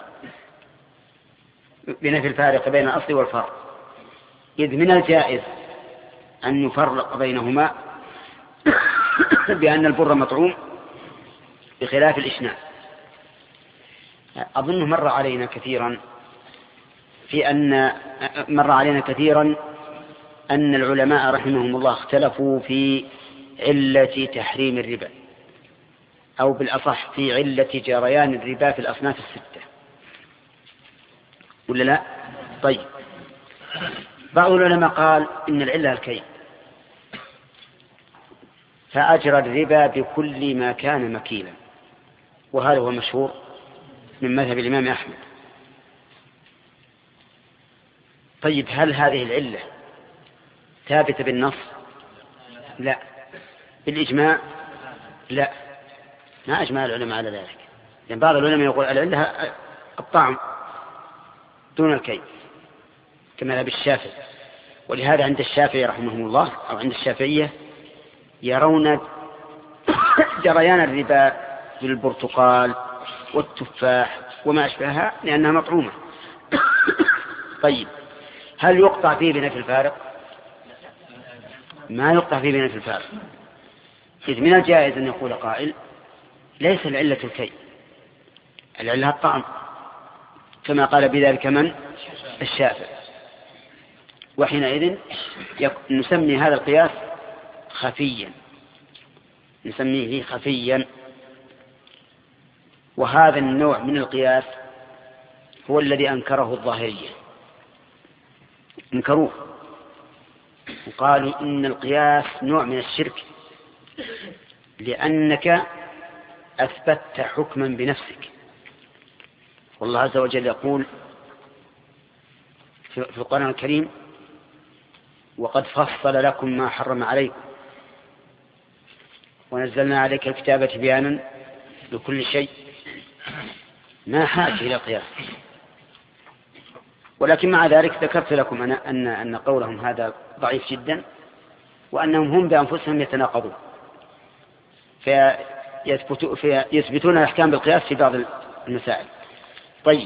الفارق بين الأصل والفرق، إذ من الجائز أن يفرق بينهما بأن البر مطعوم بخلاف الإشنان. أظن مر علينا كثيرا أن العلماء رحمهم الله اختلفوا في علة تحريم الربا، أو بالأصح في علة جريان الربا في الأصناف الستة، ولا لا؟ طيب، بعض العلماء قال إن العلة الكيل، فأجرى الربا بكل ما كان مكيلا، وهذا هو مشهور من مذهب الإمام أحمد. طيب، هل هذه العلة ثابتة بالنص؟ لا. بالإجماع؟ لا، ما أجمع العلماء على ذلك، لأن بعض العلماء يقول العلة الطعم دون الكيل كما ذهب الشافعي، ولهذا عند الشافعي رحمه الله أو عند الشافعية يرون جريان الربا بالبرتقال والتفاح وما أشبهها لأنها مطعومة. طيب، هل يقطع فيه بنفي الفارق؟ ما يقطع فيه بنفي الفارق، إذ من الجائز أن يقول قائل ليس العلة الكي، العلة الطعم، كما قال بذلك من؟ الشافعي. وحينئذ نسمي هذا القياس خفيا، نسميه خفيا. وهذا النوع من القياس هو الذي أنكره الظاهرية، انكروه وقالوا إن القياس نوع من الشرك، لأنك أثبتت حكما بنفسك. والله عز وجل يقول في القرآن الكريم: وقد فصل لكم ما حرم عليكم ونزلنا عليك الكتاب تبيانا لكل شيء. ما حاجة إلى قياس، ولكن مع ذلك ذكرت لكم أن قولهم هذا ضعيف جدا، وأنهم هم بأنفسهم يتناقضون فيثبتون الأحكام بالقياس في بعض المسائل. طيب،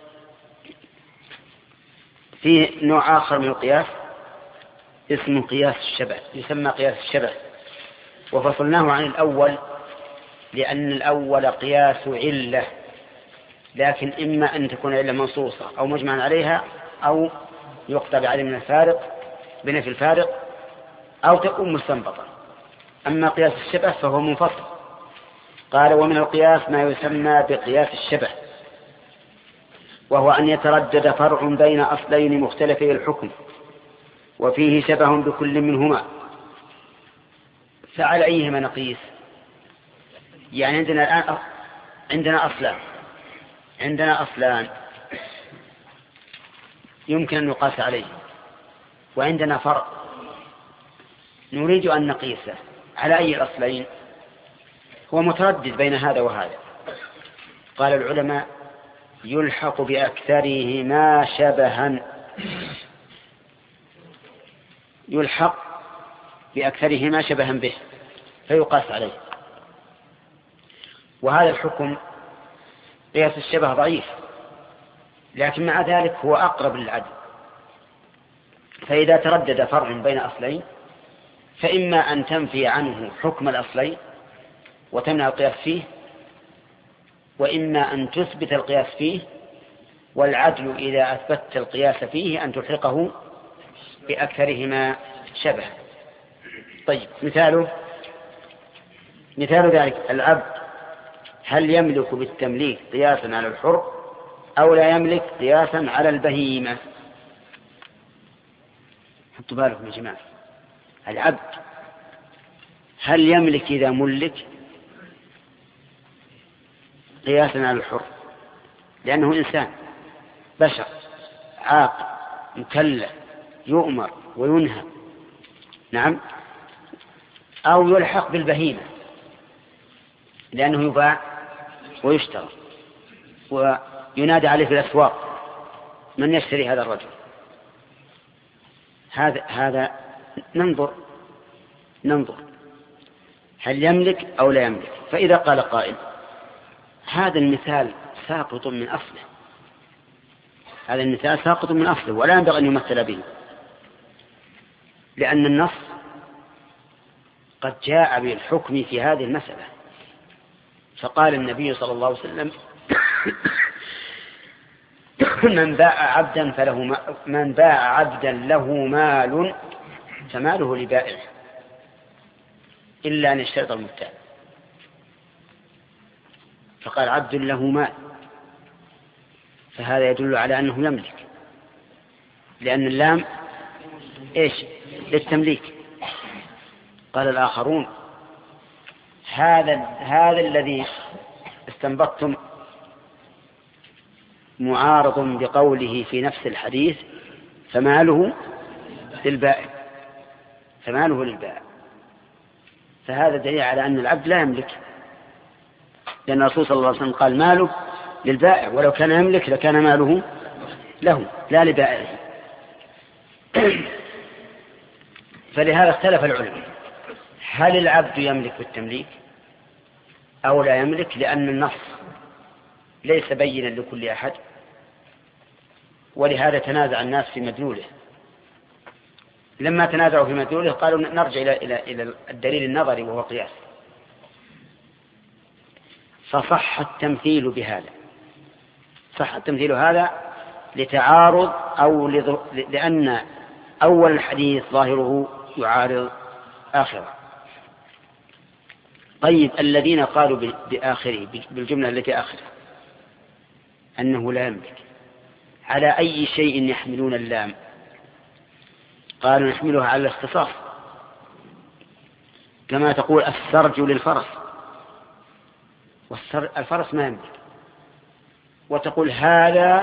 في نوع آخر من القياس اسمه قياس الشبه، يسمى قياس الشبه، وفصلناه عن الأول لأن الأول قياس علة، لكن إما أن تكون علة منصوصة أو مجمعا عليها، أو يقطع بعدم الفارق بنفي الفارق، أو تكون مستنبطة. أما قياس الشبه فهو منفصل. قال: ومن القياس ما يسمى بقياس الشبه، وهو أن يتردد فرع بين أصلين مختلفي الحكم وفيه شبه بكل منهما. فعلى أيهما نقيس؟ يعني عندنا الآن عندنا أصلان يمكن أن يقاس عليه، وعندنا فرع نريد أن نقيسه على أي الأصلين؟ هو متردد بين هذا وهذا. قال العلماء: يلحق بأكثرهما شبها، يلحق بأكثرهما شبها به فيقاس عليه. وهذا الحكم قياس الشبه ضعيف، لكن مع ذلك هو أقرب للعدل. فإذا تردد فرع بين أصلين فإما أن تنفي عنه حكم الأصلين وتمنع القياس فيه، وإما أن تثبت القياس فيه، والعدل إذا أثبتت القياس فيه أن تلحقه بأكثرهما شبها. طيب، مثال ذلك: العبد هل يملك بالتمليك قياسا على الحر أو لا يملك قياسا على البهيمة؟ حطوا بالكم يا جماعة، العبد هل يملك إذا ملك قياسا على الحر، لأنه إنسان بشر عاقل مكلف يؤمر وينهى، نعم، أو يلحق بالبهيمة لأنه يباع ويشترى وينادى عليه في الأسواق: من يشتري هذا الرجل؟ هذا ننظر هل يملك أو لا يملك. فإذا قال قائل: هذا المثال ساقط من أصله، هذا المثال ساقط من أصله ولا ينبغي أن يمثل به، لأن النص قد جاء بالحكم في هذه المسألة. فقال النبي صلى الله عليه وسلم: من باع عبدا له مال فماله لبائعه. إلا أن يشترط المبتاع، فقال عبد له مال، فهذا يدل على أنه يملك، لأن اللام إيش؟ للتمليك. قال الآخرون هذا الذي استنبطتم معارض بقوله في نفس الحديث فماله للبائع، فماله للبائع، فهذا دليل على أن العبد لا يملك، لأن الرسول صلى الله عليه وسلم قال ماله للبائع، ولو كان يملك لكان ماله له لا لبائعه. فلهذا اختلف العلماء هل العبد يملك بالتمليك أو لا يملك، لأن النص ليس بينا لكل أحد، ولهذا تنازع الناس في مدلوله. لما تنازعوا في مدلوله قالوا نرجع إلى الدليل النظري وهو قياس، فصح التمثيل بهذا، صح التمثيل هذا لتعارض أو لأن أول الحديث ظاهره يعارض آخره. طيب الذين قالوا بآخره بالجملة التي آخره أنه لا يملك، على أي شيء يحملون اللام؟ قالوا نحملها على الاختصاص، كما تقول السرج للفرس، والفرس ما يملك، وتقول هذا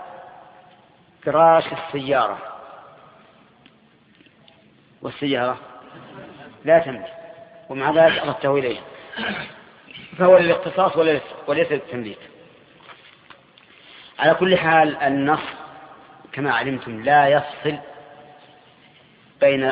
فراش السيارة، والسيارة لا تملك، ومع ذلك أردته إليه، فهو للاختصاص وليس للتمليك. على كل حال النص كما علمتم لا يفصل بين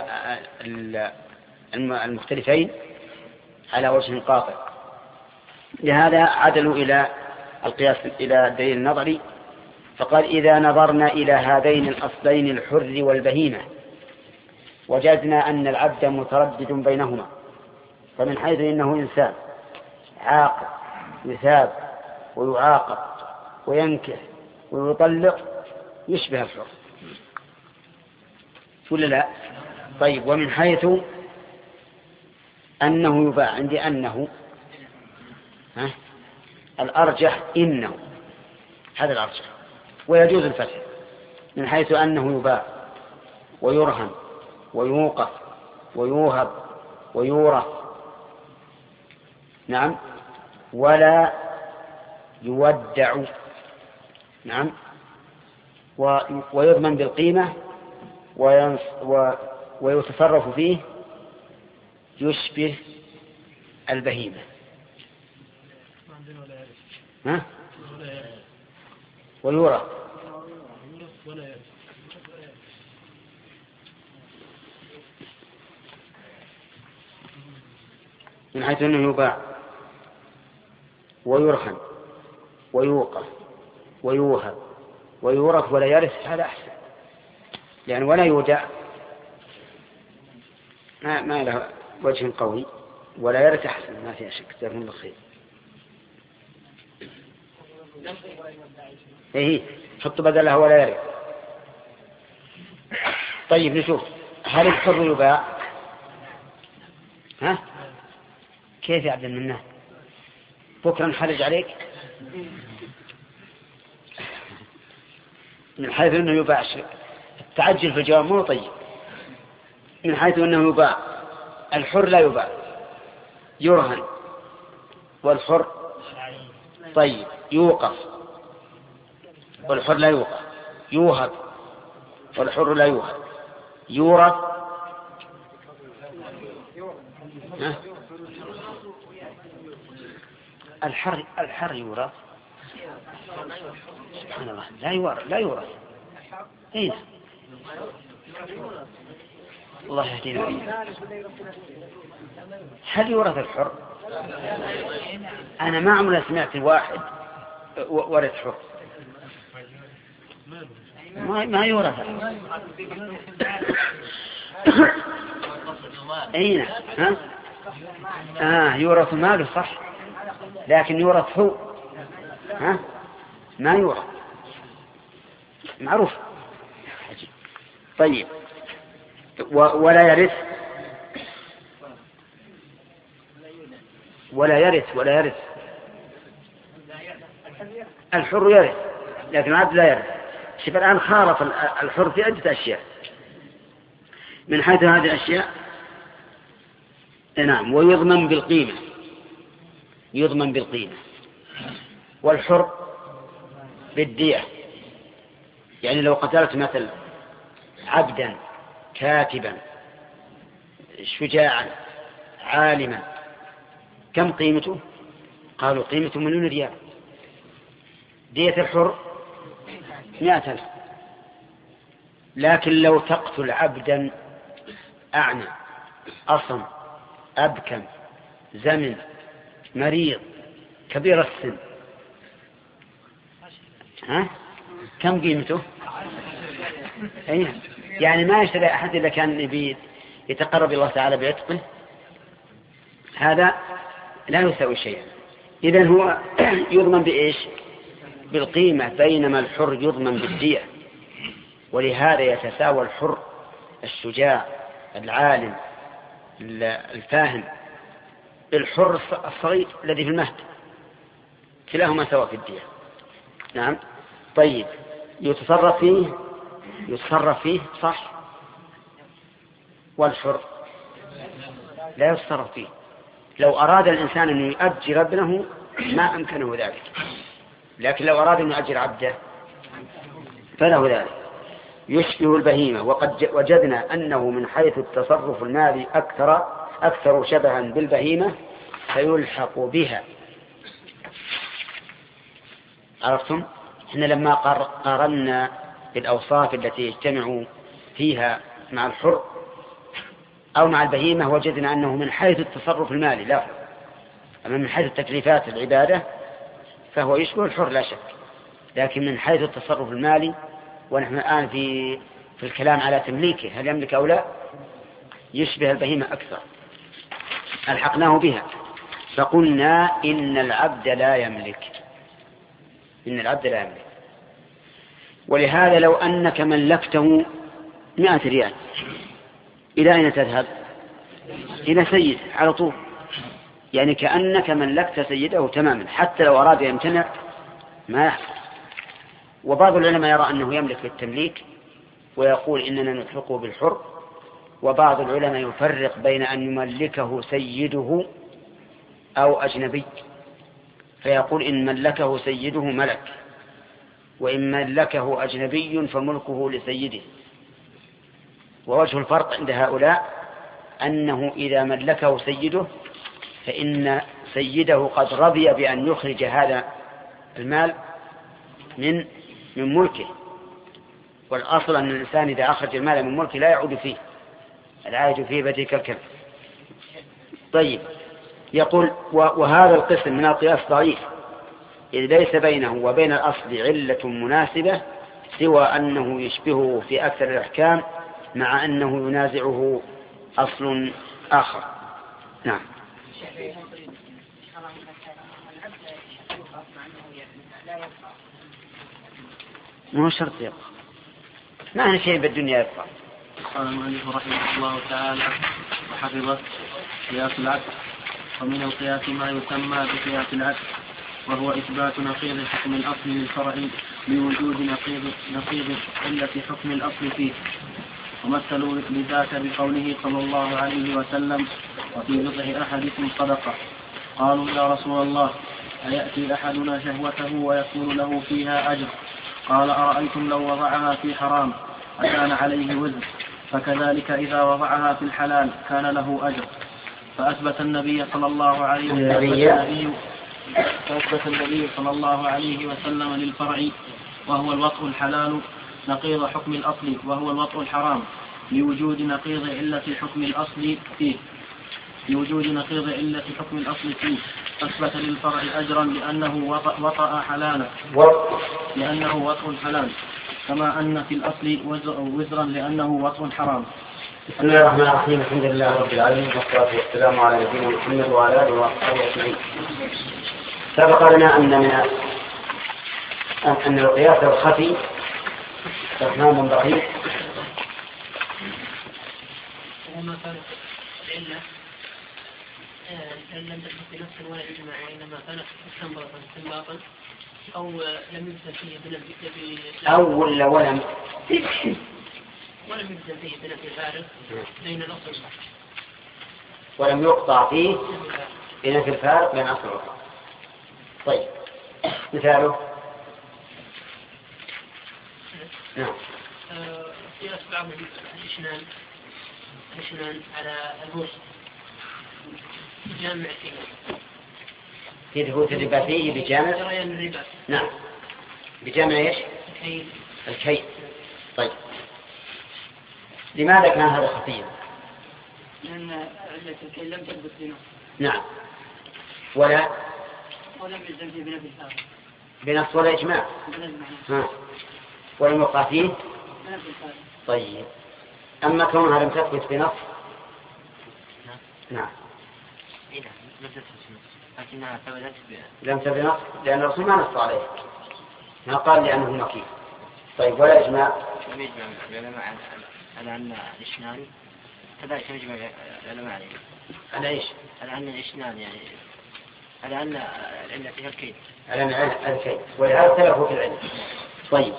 المختلفين على وجه قاطع، لهذا عدلوا إلى القياس إلى الدليل النظري، فقال إذا نظرنا إلى هذين الأصلين الحر والبهيمة وجدنا أن العبد متردد بينهما، فمن حيث إنه إنسان عاقل يثاب ويعاقب وينكح ويطلق يشبه الحر ولا لا؟ طيب ومن حيث أنه يباع، عندي أنه الأرجح إنه، هذا الأرجح ويجوز الفتح، من حيث أنه يباع ويرهن ويوقف ويوهب ويورث، نعم، ولا يودع، نعم، ويضمن بالقيمة ويتصرف فيه يشبه البهيمة. ويورث من حيث أنه يباع ويرهن ويوقف ويوهب ويورث ولا يرث، هذا أحسن، يعني ولا يودع ما له وجه قوي، ولا يرث أحسن، ما فيها شك، جزاكم الله خير. إيه حط بدلها ولا يرث. طيب نشوف هل الحر يباع؟ كيف يا عبد المنان بكرة نحرج عليك؟ من حيث أنه يباع التعجل في الجواب مو طيب. من حيث أنه يباع الحر لا يباع، يرهن، والحر طيب يوقف والحر لا يوقف، يوهب والحر لا يوهب، يورث الحر يورث، سبحان الله، لا يورث. ايه الله يهدينا. هل يورث الحر؟ انا ما عمري سمعت واحد ورث حر، ما يورث. اين يورث ماله صح، لكن يورث هو ما يورث، معروف. طيب ولا يرث ولا يرث الحر يرث لكن العبد لا يرث. شوف الآن خالف الحر في عدة أشياء من حيث هذه الأشياء. نعم. ويضمن بالقيمة والحر بالدية. يعني لو قتلت مثل عبدا كاتبا شجاعا عالما كم قيمته؟ قالوا قيمته 1,000,000 ريال. دية الحر 100,000. لكن لو تقتل عبدا أعمى أصم أبكم زمن مريض كبير السن كم قيمته؟ يعني ما يشتري أحد إذا كان يتقرب الله تعالى بعتقه، هذا لا يساوي شيئا. إذن هو يضمن بإيش؟ بالقيمة، بينما الحر يضمن بالدية. ولهذا يتساوى الحر الشجاع العالم الفاهم الحر الصغير الذي في المهد، كلاهما سواء في الدية. نعم. طيب يتصرف فيه صح، والحر لا يتصرف فيه. لو أراد الإنسان أن يؤجر ابنه ما أمكنه ذلك، لكن لو أراد أن يؤجر عبده فله ذلك. يشبه البهيمة، وقد وجدنا أنه من حيث التصرف المالي أكثر شبها بالبهيمة فيلحق بها. عرفتم؟ إحنا لما قارنا بالأوصاف التي يجتمع فيها مع الحر أو مع البهيمة وجدنا أنه من حيث التصرف المالي لا، أما من حيث تكليفات العبادة فهو يشبه الحر لا شك، لكن من حيث التصرف المالي ونحن الآن في الكلام على تمليكه هل يملك أو لا، يشبه البهيمة أكثر. ألحقناه بها فقلنا إن العبد لا يملك. ولهذا لو أنك ملكته 100 ريال إلى أين تذهب؟ إلى سيد على طول، يعني كأنك ملكت سيده تماما، حتى لو أراد يمتنع ما يحصل. وبعض العلماء يرى أنه يملك بالتمليك ويقول إننا نلحقه بالحر، وبعض العلماء يفرق بين أن يملكه سيده أو أجنبي، فيقول إن ملكه سيده ملك، وإن ملكه أجنبي فملكه لسيده. ووجه الفرق عند هؤلاء أنه إذا ملكه سيده فإن سيده قد رضي بأن يخرج هذا المال من ملكه، والأصل أن الإنسان إذا أخرج المال من ملكه لا يعود فيه، العائد فيه بدي كالكلب. طيب يقول وهذا القسم من القياس ضعيف، إذ ليس بينه وبين الأصل علة مناسبة سوى أنه يشبهه في أكثر الأحكام مع أنه ينازعه أصل آخر. نعم. مو شرط يبقى، ما هي شيء بالدنيا يبقى. قال المؤلف رحمه الله تعالى وحفظه: قياس العدل. ومن القياس ما يسمى بقياس العدل، وهو إثبات نقيض حكم الأصل للفرع بوجود نقيض علة حكم الأصل فيه. ومثلوا لذاك بقوله صلى الله عليه وسلم: وفي بضع أحدكم صدقة. قالوا: يا رسول الله، أيأتي أحدنا شهوته ويكون له فيها أجر؟ قال: أرأيتم لو وضعها في حرام أكان عليه وزر؟ فكذلك إذا وضعها في الحلال كان له أجر. فأثبت النبي صلى الله عليه وسلم للفرع وهو الوطء الحلال نقيض حكم الأصل وهو الوطء الحرام لوجود نقيض علة حكم الأصل فيه. أثبت للفرع أجرا لأنه وطأ حلالا، لأنه وطء حلال، كما أن في الأصل وزرا لأنه وطء حرام. بسم الله الرحمن الرحيم. الحمد لله رب العالمين، والصلاة والسلام على نبينا محمد وعلى آله وصحبه أجمعين. سبق لنا أن القياس الخفي استثناء بخيل لم تثبت بنفس ولا إجماع وإنما كانت استنباطا أو لم يجزم فيه بنفي ولم يجزم فيه بنفي الفارق بين الأصل ولم يقطع فيه بنفي الفارق بين أصل الأصل. طيب مثاله نعم. قياس بعض الإشنان على البورصة جامع في ثبوت الربا فيه بجامع جريان الربا. نعم بجامع ايش؟ الكيل. طيب لماذا كان هذا خفيا؟ لأن علة الكيل لم تثبت بنص. نعم ولم يلزم فيه بنفي الفارق بنص ولا إجماع. ولم يقع فيه بنفي الفارق. طيب أما كونها لم تثبت بنص نعم لكنها ثبتت لم تثبت بنص لأن الرسول ما نص عليه ما قال لأنه مكي. طيب ولا إجماع؟ لم يجمع العلماء على أن الإشنان كذلك يجمع العلماء عليه. على إيش؟ على أن الإشنان يعني على أن العلة فيها الكيد. على أن الكيد ولهذا اختلفوا في العلم. طيب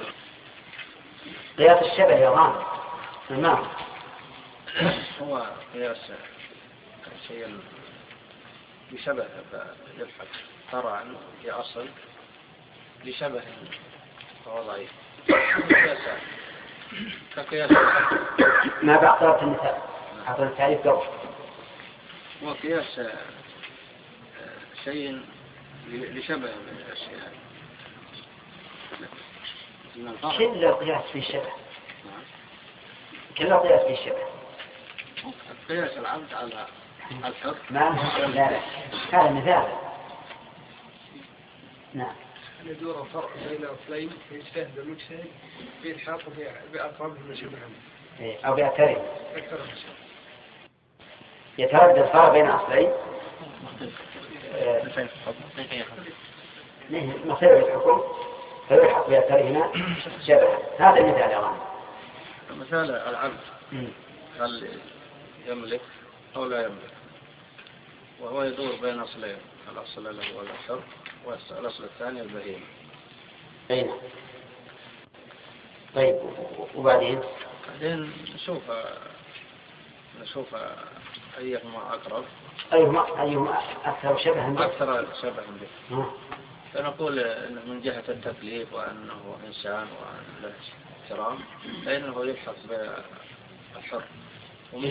قياس الشبه يا غامض تمام. هو قياس شيء يشبه يلحق فرعا في أصل لشبه فهو ضعيف كقياس ما بعطرت النساء عطر التعريف قبل. وقياس شيء لشبه من الأشياء كل قياس في الشبه كل قياس في الشبه. قياس العبد على الحر لا هذا مثال. نعم يدور فرق بين أصلين فيجتهد المجتهد في الحاق بأقرب المشبه أو بيعترف أكثر المشبه يتردد فرق بين أصلين مصير الحكم فيلحق بيعترفنا شبه. هذا مثال يا غانم. مثال العبد هل يملك أو لا يملك وهو يدور بين أصلين الأصل الذي هو الحر والأصل الثاني البهيمة. أين؟ طيب وبعدين نشوف أيهما أقرب أيهما أكثر شبها به. فنقول إنه من جهة التكليف وأنه إنسان وأن له احترام فإنه يلحق بالحر. ومن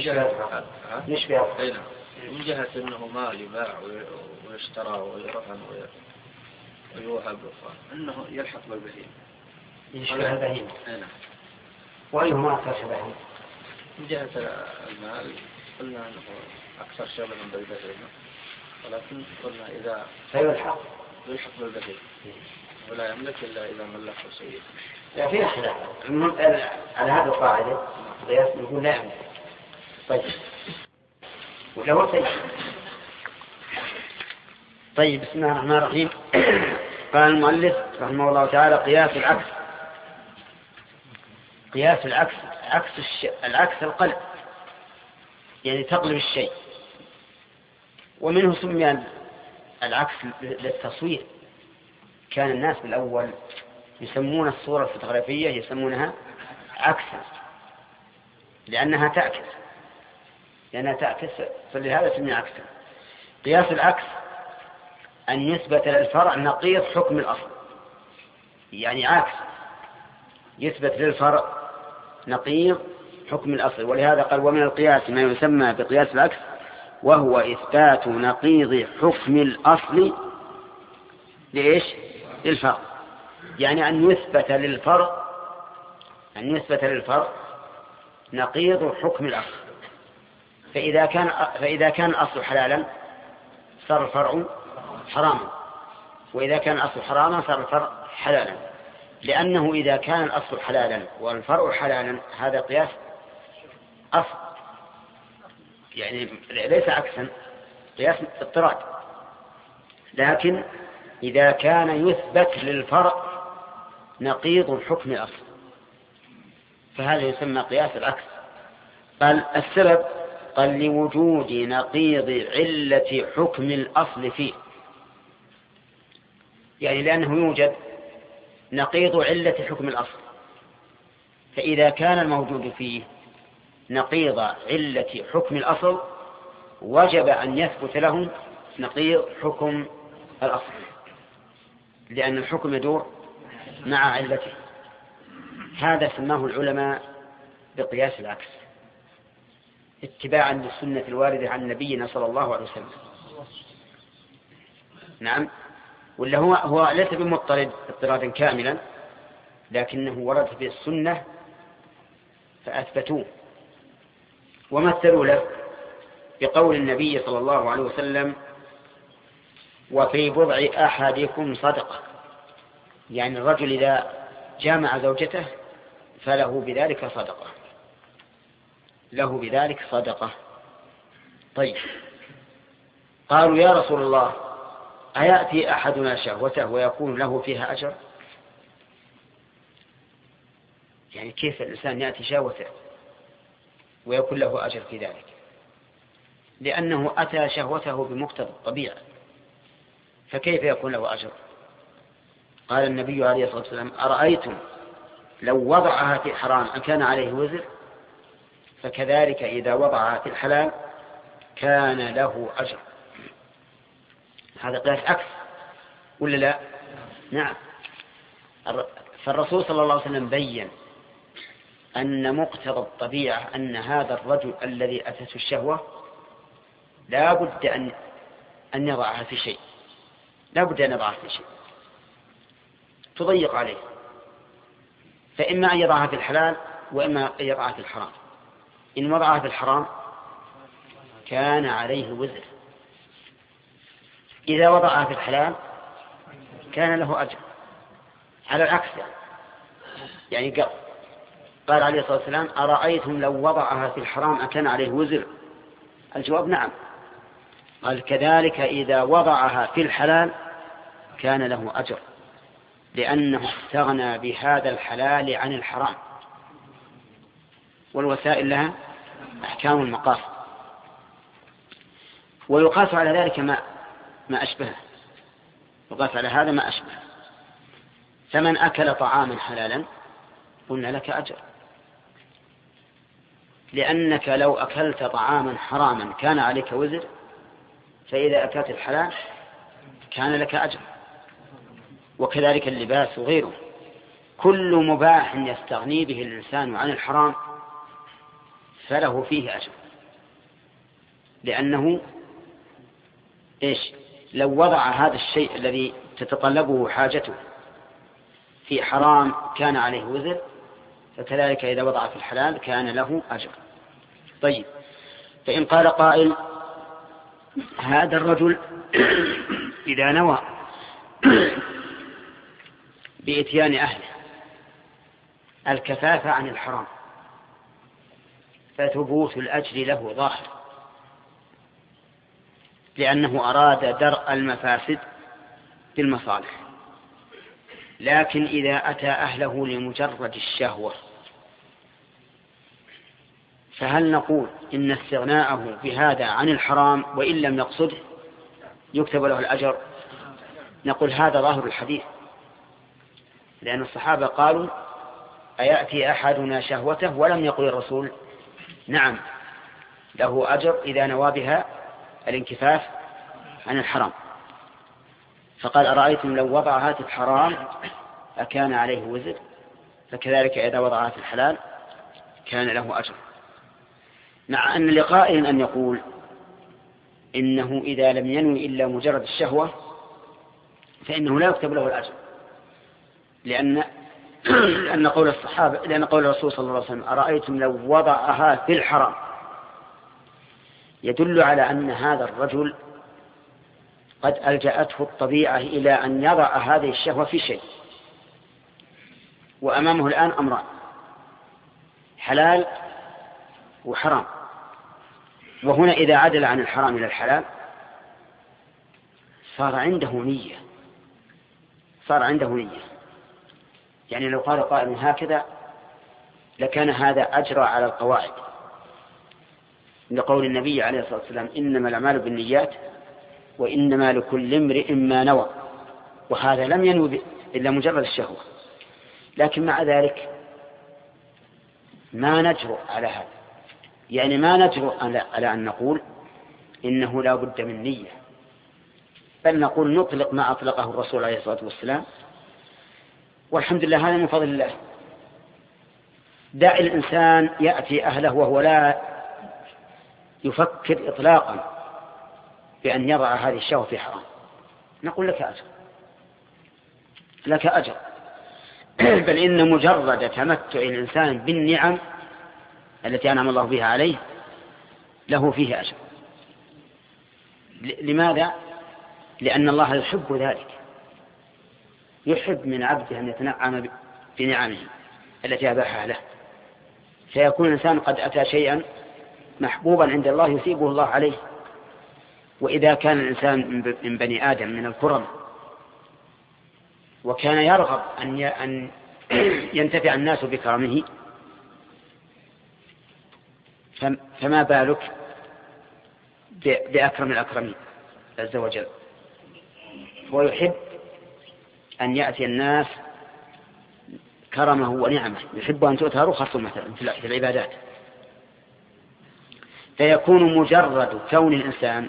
جهة أنه مال يباع ويشترى ويرهن ويوهب أنه يلحق بالبهيمة. يشبه البهيمة. وأيهما أكثر شبها؟ من جهة المال قلنا أنه أكثر شبها بالبهيمة ولكن قلنا إذا فيلحق بالبهيمة ولا يملك إلا إذا ملكه سيده. لا في خلاف على هذه القاعدة قياس نقول لا يملك. طيب ولو طيب بسم الله الرحمن الرحيم. قال المؤلف رحمه الله تعالى قياس العكس العكس القلب يعني تقلب الشيء. ومنه سمي العكس للتصوير. كان الناس بالأول يسمون الصورة الفوتوغرافية يسمونها عكسا لأنها تعكس فلهذا سمي عكسا. قياس العكس أن يثبت للفرع نقيض حكم الأصل يعني عكس يثبت للفرع نقيض حكم الأصل. ولهذا قال ومن القياس ما يسمى بقياس العكس وهو إثبات نقيض حكم الأصل لإيش؟ للفرع يعني أن يثبت للفرع نقيض حكم الأصل. فإذا كان الأصل حلالا صار الفرع حراما وإذا كان الأصل حراما صار الفرع حلالا. لأنه إذا كان الأصل حلالا والفرع حلالا هذا قياس أصل يعني ليس عكسا قياس اضطراد. لكن إذا كان يثبت للفرع نقيض حكم الأصل فهذا يسمى قياس العكس. قال السبب قال لوجود نقيض علة حكم الأصل فيه، يعني لأنه يوجد نقيض علة حكم الأصل، فإذا كان الموجود فيه نقيض علة حكم الأصل وجب أن يثبت له نقيض حكم الأصل، لأن الحكم يدور مع علته. هذا سماه العلماء بقياس العكس، اتباعا للسنة الواردة عن نبينا صلى الله عليه وسلم. نعم، ولا هو ليس بمضطرد اضطرادا كاملا، لكنه ورد في السنة فأثبتوه ومثلوا له بقول النبي صلى الله عليه وسلم: وفي بضع أحدكم صدقة، يعني الرجل إذا جامع زوجته فله بذلك صدقة، له بذلك صدقة. طيب، قالوا: يا رسول الله، أيأتي أحدنا شهوته ويكون له فيها أجر؟ يعني كيف الإنسان يأتي شهوته ويكون له أجر في ذلك؟ لأنه أتى شهوته بمقتضى الطبيعة، فكيف يكون له أجر؟ قال النبي عليه الصلاة والسلام: أرأيتم لو وضعها في الحرام أكان عليه وزر؟ فكذلك إذا وضعها في الحلال كان له أجر. هذا قياس عكس ولا لا؟ نعم. فالرسول صلى الله عليه وسلم بين أن مقتضى الطبيعة أن هذا الرجل الذي أتته الشهوة لا بد أن يضعها في شيء، لا بد أن يضعها في شيء تضيق عليه، فإما أن يضعها في الحلال وإما أن يضعها في الحرام. إن وضعها في الحرام كان عليه وزر، إذا وضعها في الحلال كان له أجر. على العكس يعني قال عليه الصلاة والسلام: أرأيتم لو وضعها في الحرام أكان عليه وزر؟ الجواب نعم. قال: كذلك إذا وضعها في الحلال كان له أجر، لأنه استغنى بهذا الحلال عن الحرام، والوسائل لها أحكام المقاصد. ويقاس على ذلك ما أشبهه، يقاس على هذا ما أشبه. فمن أكل طعاما حلالا قلنا لك أجر، لأنك لو أكلت طعاما حراما كان عليك وزر، فإذا أكلت الحلال كان لك أجر. وكذلك اللباس وغيره، كل مباح يستغني به الإنسان عن الحرام فله فيه أجر، لأنه لو وضع هذا الشيء الذي تتطلبه حاجته في حرام كان عليه وزر، فكذلك إذا وضع في الحلال كان له أجر. طيب، فإن قال قائل: هذا الرجل إذا نوى بإتيان أهله الكفاف عن الحرام فثبوت الأجر له ظاهر، لأنه أراد درء المفاسد بالمصالح. لكن إذا أتى أهله لمجرد الشهوة فهل نقول إن استغناءه بهذا عن الحرام وإن لم يقصده يكتب له الأجر؟ نقول هذا ظاهر الحديث، لأن الصحابة قالوا: أيأتي أحدنا شهوته؟ ولم يقل الرسول: نعم له أجر إذا نوى بها الانكفاف عن الحرام. فقال: أرأيتم لو وضعها في الحرام أكان عليه وزر؟ فكذلك إذا وضعها في الحلال كان له أجر. مع أن لقائل أن يقول إنه إذا لم ينوي إلا مجرد الشهوة فإنه لا يكتب له الأجر، لأن قول الصحابة، لأن قول الرسول صلى الله عليه وسلم: أرأيتم لو وضعها في الحرام، يدل على أن هذا الرجل قد ألجأته الطبيعة إلى أن يضع هذه الشهوة في شيء، وأمامه الآن أمران: حلال وحرام. وهنا إذا عدل عن الحرام إلى الحلال صار عنده نية، يعني لو قال قائل هكذا لكان هذا أجرى على القواعد، لقول النبي عليه الصلاة والسلام إنما الأعمال بالنيات وإنما لكل امرئ ما نوى، وهذا لم ينوي إلا مجرد الشهوة. لكن مع ذلك ما نجرؤ على هذا، يعني ما نجرؤ على أن نقول إنه لا بد من نية، بل نقول نطلق ما أطلقه الرسول عليه الصلاة والسلام، والحمد لله هذا من فضل الله. دع الإنسان يأتي أهله وهو لا يفكر إطلاقا بأن يضع هذه الشهوة في حرام، نقول لك أجر، لك أجر. بل إن مجرد تمتع الإنسان بالنعم التي أنعم الله بها عليه له فيه أجر. لماذا؟ لأن الله يحب ذلك، يحب من عبده أن يتنعم بنعمه التي أباحها له، فيكون الإنسان قد أتى شيئا محبوبا عند الله يثيبه الله عليه. وإذا كان الإنسان من بني آدم من الكرم وكان يرغب أن ينتفع الناس بكرمه، فما بالك بأكرم الأكرمين عز وجل. ويحب أن يأتي الناس كرمه ونعمه، يحب أن تؤتى رخصه مثلا في العبادات. فيكون مجرد كون الإنسان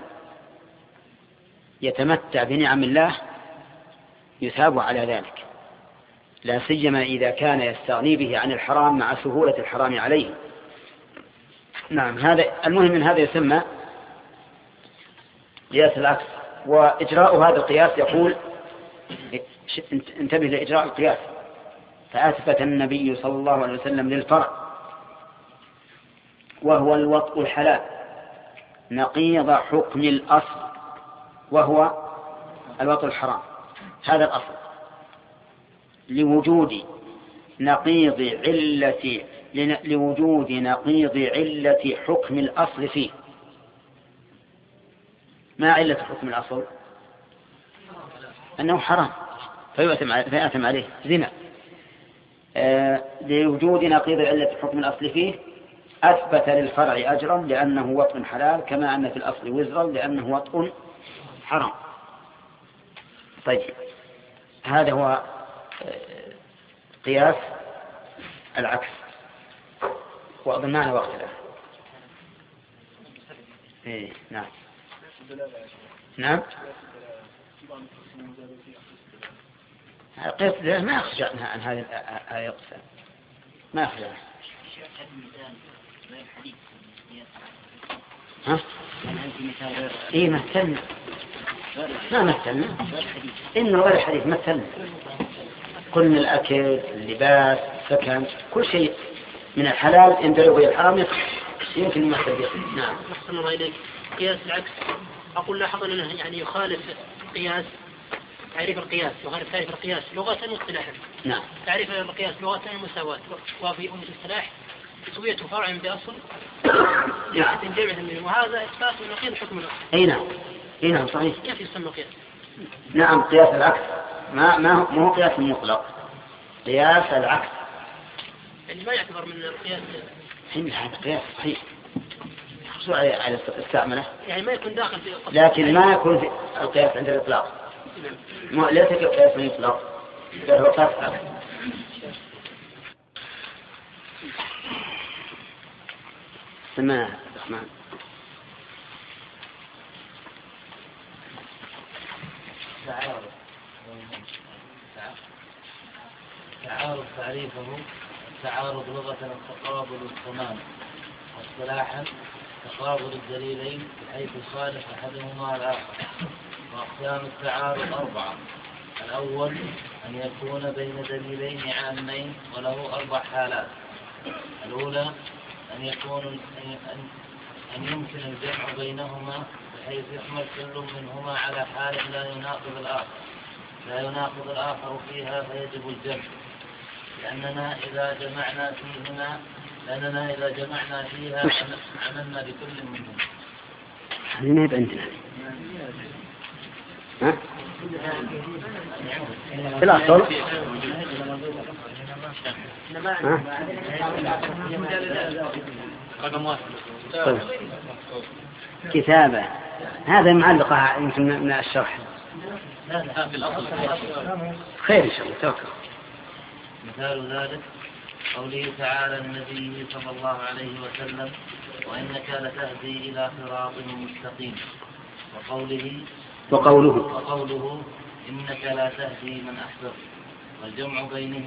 يتمتع بنعم الله يثاب على ذلك، لا سيما إذا كان يستغني به عن الحرام مع سهولة الحرام عليه. نعم، هذا المهم من هذا يسمى قياس العكس. وإجراء هذا القياس يقول انتبه لإجراء القياس. فأثبت النبي صلى الله عليه وسلم للفرع وهو الوطء الحلال نقيض حكم الأصل وهو الوطء الحرام، هذا الأصل، لوجود نقيض علة حكم الأصل فيه. ما علة حكم الأصل؟ أنه حرام فيأثم عليه زنا. لوجود نقيض علة حكم الأصل فيه أثبت للفرع أجرا لأنه وطء حلال، كما أن في الأصل وزرا لأنه وطء حرام. طيب، هذا هو قياس العكس. وأظن معنا وقت الآن. نعم نعم، قياس الدلالة ما يخرج عن هذه الأقسام، ما يخرج عنها. ها؟ إيه مثلنا؟ ما مثلنا؟ إنه غير حديث مثلنا. كل من الأكل، اللباس، السكن، كل شيء من الحلال يندرج إلى الحرام يمكن مثل به. نعم. أحسن الله إليك. قياس العكس أقول لاحظ أنه يعني يخالف قياس تعريف القياس وغير تعريف القياس لغة واصطلاحا. نعم. تعريف القياس لغة المساواة، وفي الاصطلاح تسوية فرع بأصل جمع منه، وهذا إثبات نقيض حكم الأصل. أي نعم، أي نعم صحيح. كيف يسمى قياس؟ نعم، قياس العكس ما هو قياس مطلق، قياس العكس يعني ما يعتبر من القياس. هذا قياس صحيح يخصو على استعمله، يعني ما يكون داخل في لكن ما يكون في القياس عند الإطلاق. ليس كقياس مطلق، بل هو قياس عكس. سماه الرحمن. تعارض تعريفه تعارض لغة التقابل التمام، واصطلاحا تقابل الدليلين بحيث يخالف أحدهما الآخر. وأقسام التعارض 4: الأول أن يكون بين دليلين عامين وله 4 حالات. الأولى أن يمكن الجمع بينهما بحيث يحمل كل منهما على حال لا يناقض الآخر فيها فيجب الجمع، لأننا إذا جمعنا فيها عملنا بكل منهم. هذه ما يبقى عندنا. ها؟ بالأصل رقم 1 طيب. كتابة هذا معلقة يمكن من الشرح. خير إن شاء الله. توكل. مثال ذلك قوله تعالى النبي صلى الله عليه وسلم وإنك لتهدي إلى صراط مستقيم، وقوله إنك لا تهدي من أحببت. والجمع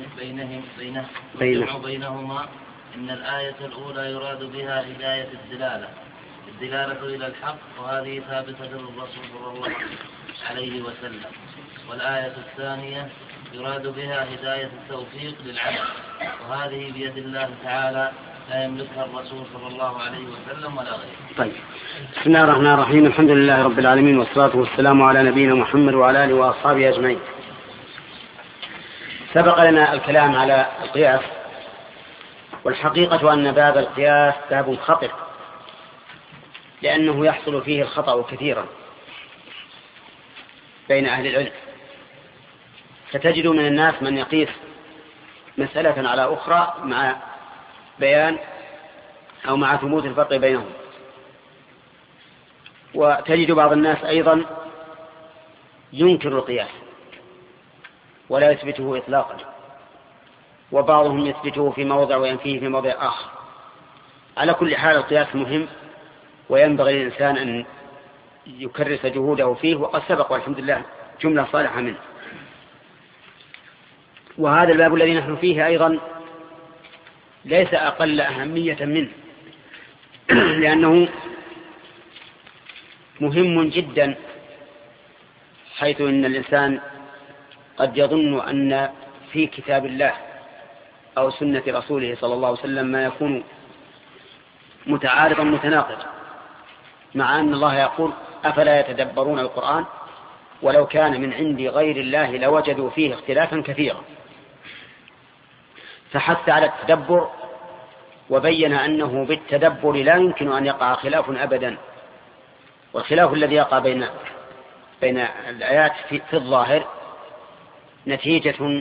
بينهما إن الآية الأولى يراد بها هداية الدلالة إلى الحق، وهذه ثابتة للرسول صلى الله عليه وسلم. والآية الثانية يراد بها هداية التوفيق للعمل، وهذه بيد الله تعالى لا يملكها الرسول صلى الله عليه وسلم ولا غيره. طيب. بسم الله الرحمن الرحيم. الحمد لله رب العالمين، والصلاة والسلام على نبينا محمد وعلى آله وأصحابه أجمعين. سبق لنا الكلام على القياس، والحقيقة أن باب القياس باب خطر، لأنه يحصل فيه الخطأ كثيرا بين أهل العلم. فتجد من الناس من يقيس مسألة على أخرى مع بيان أو مع ثبوت الفرق بينهم، وتجد بعض الناس أيضا ينكر القياس ولا يثبته إطلاقا، وبعضهم يثبته في موضع وينفيه في موضع آخر. على كل حال القياس مهم، وينبغي للإنسان أن يكرس جهوده فيه، وقد سبق والحمد لله جملة صالحة منه. وهذا الباب الذي نحن فيه أيضا ليس أقل أهمية منه، لأنه مهم جدا، حيث إن الإنسان قد يظن أن في كتاب الله أو سنة رسوله صلى الله عليه وسلم ما يكون متعارضا متناقضا، مع أن الله يقول أفلا يتدبرون القرآن ولو كان من عند غير الله لوجدوا فيه اختلافا كثيرا. فحث على التدبر، وبين أنه بالتدبر لا يمكن أن يقع خلاف أبدا. والخلاف الذي يقع بين الآيات في الظاهر نتيجة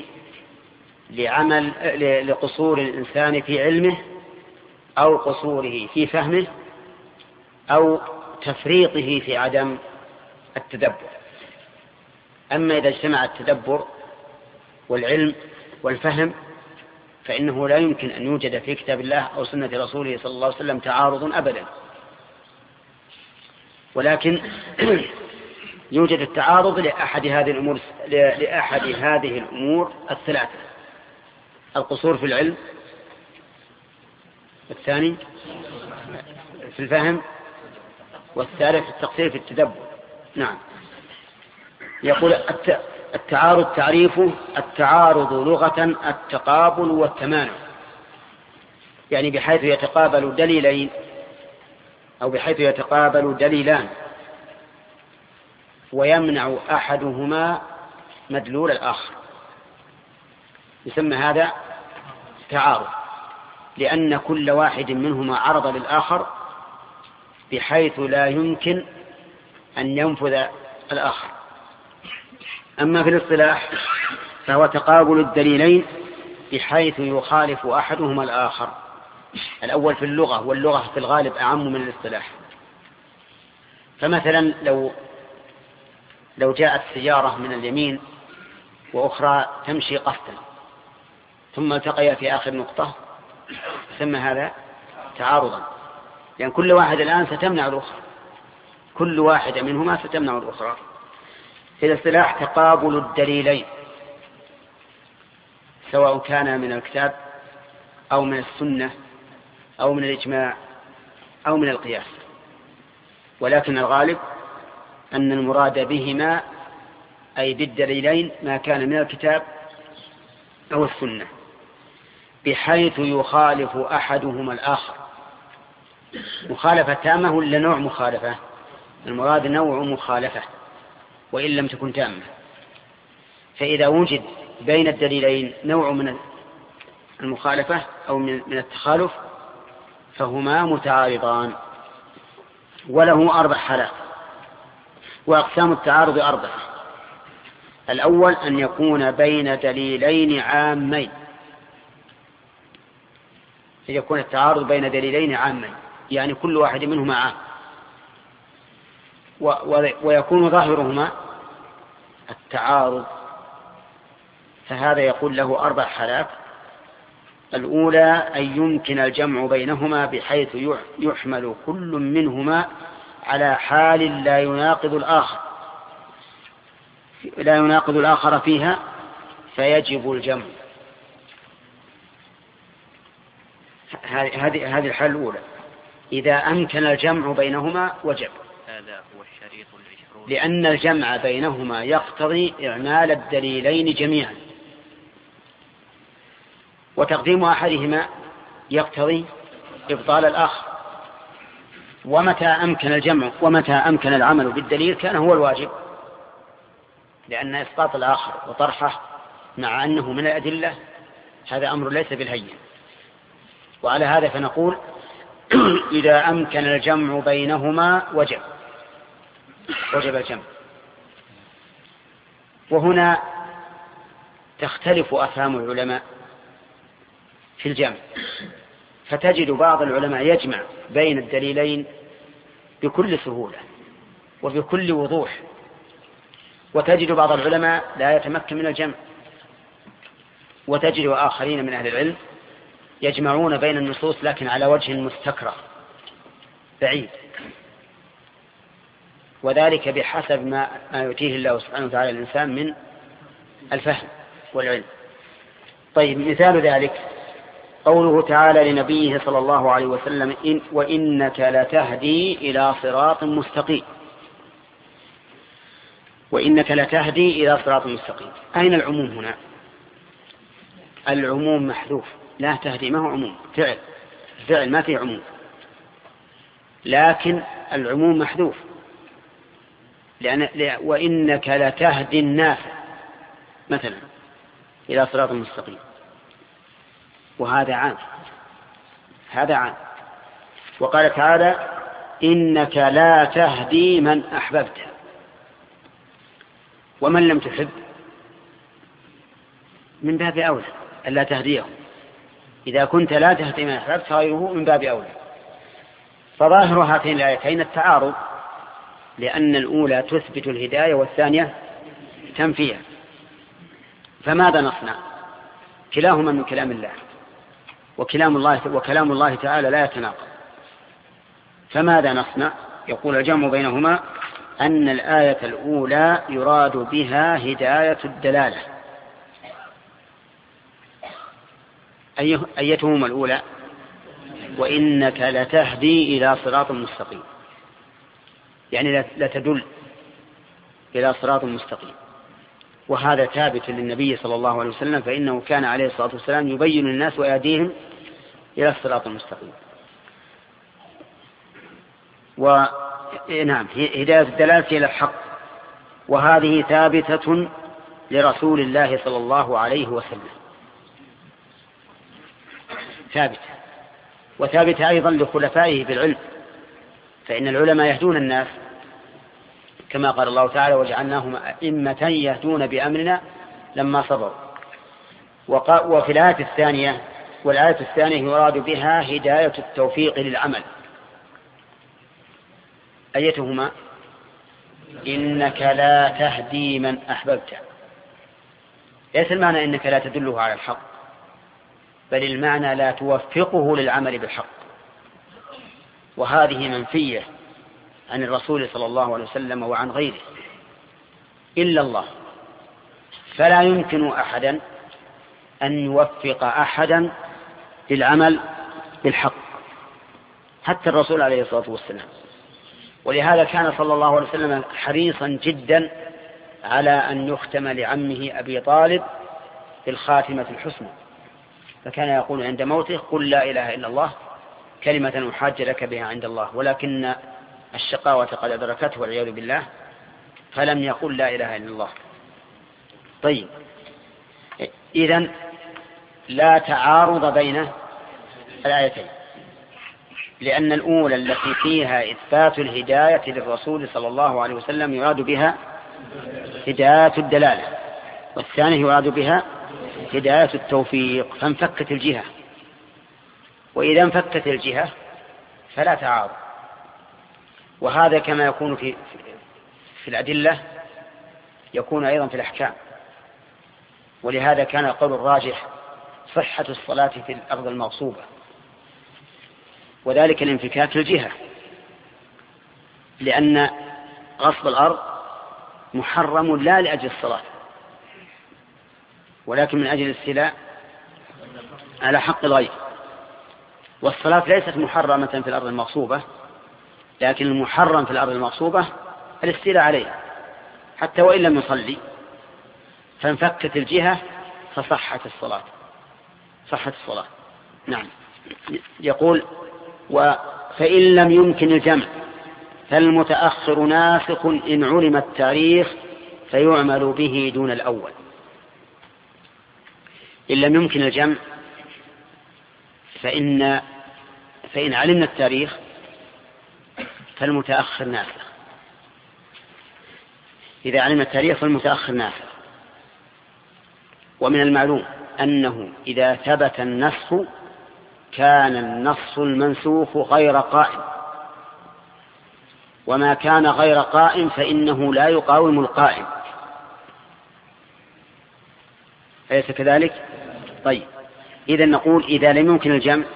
لقصور الإنسان في علمه، أو قصوره في فهمه، أو تفريطه في عدم التدبر. أما إذا اجتمع التدبر والعلم والفهم فإنه لا يمكن أن يوجد في كتاب الله أو سنة رسوله صلى الله عليه وسلم تعارض أبدا، ولكن يوجد التعارض لأحد هذه الأمور الثلاثة: القصور في العلم، الثاني في الفهم، والثالث التقصير في التدبر. نعم. يقول التعارض تعريفه: التعارض لغة التقابل والتمانع، يعني بحيث يتقابل دليلين أو بحيث يتقابل دليلان ويمنع أحدهما مدلول الآخر، يسمى هذا تعارض، لأن كل واحد منهما عرض للآخر بحيث لا يمكن أن ينفذ الآخر. أما في الاصطلاح فهو تقابل الدليلين بحيث يخالف أحدهما الآخر. الأول في اللغة، واللغة في الغالب أعم من الاصطلاح. فمثلا لو جاءت سيارة من اليمين وأخرى تمشي قصدا ثم التقيا في آخر نقطة، يسمى هذا تعارضا، لأن كل واحد الآن ستمنع الأخرى، كل واحدة منهما ستمنع الأخرى. في الاصطلاح تقابل الدليلين، سواء كان من الكتاب أو من السنة أو من الإجماع أو من القياس، ولكن الغالب أن المراد بهما أي بالدليلين ما كان من الكتاب أو السنة، بحيث يخالف أحدهما الآخر مخالفة تامة ولا نوع مخالفة؟ المراد نوع مخالفة وإن لم تكن تامة. فإذا وجد بين الدليلين نوع من المخالفة أو من التخالف فهما متعارضان، وله 4 حالات. وأقسام التعارض 4: الأول أن يكون بين دليلين عامين، يكون التعارض بين دليلين عامين، يعني كل واحد منهما عام، ويكون ظاهرهما التعارض، فهذا يقول له 4 حالات. الأولى أن يمكن الجمع بينهما بحيث يحمل كل منهما على حال لا يناقض الآخر فيها فيجب الجمع. هذه الحالة الأولى، إذا أمكن الجمع بينهما وجب، هذا هو الشريط العشرون، لأن الجمع بينهما يقتضي إعمال الدليلين جميعا، وتقديم أحدهما يقتضي إبطال الآخر. ومتى أمكن الجمع ومتى أمكن العمل بالدليل كان هو الواجب، لأن إسقاط الآخر وطرحه مع أنه من الأدلة هذا أمر ليس بالهين. وعلى هذا فنقول إذا أمكن الجمع بينهما وجب الجمع. وهنا تختلف أفهام العلماء في الجمع، فتجد بعض العلماء يجمع بين الدليلين بكل سهولة وبكل وضوح، وتجد بعض العلماء لا يتمكن من الجمع، وتجد آخرين من أهل العلم يجمعون بين النصوص لكن على وجه مستكره بعيد، وذلك بحسب ما يؤتيه الله سبحانه وتعالى الإنسان من الفهم والعلم. طيب، مثال ذلك قوله تعالى لنبيه صلى الله عليه وسلم وإنك لتهدي إلى صراط مستقيم. وإنك لتهدي إلى صراط مستقيم، أين العموم هنا؟ العموم محذوف، لا تهدي ما هو عموم، فعل ما فيه عموم، لكن العموم محذوف، وإنك لتهدي الناس مثلا إلى صراط مستقيم، وهذا عام، هذا عام. وقال تعالى إنك لا تهدي من أحببت، ومن لم تحب من باب أولى ألا تهديه، إذا كنت لا تهدي من أحببت غيره من باب أولى. فظاهر هاتين الآيتين التعارض، لأن الأولى تثبت الهداية والثانية تنفيها، فماذا نصنع؟ كلاهما من كلام الله، وكلام الله تعالى لا يتناقض، فماذا نصنع؟ يقول الجمع بينهما أن الآية الأولى يراد بها هداية الدلالة. أيتهما الأولى؟ وإنك لتهدي إلى صراط مستقيم، يعني لتدل إلى صراط مستقيم، وهذا ثابت للنبي صلى الله عليه وسلم، فإنه كان عليه الصلاة والسلام يبين للناس ويهديهم إلى الصراط المستقيم. ونعم، هداية الدلالة إلى الحق، وهذه ثابتة لرسول الله صلى الله عليه وسلم، ثابتة، وثابتة أيضا لخلفائه بالعلم، فإن العلماء يهدون الناس كما قال الله تعالى وجعلناهم أئمة يهدون بأمرنا لما صبروا. وفي الآية الثانية، والآية الثانية يراد بها هداية التوفيق للعمل. أيتهما؟ إنك لا تهدي من أحببت، ليس المعنى إنك لا تدله على الحق، بل المعنى لا توفقه للعمل بالحق، وهذه منفية عن الرسول صلى الله عليه وسلم وعن غيره إلا الله، فلا يمكن أحدا أن يوفق أحدا للعمل بالحق، حتى الرسول عليه الصلاة والسلام. ولهذا كان صلى الله عليه وسلم حريصا جدا على أن يختم لعمه أبي طالب بالخاتمة الحسنى، فكان يقول عند موته قل لا إله إلا الله كلمة أحاج لك بها عند الله، ولكن الشقاوة قد أدركته والعياذ بالله فلم يقل لا إله إلا الله. طيب، إذن لا تعارض بين الآيتين، لأن الأولى التي فيها إثبات الهداية للرسول صلى الله عليه وسلم يراد بها هداية الدلالة، والثانية يراد بها هداية التوفيق، فانفكت الجهة. وإذا انفكت الجهة فلا تعارض. وهذا كما يكون في الأدلة يكون أيضا في الأحكام. ولهذا كان القول الراجح صحة الصلاة في الأرض المغصوبة، وذلك الانفكاك الجهة، لأن غصب الأرض محرم لا لأجل الصلاة ولكن من أجل الاستيلاء على حق الغير. والصلاة ليست محرمة في الأرض المغصوبة، لكن المحرم في الأرض المغصوبة الاستيلاء عليها حتى وإن لم يصلي، فانفكت الجهة فصحت الصلاة. نعم. يقول فإن لم يمكن الجمع فالمتأخر ناسخ إن علم التاريخ فيعمل به دون الأول. إن لم يمكن الجمع فإن علمنا التاريخ فالمتأخر ناسخ. إذا علمنا التاريخ فالمتأخر ناسخ. ومن المعلوم أنه إذا ثبت النسخ كان النص المنسوخ غير قائم، وما كان غير قائم فإنه لا يقاوم القائم. أليس كذلك؟ طيب، إذا نقول إذا لم يمكن الجمع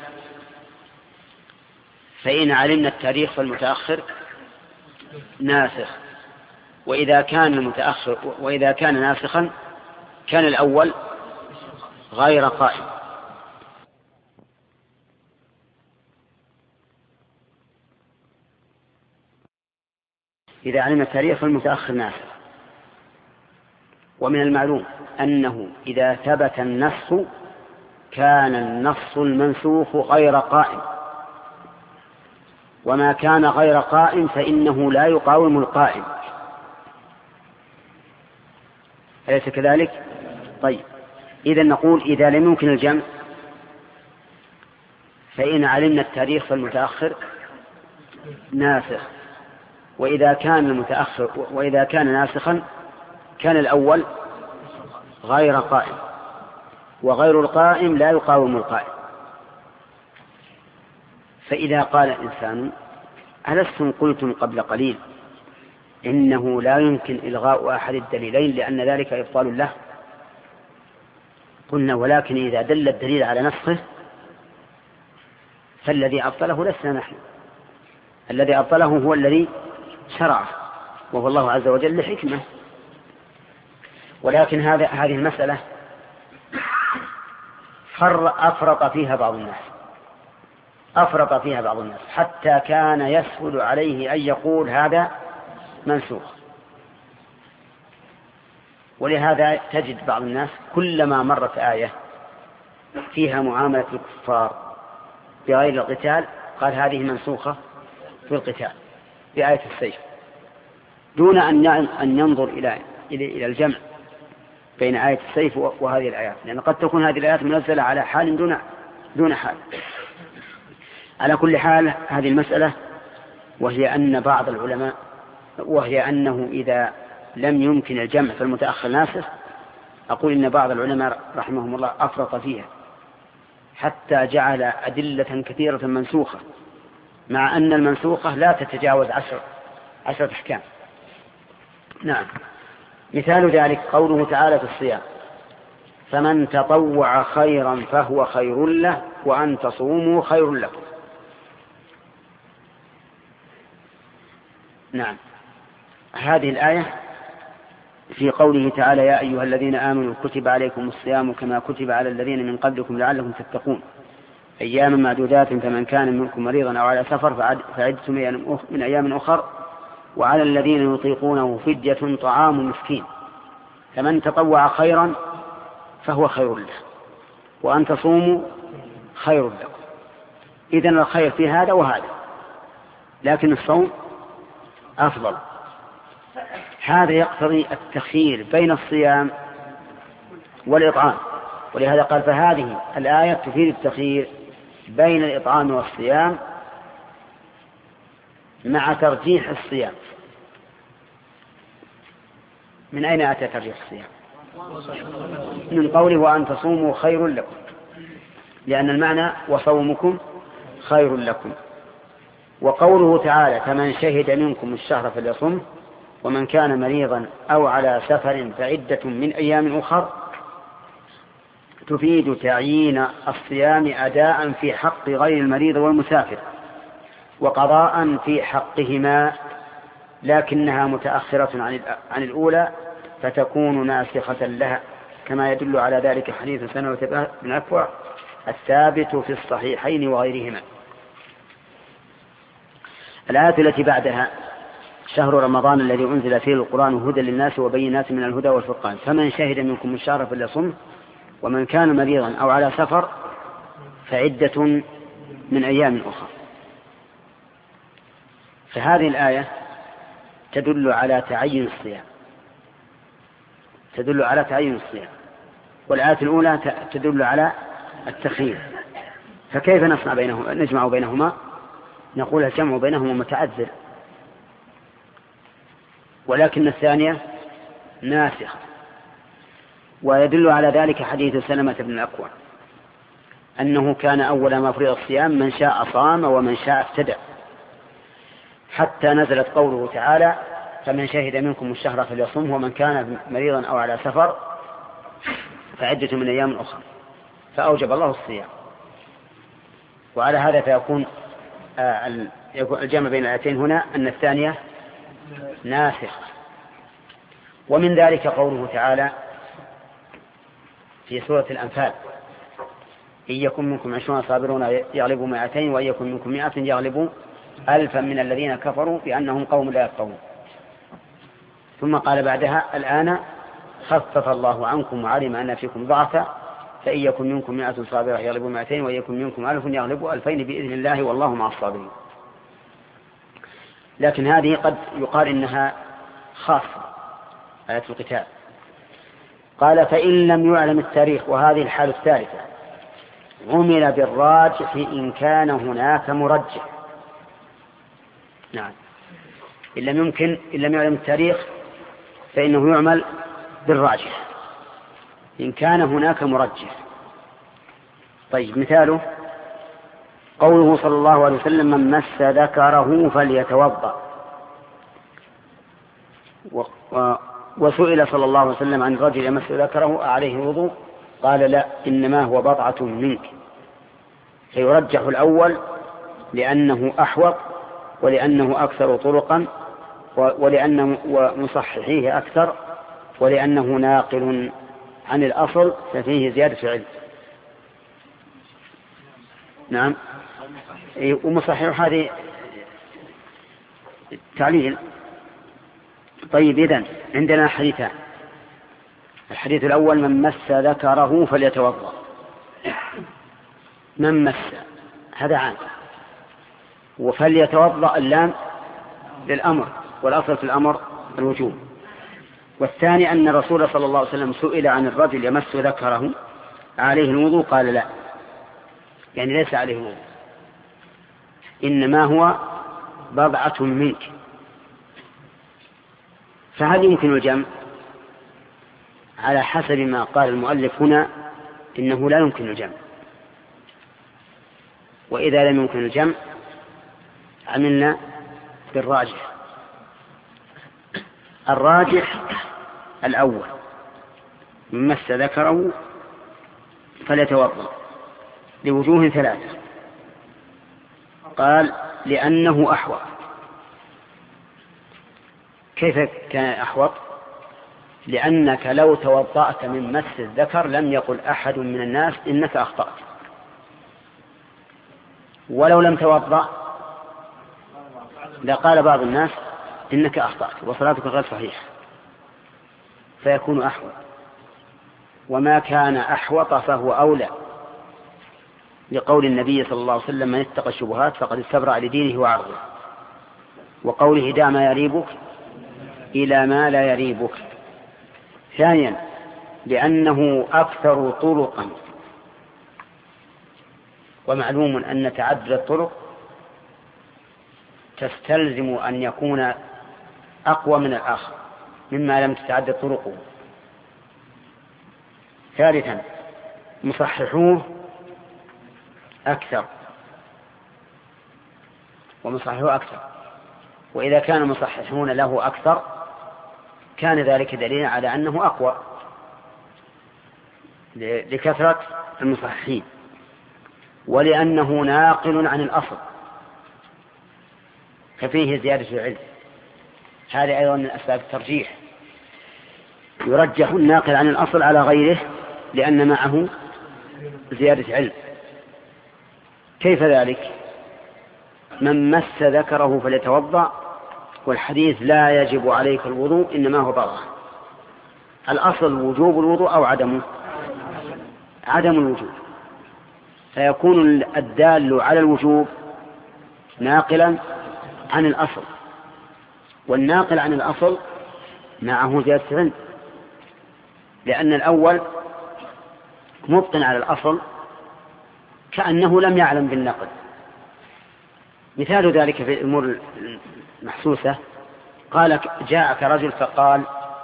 فإن علمنا التاريخ فالمتأخر ناسخ، وإذا كان ناسخا كان الأول غير قائم. إذا علمنا التاريخ فالمتأخر ناسخ. ومن المعلوم أنه إذا ثبت النسخ كان النص المنسوخ غير قائم، وما كان غير قائم فإنه لا يقاوم القائم. أليس كذلك؟ طيب، إذا نقول إذا لم يمكن الجمع فإن علمنا التاريخ فالمتأخر ناسخ، وإذا كان ناسخا كان الأول غير قائم، وغير القائم لا يقاوم القائم. فإذا قال إنسان ألستم قلتم قبل قليل إنه لا يمكن إلغاء أحد الدليلين لأن ذلك إبطال له؟ قلنا ولكن إذا دل الدليل على نسخه فالذي أبطله لسنا نحن، الذي أبطله هو الذي شرعه وهو الله عز وجل لحكمة. ولكن هذه المسألة أفرط فيها بعض الناس حتى كان يسهل عليه أن يقول هذا منسوخ. ولهذا تجد بعض الناس كلما مرت آية فيها معاملة الكفار بغير القتال قال هذه منسوخة في القتال بآية السيف، دون أن ينظر إلى الجمع بين آية السيف وهذه الآيات، لأن قد تكون هذه الآيات منزلة على حال دون حال. على كل حال هذه المسألة وهي أنه إذا لم يمكن الجمع فالمتأخر ناسخ، أقول إن بعض العلماء رحمهم الله أفرط فيها حتى جعل أدلة كثيرة منسوخة، مع أن المنسوخة لا تتجاوز 10 أحكام. نعم. مثال ذلك قوله تعالى في الصيام: فمن تطوع خيرا فهو خير له وأن تصوموا خير لكم. نعم. هذه الآية في قوله تعالى: يا أيها الذين آمنوا كتب عليكم الصيام كما كتب على الذين من قبلكم لعلكم تتقون أياما معدودات فمن كان منكم مريضا أو على سفر فعدة من أيام أخر وعلى الذين يطيقونه فدية طعام مسكين. فمن تطوع خيرا فهو خير له وأن تصوموا خير لكم. إذن الخير في هذا وهذا، لكن الصوم أفضل. هذا يقتضي التخيير بين الصيام والإطعام، ولهذا قال: فهذه الآية تفيد التخيير بين الإطعام والصيام مع ترجيح الصيام. من أين أتى ترجيح الصيام؟ من قوله: وأن تصوموا خير لكم، لأن المعنى وصومكم خير لكم. وقوله تعالى فمن شهد منكم الشهر فليصمه ومن كان مريضا أو على سفر فعدة من أيام أخر تفيد تعيين الصيام أداء في حق غير المريض والمسافر وقضاء في حقهما، لكنها متأخرة عن الأولى فتكون ناسخة لها، كما يدل على ذلك حديث سلمة بن الأكوع الثابت في الصحيحين وغيرهما. الآية التي بعدها شهر رمضان الذي أنزل فيه القرآن هدى للناس وبينات من الهدى والفرقان فمن شهد منكم الشهر فليصمه ومن كان مريضا أو على سفر فعدة من أيام أخرى. فهذه الآية تدل على تعيين الصيام، والآية الأولى تدل على التخيير. فكيف نجمع بينهما؟ نقول الجمع بينهما متعذر، ولكن الثانية ناسخة. ويدل على ذلك حديث سلمة بن الأكوع أنه كان أول ما فرض الصيام من شاء صام ومن شاء افتدى، حتى نزلت قوله تعالى فمن شهد منكم الشهر فليصمه ومن كان مريضا أو على سفر فعدة من أيام أخرى، فأوجب الله الصيام. وعلى هذا فيكون الجمع بين الآيتين هنا أن الثانية ناسخة. ومن ذلك قوله تعالى في سورة الأنفال إن يكن منكم 20 صابرون يغلبوا 200 وإن يكن منكم 100 يغلبوا 1000 من الذين كفروا بأنهم قوم لا يفقهون. ثم قال بعدها الآن خفف الله عنكم وعلم أن فيكم ضعفا فإن يكن منكم 100 صابرة يغلبوا 200 وإن يكن منكم 1000 يغلبوا 2000 بإذن الله والله مع الصابرين. لكن هذه قد يقال إنها خاصة آية القتال. قال فإن لم يعلم التاريخ، وهذه الحالة الثالثة، عمل بالراجح إن كان هناك مرجح. نعم، إن لم يعلم التاريخ فإنه يعمل بالراجح إن كان هناك مرجح. طيب، مثاله قوله صلى الله عليه وسلم من مس ذكره فليتوضأ. وسئل صلى الله عليه وسلم عن الرجل يمس ذكره عليه وضوء؟ قال لا، إنما هو بضعة منك. فيرجح الأول لأنه أحوط ولأنه أكثر طرقا ولأنه ومصححيه أكثر ولأنه ناقل عن الأصل ففيه زيادة علم. نعم، ومصحح هذه تعليل. طيب، إذن عندنا حديثان. الحديث الأول من مس ذكره فليتوضأ. من مس هذا عام، وفليتوضأ اللام للأمر، والأصل في الأمر الوجوب. والثاني أن الرسول صلى الله عليه وسلم سئل عن الرجل يمس ذكره عليه الوضوء؟ قال لا، يعني ليس عليه الوضوء، إنما هو بضعة منك. فهل يمكن الجمع؟ على حسب ما قال المؤلف هنا إنه لا يمكن الجمع. وإذا لم يمكن الجمع عملنا بالراجح. الراجح الأول من مس ذكره فليتوضأ لوجوه ثلاثة. قال لأنه أحوط. كيف كان أحوط؟ لأنك لو توضأت من مس الذكر لم يقل أحد من الناس إنك أخطأت، ولو لم توضأ لقال بعض الناس إنك أخطأت وصلاتك غير صحيحة، فيكون أحوط. وما كان أحوط فهو أولى، لقول النبي صلى الله عليه وسلم من اتقى الشبهات فقد استبرأ لدينه وعرضه، وقوله دع ما يريبك إلى ما لا يريبك. ثانيا لأنه أكثر طرقا، ومعلوم أن تعدد الطرق تستلزم أن يكون أقوى من الآخر مما لم تتعدد طرقه. ثالثا مصححوه أكثر، ومصححه أكثر، وإذا كان المصححون له أكثر كان ذلك دليلا على أنه أقوى لكثرة المصححين، ولأنه ناقل عن الأصل ففيه زيادة العلم. هذا أيضا من أسباب الترجيح، يرجح الناقل عن الأصل على غيره لأن معه زيادة علم. كيف ذلك؟ من مس ذكره فليتوضأ، والحديث لا يجب عليك الوضوء إنما هو ضرر. الأصل وجوب الوضوء أو عدمه؟ عدم الوجوب، فيكون الدال على الوجوب ناقلا عن الأصل، والناقل عن الأصل معه زيادة علم، لأن الأول مبطن على الأصل كأنه لم يعلم بالنقل. مثال ذلك في الأمور المحسوسة، قال جاءك رجل فقال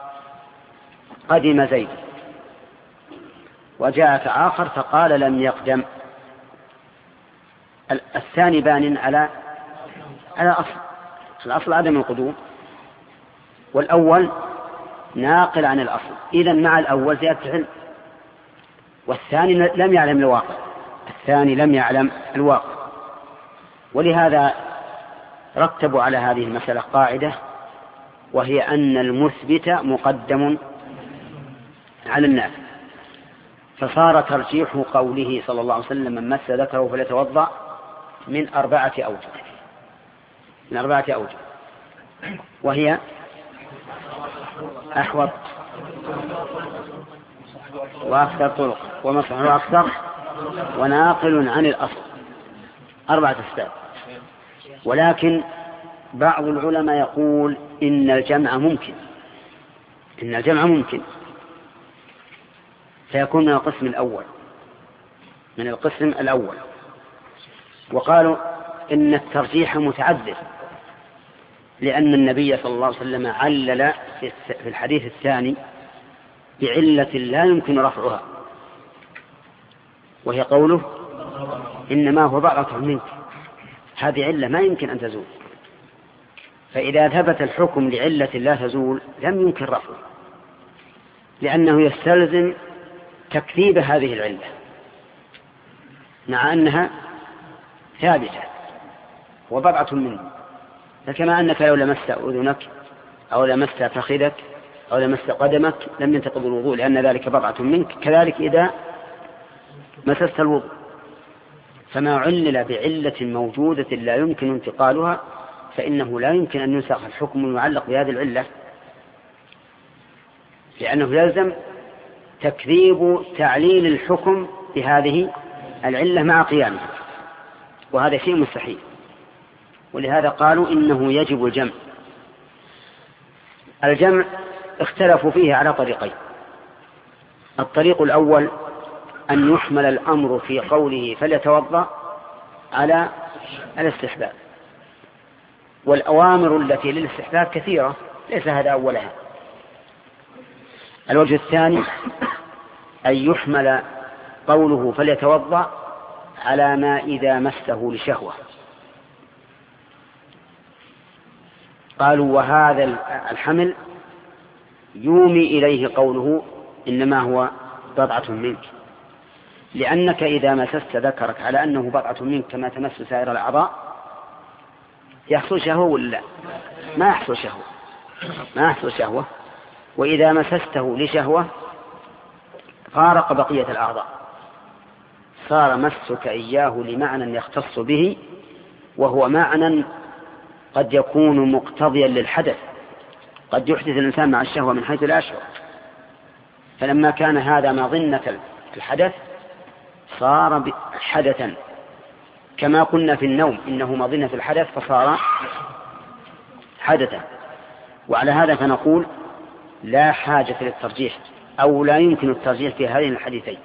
قدم زيد، وجاءك آخر فقال لم يقدم. الثاني بان على الأصل عدم القدوم، والأول ناقل عن الأصل، إذن مع الأول زيادة علم، والثاني لم يعلم الواقع. ولهذا رتبوا على هذه المسألة قاعدة، وهي أن المثبت مقدم على النافي، فصار ترجيح قوله صلى الله عليه وسلم من مس ذكره فليتوضأ من 4 أوجه، وهي أحوط وأكثر طرق ومصحح أكثر وناقل عن الأصل، 4 أسباب. ولكن بعض العلماء يقول إن الجمع ممكن فيكون من القسم الأول. وقالوا إن الترجيح متعذر، لأن النبي صلى الله عليه وسلم علل في الحديث الثاني بعلة لا يمكن رفعها، وهي قوله إنما هو بضعة منك. هذه علة ما يمكن أن تزول، فإذا ثبت الحكم لعلة لا تزول لم يمكن رفعه، لأنه يستلزم تكذيب هذه العلة مع أنها ثابتة وبضعة منه. فكما أنك لو لمست أذنك أو لمست فخذك أو لمست قدمك لم ينتقض الوضوء لأن ذلك بضعة منك، كذلك إذا مسست الوضوء. فما علل بعلة موجودة لا يمكن انتقالها فإنه لا يمكن أن ينسخ الحكم المعلق بهذه العلة، لأنه يلزم تكذيب تعليل الحكم بهذه العلة مع قيامها، وهذا شيء مستحيل. ولهذا قالوا إنه يجب الجمع. الجمع اختلفوا فيه على طريقين. الطريق الأول أن يحمل الأمر في قوله فليتوضأ على الاستحباب، والأوامر التي للاستحباب كثيرة ليس هذا أولها. الوجه الثاني أن يحمل قوله فليتوضأ على ما إذا مسه لشهوة. قالوا وهذا الحمل يومي إليه قوله إنما هو بضعة منك، لأنك إذا مسست ذكرك على أنه بضعة منك كما تمس سائر الأعضاء يحصل شهوة ولا لا؟ ما يحصل شهوة. وإذا مسسته لشهوة فارق بقية الأعضاء، صار مسك إياه لمعنى يختص به، وهو معنى قد يكون مقتضيا للحدث، قد يحدث الإنسان مع الشهوة من حيث لا يشعر. فلما كان هذا مظنة الحدث صار حدثا، كما قلنا في النوم إنه مظنة الحدث فصار حدثا. وعلى هذا فنقول لا حاجة للترجيح أو لا يمكن الترجيح في هذين الحديثين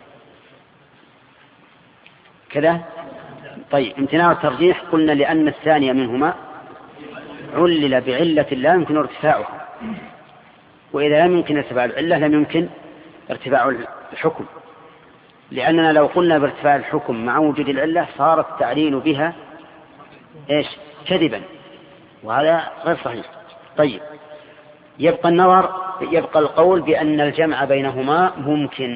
كذا. طيب، امتناع الترجيح قلنا لأن الثانية منهما علل بعلة لا يمكن ارتفاعها، وإذا لم يمكن ارتفاع العلة لم يمكن ارتفاع الحكم، لأننا لو قلنا بارتفاع الحكم مع وجود العلة صار التعليل بها إيش كذبا، وهذا غير صحيح. طيب، يبقى القول بأن الجمع بينهما ممكن،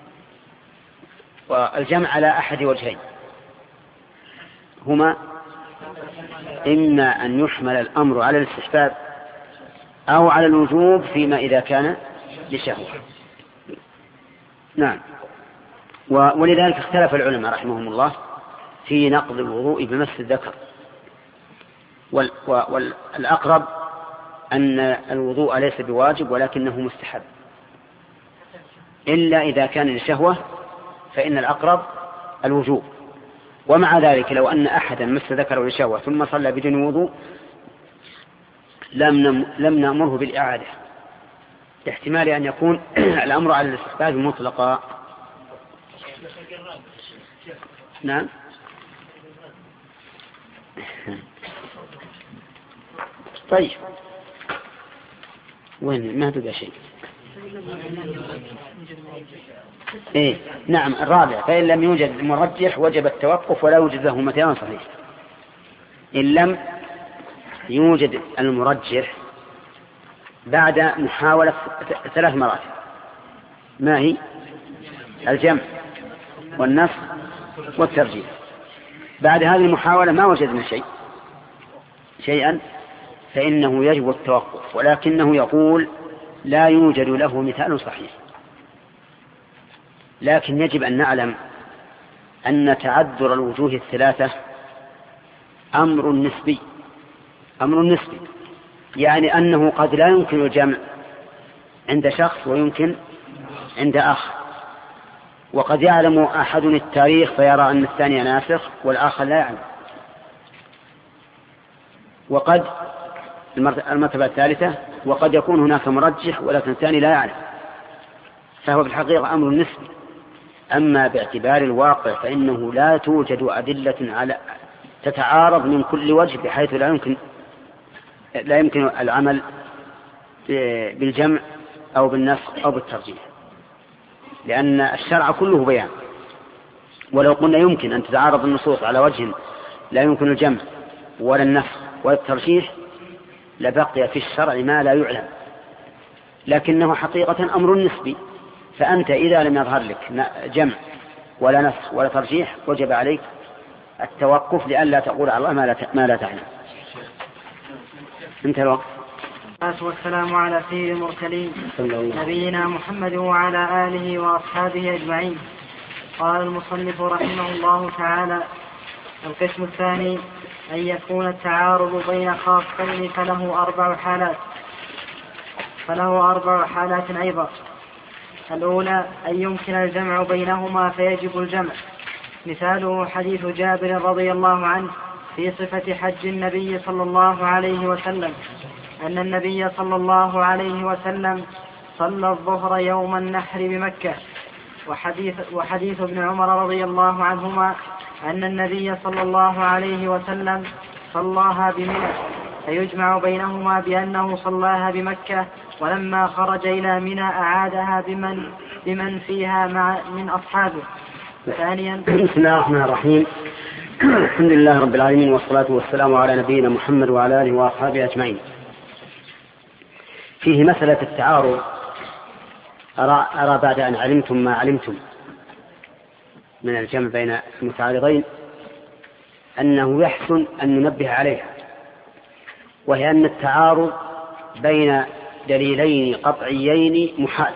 والجمع على أحد وجهين، هما إما أن يحمل الأمر على الاستحباب أو على الوجوب فيما إذا كان لشهوة. نعم. ولذلك اختلف العلماء رحمهم الله في نقض الوضوء بمس الذكر، والأقرب أن الوضوء ليس بواجب ولكنه مستحب، إلا إذا كان لشهوة فإن الأقرب الوجوب. ومع ذلك لو أن أحدا مس ذكره لشهوة ثم صلى بدون وضوء لم نأمره بالإعادة، لاحتمال أن يكون الأمر على الاستحباب مطلقا. نعم. طيب، وين ما تبقى شيء. إيه نعم. الرابع، فإن لم يوجد مرجح وجب التوقف ولا يوجد له مثال صحيح. إن لم يوجد المرجح بعد محاولة 3 مرات، ما هي؟ الجمع والنسخ والترجيح. بعد هذه المحاولة ما وجدنا شيئا فإنه يجب التوقف، ولكنه يقول لا يوجد له مثال صحيح. لكن يجب أن نعلم أن تعذر الوجوه الثلاثة أمر نسبي، يعني أنه قد لا يمكن الجمع عند شخص ويمكن عند آخر، وقد يعلم أحد التاريخ فيرى أن الثاني ناسخ والآخر لا يعلم، وقد المرتبة الثالثة وقد يكون هناك مرجح ولكن الثاني لا يعلم، فهو في الحقيقة أمر نسبي. أما باعتبار الواقع فإنه لا توجد أدلة على تتعارض من كل وجه بحيث لا يمكن العمل بالجمع أو بالنسخ أو بالترجيح، لأن الشرع كله بيان. ولو قلنا يمكن أن تتعارض النصوص على وجه لا يمكن الجمع ولا النسخ ولا الترجيح لبقي في الشرع ما لا يعلم، لكنه حقيقة أمر نسبي. فأنت إذا لم يظهر لك جمع ولا نسخ ولا ترجيح وجب عليك التوقف لئلا تقول على الله ما لا تعلم. انتهى الوقت. والسلام على سيد المرسلين نبينا محمد وعلى آله وأصحابه أجمعين. قال المصنف رحمه الله تعالى: القسم الثاني أن يكون التعارض بين خاصين فله 4 حالات أيضا. الأولى أن يمكن الجمع بينهما فيجب الجمع، مثاله حديث جابر رضي الله عنه في صفة حج النبي صلى الله عليه وسلم أن النبي صلى الله عليه وسلم صلى الظهر يوم النحر بمكة، وحديث ابن عمر رضي الله عنهما أن النبي صلى الله عليه وسلم صلاها بمنى، فيجمع بينهما بأنه صلاها بمكة ولما خرج إلى منى أعادها بمن فيها من أصحابه. ثانيا: بسم الله الرحمن الرحيم، الحمد لله رب العالمين والصلاة والسلام على نبينا محمد وعلى آله وأصحابه أجمعين. فيه مسألة التعارض. أرى بعد أن علمتم ما علمتم من الجمع بين المتعارضين أنه يحسن أن ننبه عليها، وهي أن التعارض بين دليلين قطعيين محال.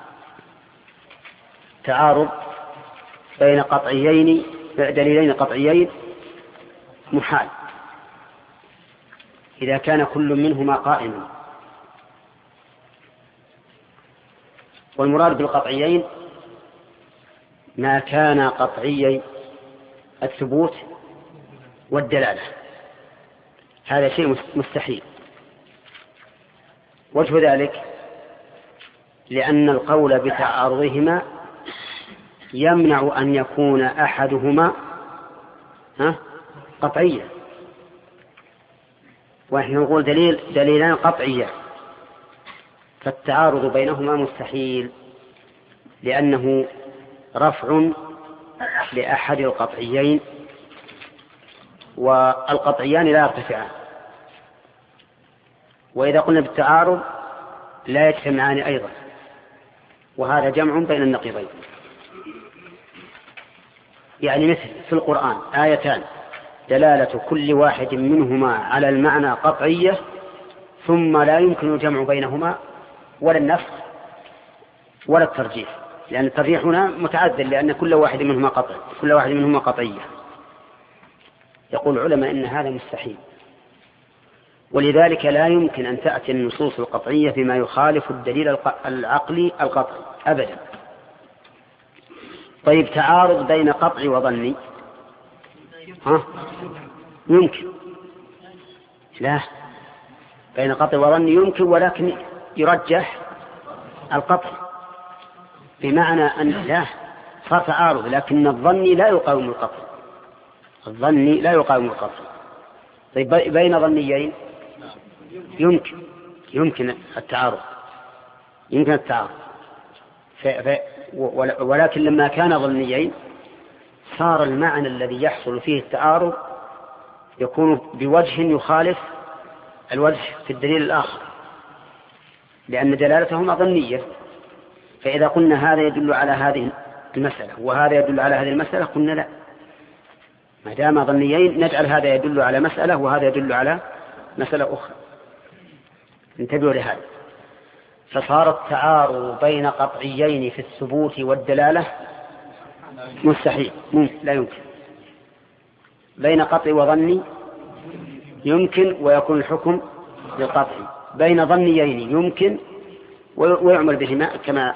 تعارض بين دليلين قطعيين محال إذا كان كل منهما قائما. والمراد بالقطعيين ما كان قطعي الثبوت والدلالة، هذا شيء مستحيل. وجه ذلك لأن القول بتعارضهما يمنع أن يكون أحدهما قطعيا، ونحن نقول دليلان قطعيا، فالتعارض بينهما مستحيل لأنه رفع لأحد القطعيين والقطعيان لا يرتفعان. وإذا قلنا بالتعارض لا يجتمعان أيضا، وهذا جمع بين النقيضين. يعني مثل في القرآن آيتان دلالة كل واحد منهما على المعنى قطعية، ثم لا يمكن الجمع بينهما ولا النفس ولا الترجيح، لأن الترجيح هنا متعذر لأن كل واحد منهما قطعية. يقول العلماء إن هذا مستحيل، ولذلك لا يمكن أن تأتي النصوص القطعية فيما يخالف الدليل العقلي القطعي أبدا. طيب تعارض بين قطعي وظني يمكن، لا، بين قطعي وظني يمكن، ولكن يرجح القطع، بمعنى أن لا صار تعارض لكن الظني لا يقاوم القطع. طيب بين ظنيين يمكن التعارض، ولكن لما كان ظنيين صار المعنى الذي يحصل فيه التعارض يكون بوجه يخالف الوجه في الدليل الآخر، لأن دلالتهما ظنية. فإذا قلنا هذا يدل على هذه المسألة وهذا يدل على هذه المسألة، قلنا لا، ما دام ظنيين نجعل هذا يدل على مسألة وهذا يدل على مسألة أخرى. انتبهوا لهذا. فصار التعارض بين قطعيين في الثبوت والدلالة مستحيل، لا يمكن. بين قطع وظني يمكن ويكون الحكم للقطع، بين ظنيين يمكن ويعمل بهما كما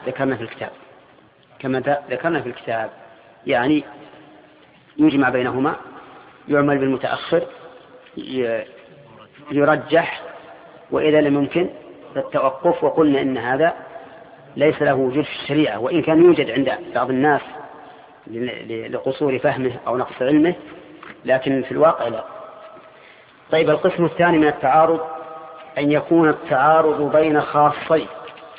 ذكرنا في الكتاب، يعني يجمع بينهما، يعمل بالمتأخر، يرجح، وإذا لم يمكن فالتوقف. وقلنا إن هذا ليس له وجود في الشريعة، وإن كان يوجد عند بعض الناس لقصور فهمه أو نقص علمه، لكن في الواقع لا. طيب القسم الثاني من التعارض أن يكون التعارض بين خاصين،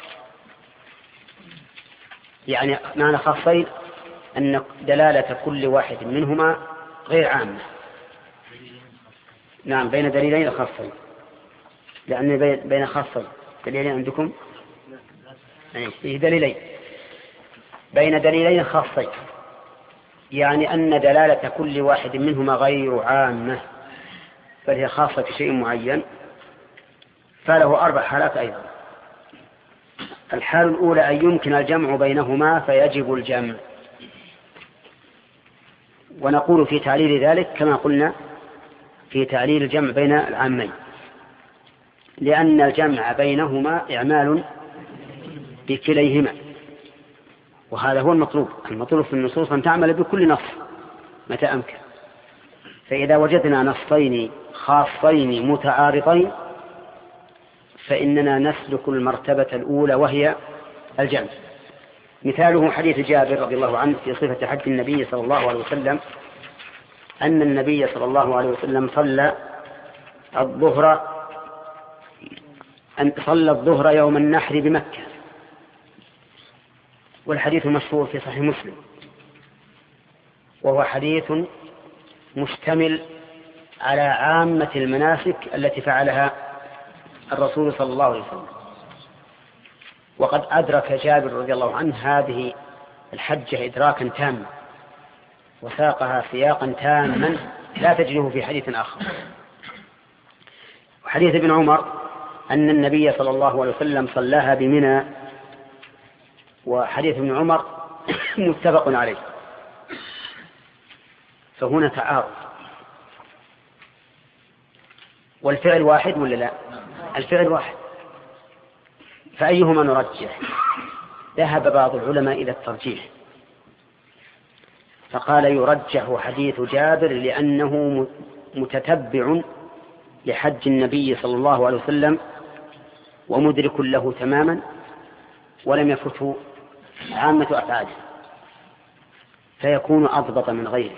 يعني معنى خاصين أن دلالة كل واحد منهما غير عامة. نعم، بين دليلين خاصين، لأن بين خاصين دليلين عندكم فيه دليلين، بين دليلين خاصين، يعني أن دلالة كل واحد منهما غير عامة بل هي خاصة بشيء معين، فله 4 حالات أيضا. الحالة الأولى أن يمكن الجمع بينهما فيجب الجمع، ونقول في تعليل ذلك كما قلنا في تعليل الجمع بين العامين، لأن الجمع بينهما إعمال بكليهما، وهذا هو المطلوب في النصوص أن تعمل بكل نص متى أمكن. فإذا وجدنا نصين خاصين متعارضين فإننا نسلك المرتبة الأولى وهي الجمع. مثاله حديث جابر رضي الله عنه في صفة حج النبي صلى الله عليه وسلم، أن النبي صلى الله عليه وسلم صلى الظهر يوم النحر بمكة، والحديث مشهور في صحيح مسلم، وهو حديث مشتمل على عامة المناسك التي فعلها الرسول صلى الله عليه وسلم. وقد أدرك جابر رضي الله عنه هذه الحجة إدراكا تاما، وساقها سياقا تاما لا تجده في حديث آخر. وحديث ابن عمر أن النبي صلى الله عليه وسلم صلاها بمنى، وحديث ابن عمر متفق عليه. فهنا تعارض، والفعل واحد ولا لا؟ الفعل واحد، فأيهما نرجح؟ ذهب بعض العلماء إلى الترجيح، فقال يرجح حديث جابر لأنه متتبع لحج النبي صلى الله عليه وسلم ومدرك له تماما ولم يفته عامة أفعاله، فيكون أضبط من غيره،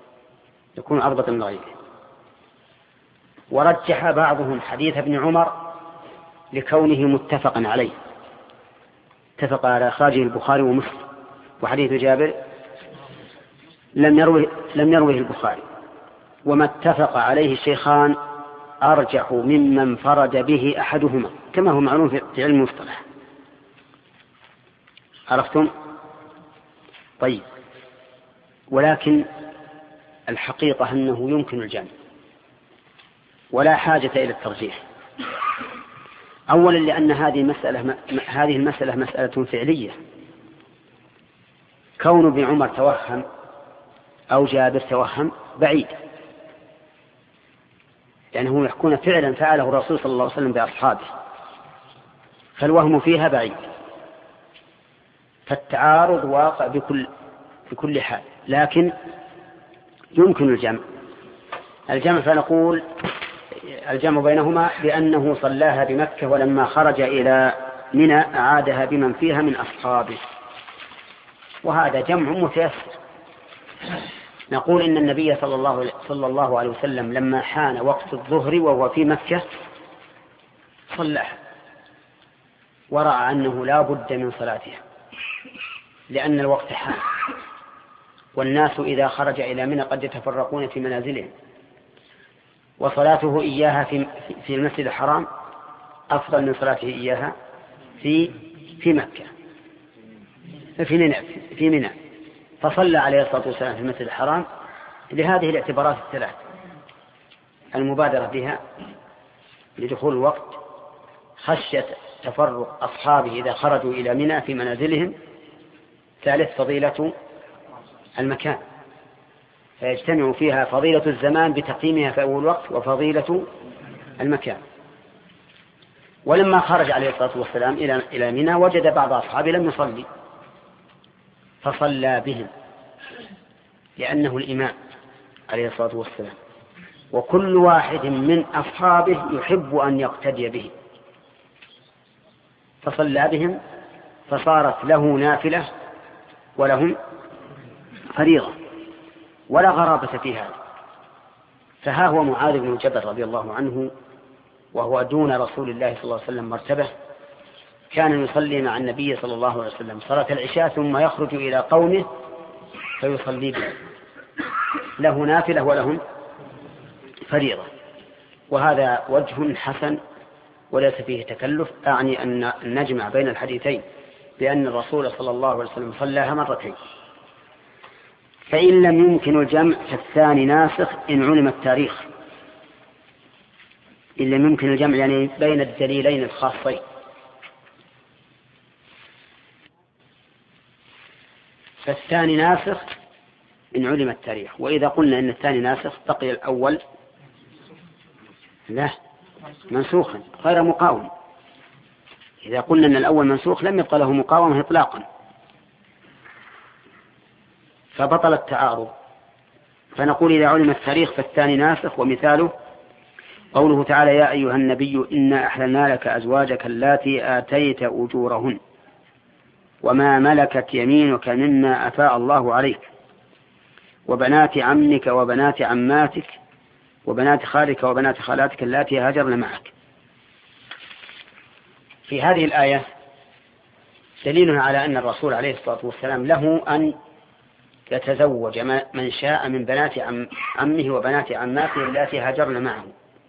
ورجح بعضهم حديث ابن عمر لكونه متفقا عليه، اتفق على إخراجه البخاري ومسلم، وحديث جابر لم يروه البخاري، وما اتفق عليه الشيخان أرجح مما انفرد به أحدهما، كما هو معلوم في علم المصطلح. عرفتم؟ طيب، ولكن الحقيقة أنه يمكن الجمع ولا حاجة إلى الترجيح. أولا لأن هذه المسألة مسألة فعلية. كون ابن عمر توهم أو جابر توهم بعيد، لأنه يحكون فعلا فعله الرسول صلى الله عليه وسلم بأصحابه، فالوهم فيها بعيد، فالتعارض واقع بكل حال. لكن يمكن الجمع فنقول الجمع بينهما بأنه صلاها بمكة، ولما خرج إلى منى أعادها بمن فيها من أصحابه، وهذا جمع متيسر. نقول إن النبي صلى الله عليه وسلم لما حان وقت الظهر وهو في مكة صلىها، ورأى أنه لا بد من صلاتها لأن الوقت حان، والناس إذا خرج إلى منى قد يتفرقون في منازلهم، وصلاته إياها في المسجد الحرام أفضل من صلاته إياها في مكة في منى، فصلى عليه الصلاة والسلام في المسجد الحرام لهذه الاعتبارات الثلاث: المبادرة بها لدخول الوقت، خشية تفرق أصحابه إذا خرجوا إلى منى في منازلهم، ثالث فضيلة المكان، فيجتمع فيها فضيلة الزمان بتقييمها في أول وقت وفضيلة المكان. ولما خرج عليه الصلاة والسلام إلى منى وجد بعض أصحابه لم يصلي فصلى بهم، لأنه الإمام عليه الصلاة والسلام، وكل واحد من أصحابه يحب أن يقتدي به، فصلى بهم فصارت له نافلة ولهم فريضة، ولا غرابة في هذا. فها هو معاذ بن جبل رضي الله عنه وهو دون رسول الله صلى الله عليه وسلم مرتبة، كان يصلي مع النبي صلى الله عليه وسلم صلاة العشاء ثم يخرج إلى قومه فيصلي بهم، له نافلة ولهم فريضة، وهذا وجه حسن وليس فيه تكلف. أعني أن نجمع بين الحديثين بأن الرسول صلى الله عليه وسلم صلاها مرتين. فإن لم يمكن الجمع فالثاني ناسخ إن علم التاريخ. إن لم يمكن الجمع يعني بين الدليلين الخاصين. فالثاني ناسخ إن علم التاريخ. وإذا قلنا إن الثاني ناسخ بقي الأول لا منسوخا غير مقاوم. إذا قلنا أن الأول منسوخ لم يبقى له مقاومة إطلاقا، فبطل التعارض. فنقول إذا علم التاريخ فالثاني ناسخ، ومثاله قوله تعالى: يا أيها النبي إنا أحللنا لك أزواجك اللاتي آتيت أجورهن وما ملكت يمينك مما أفاء الله عليك وبنات عمك وبنات عماتك وبنات خالك وبنات خالاتك اللاتي هاجرن معك. في هذه الآية دليل على أن الرسول عليه الصلاة والسلام له أن يتزوج من شاء من بنات عمه وبنات عماته اللاتي هاجرن معه،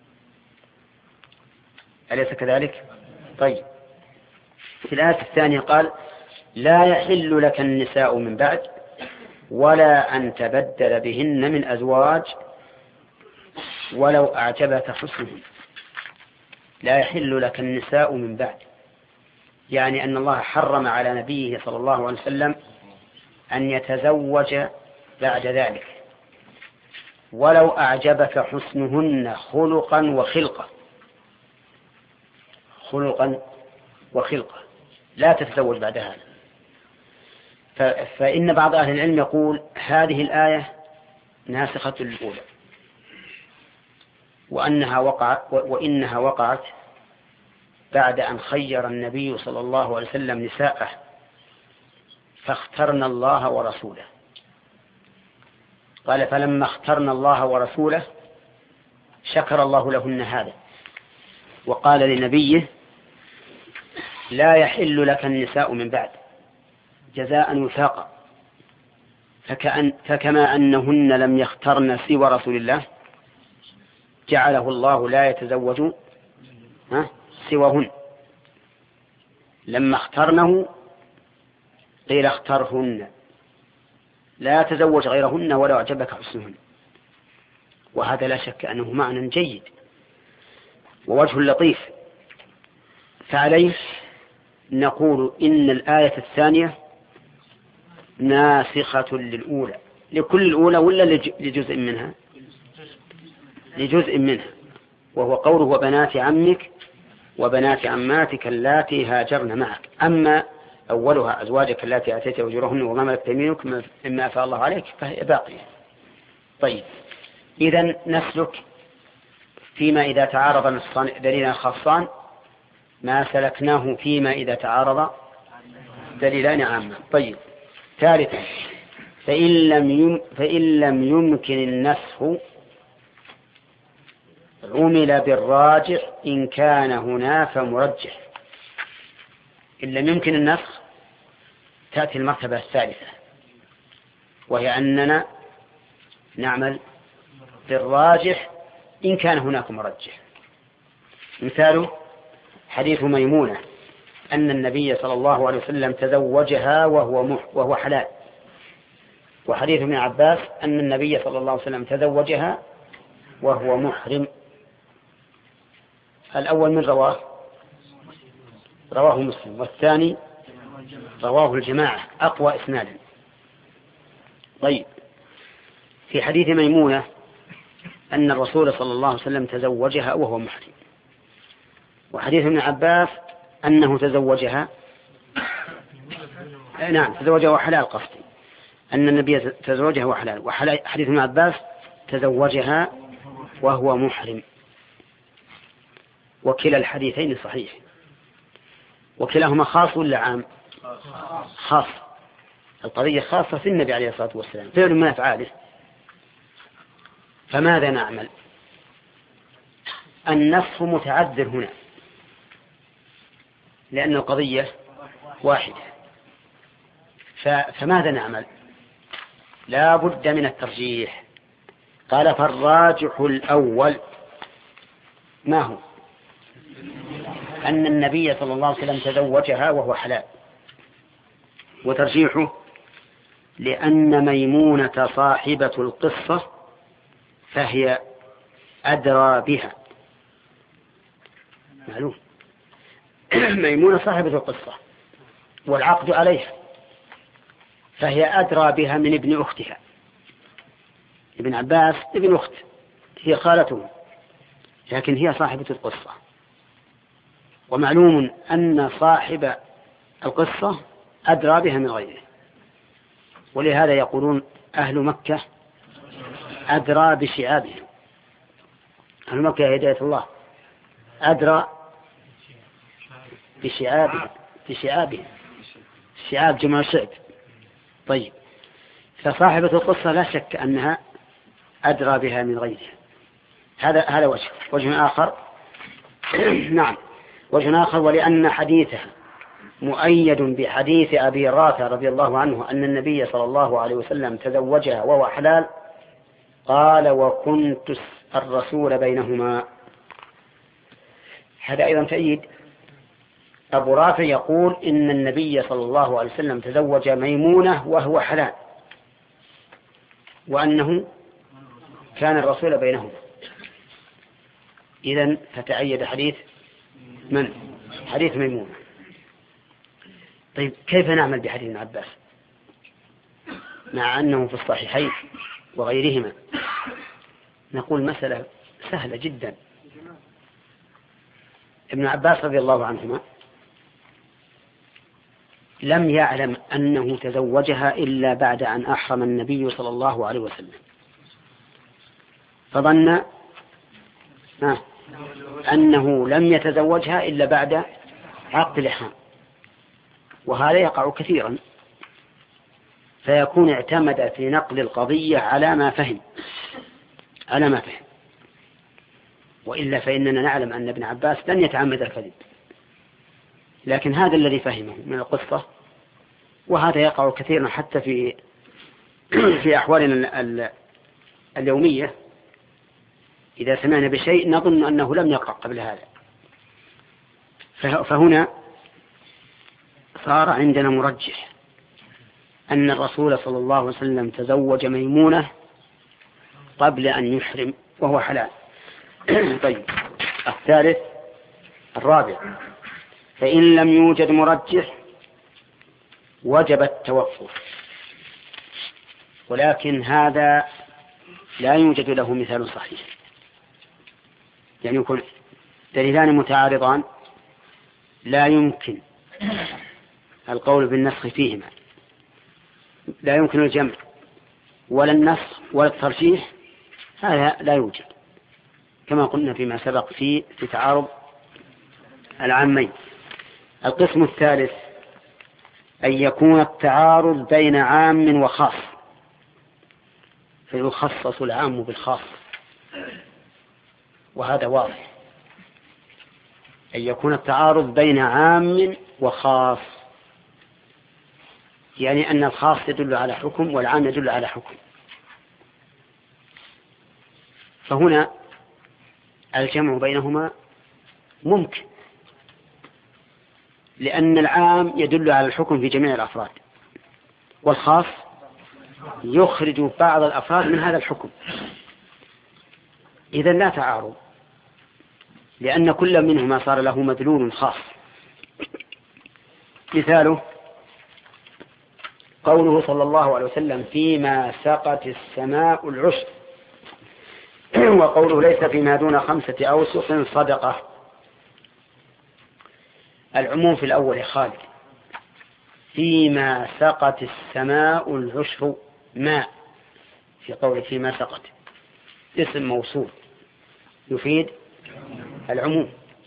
أليس كذلك؟ طيب، في الآية الثانية قال: لا يحل لك النساء من بعد ولا أن تبدل بهن من أزواج ولو أعجبك حسنهن. لا يحل لك النساء من بعد، يعني أن الله حرم على نبيه صلى الله عليه وسلم أن يتزوج بعد ذلك، ولو أعجبك حسنهن خلقا وخلقة. خلقا وخلقة لا تتزوج بعد هذا. فإن بعض أهل العلم يقول هذه الآية ناسخة الأولى، وإنها وقعت بعد أن خير النبي صلى الله عليه وسلم نساءه فاخترنا الله ورسوله. قال: فلما اخترنا الله ورسوله شكر الله لهن هذا، وقال لنبيه: لا يحل لك النساء من بعد جزاء وفاقا. فكما أنهن لم يخترن سوى رسول الله جعله الله لا يتزوج سواهن. لما اخترنه قيل اخترهن، لا تزوج غيرهن ولو أعجبك حسنهن. وهذا لا شك أنه معنى جيد ووجه لطيف. فعليه نقول إن الآية الثانية ناسخة للأولى، لكل الأولى ولا لجزء منها؟ لجزء منها، وهو قوله وبنات عمك وبنات عماتك اللاتي هاجرن معك. أما أولها أزواجك اللاتي أتيت أجورهن وما ملكت يمينك مما أفاء الله عليك فهي باقية. طيب، إذن نسلك فيما إذا تعارض دليلان خاصان ما سلكناه فيما إذا تعارض دليلان عامان. طيب، ثالثا فإن لم يمكن النسخ عمل بالراجح إن كان هناك مرجح. إن لم يمكن النسخ تأتي المرتبة الثالثة، وهي أننا نعمل بالراجح إن كان هناك مرجح. مثاله حديث ميمونة أن النبي صلى الله عليه وسلم تزوجها وهو حلال، وحديث ابن عباس أن النبي صلى الله عليه وسلم تزوجها وهو محرم. الأول من رواه مسلم، والثاني رواه الجماعة أقوى إسنادا. طيب، في حديث ميمونة أن الرسول صلى الله عليه وسلم تزوجها وهو محرم، وحديث ابن عباس أنه تزوجها تزوجها وحلال، قصدي أن النبي تزوجها وحلال، وحديث ابن عباس تزوجها وهو محرم. وكلا الحديثين صحيح. وكلاهما خاص ولا عام؟ خاص. القضية خاصة في النبي عليه الصلاة والسلام، فعل من أفعاله. فماذا نعمل؟ النسخ متعذر هنا لأن القضية واحدة. فماذا نعمل؟ لا بد من الترجيح. قال فالراجح الأول ما هو؟ أن النبي صلى الله عليه وسلم تزوجها وهو حلال. وترجيحه لأن ميمونة صاحبة القصة فهي أدرى بها. معلوم ميمونة صاحبة القصة والعقد عليها، فهي أدرى بها من ابن أختها. ابن عباس ابن أخت، هي خالته، لكن هي صاحبة القصة. ومعلوم أن صاحب القصة أدرى بها من غيره، ولهذا يقولون أهل مكة أدرى بشعابهم. أهل مكة هداية الله أدرى بشعابهم. الشعاب جمع شعب. طيب، فصاحبة القصة لا شك أنها أدرى بها من غيرها. هذا وجه آخر. نعم، وجه آخر، ولأن حديثها مؤيد بحديث أبي رافع رضي الله عنه أن النبي صلى الله عليه وسلم تزوجها وهو حلال، قال وكنت الرسول بينهما. هذا أيضا تأييد. أبو رافع يقول إن النبي صلى الله عليه وسلم تزوج ميمونة وهو حلال، وأنه كان الرسول بينهما. إذن فتأيد حديث من؟ حديث ميمونة. طيب، كيف نعمل بحديث ابن عباس مع أنه في الصحيحين وغيرهما؟ نقول مسألة سهلة جدا. ابن عباس رضي الله عنهما لم يعلم أنه تزوجها إلا بعد أن أحرم النبي صلى الله عليه وسلم، فظن أنه لم يتزوجها إلا بعد عقد الإحرام، وهذا يقع كثيرا، فيكون اعتمد في نقل القضية على ما فهم. وإلا فإننا نعلم أن ابن عباس لن يتعمد الكذب، لكن هذا الذي فهمه من القصة. وهذا يقع كثيرا حتى في أحوالنا اليومية. إذا سمعنا بشيء نظن أنه لم يقع قبل هذا. فهنا صار عندنا مرجح أن الرسول صلى الله عليه وسلم تزوج ميمونة قبل أن يحرم وهو حلال. طيب، الثالث الرابع: فإن لم يوجد مرجح وجب التوقف، ولكن هذا لا يوجد له مثال صحيح، يعني يكون دليلان متعارضان لا يمكن القول بالنسخ فيهما، لا يمكن الجمع ولا النسخ ولا الترجيح، هذا لا يوجد كما قلنا فيما سبق في تعارض العامين. القسم الثالث أن يكون التعارض بين عام وخاص فيخصص العام بالخاص، وهذا واضح. أن يكون التعارض بين عام وخاص، يعني أن الخاص يدل على حكم والعام يدل على حكم. فهنا الجمع بينهما ممكن، لأن العام يدل على الحكم في جميع الأفراد، والخاص يخرج بعض الأفراد من هذا الحكم. إذن لا تعارض، لأن كل منهما صار له مدلول خاص. مثاله قوله صلى الله عليه وسلم: فيما سقت السماء العشر، وقوله: ليس فيما دون 5 أوسق صدقة. العموم في الأول يا خالد: فيما سقت السماء العشر ماء، في قوله فيما سقت اسم موصول يفيد العموم،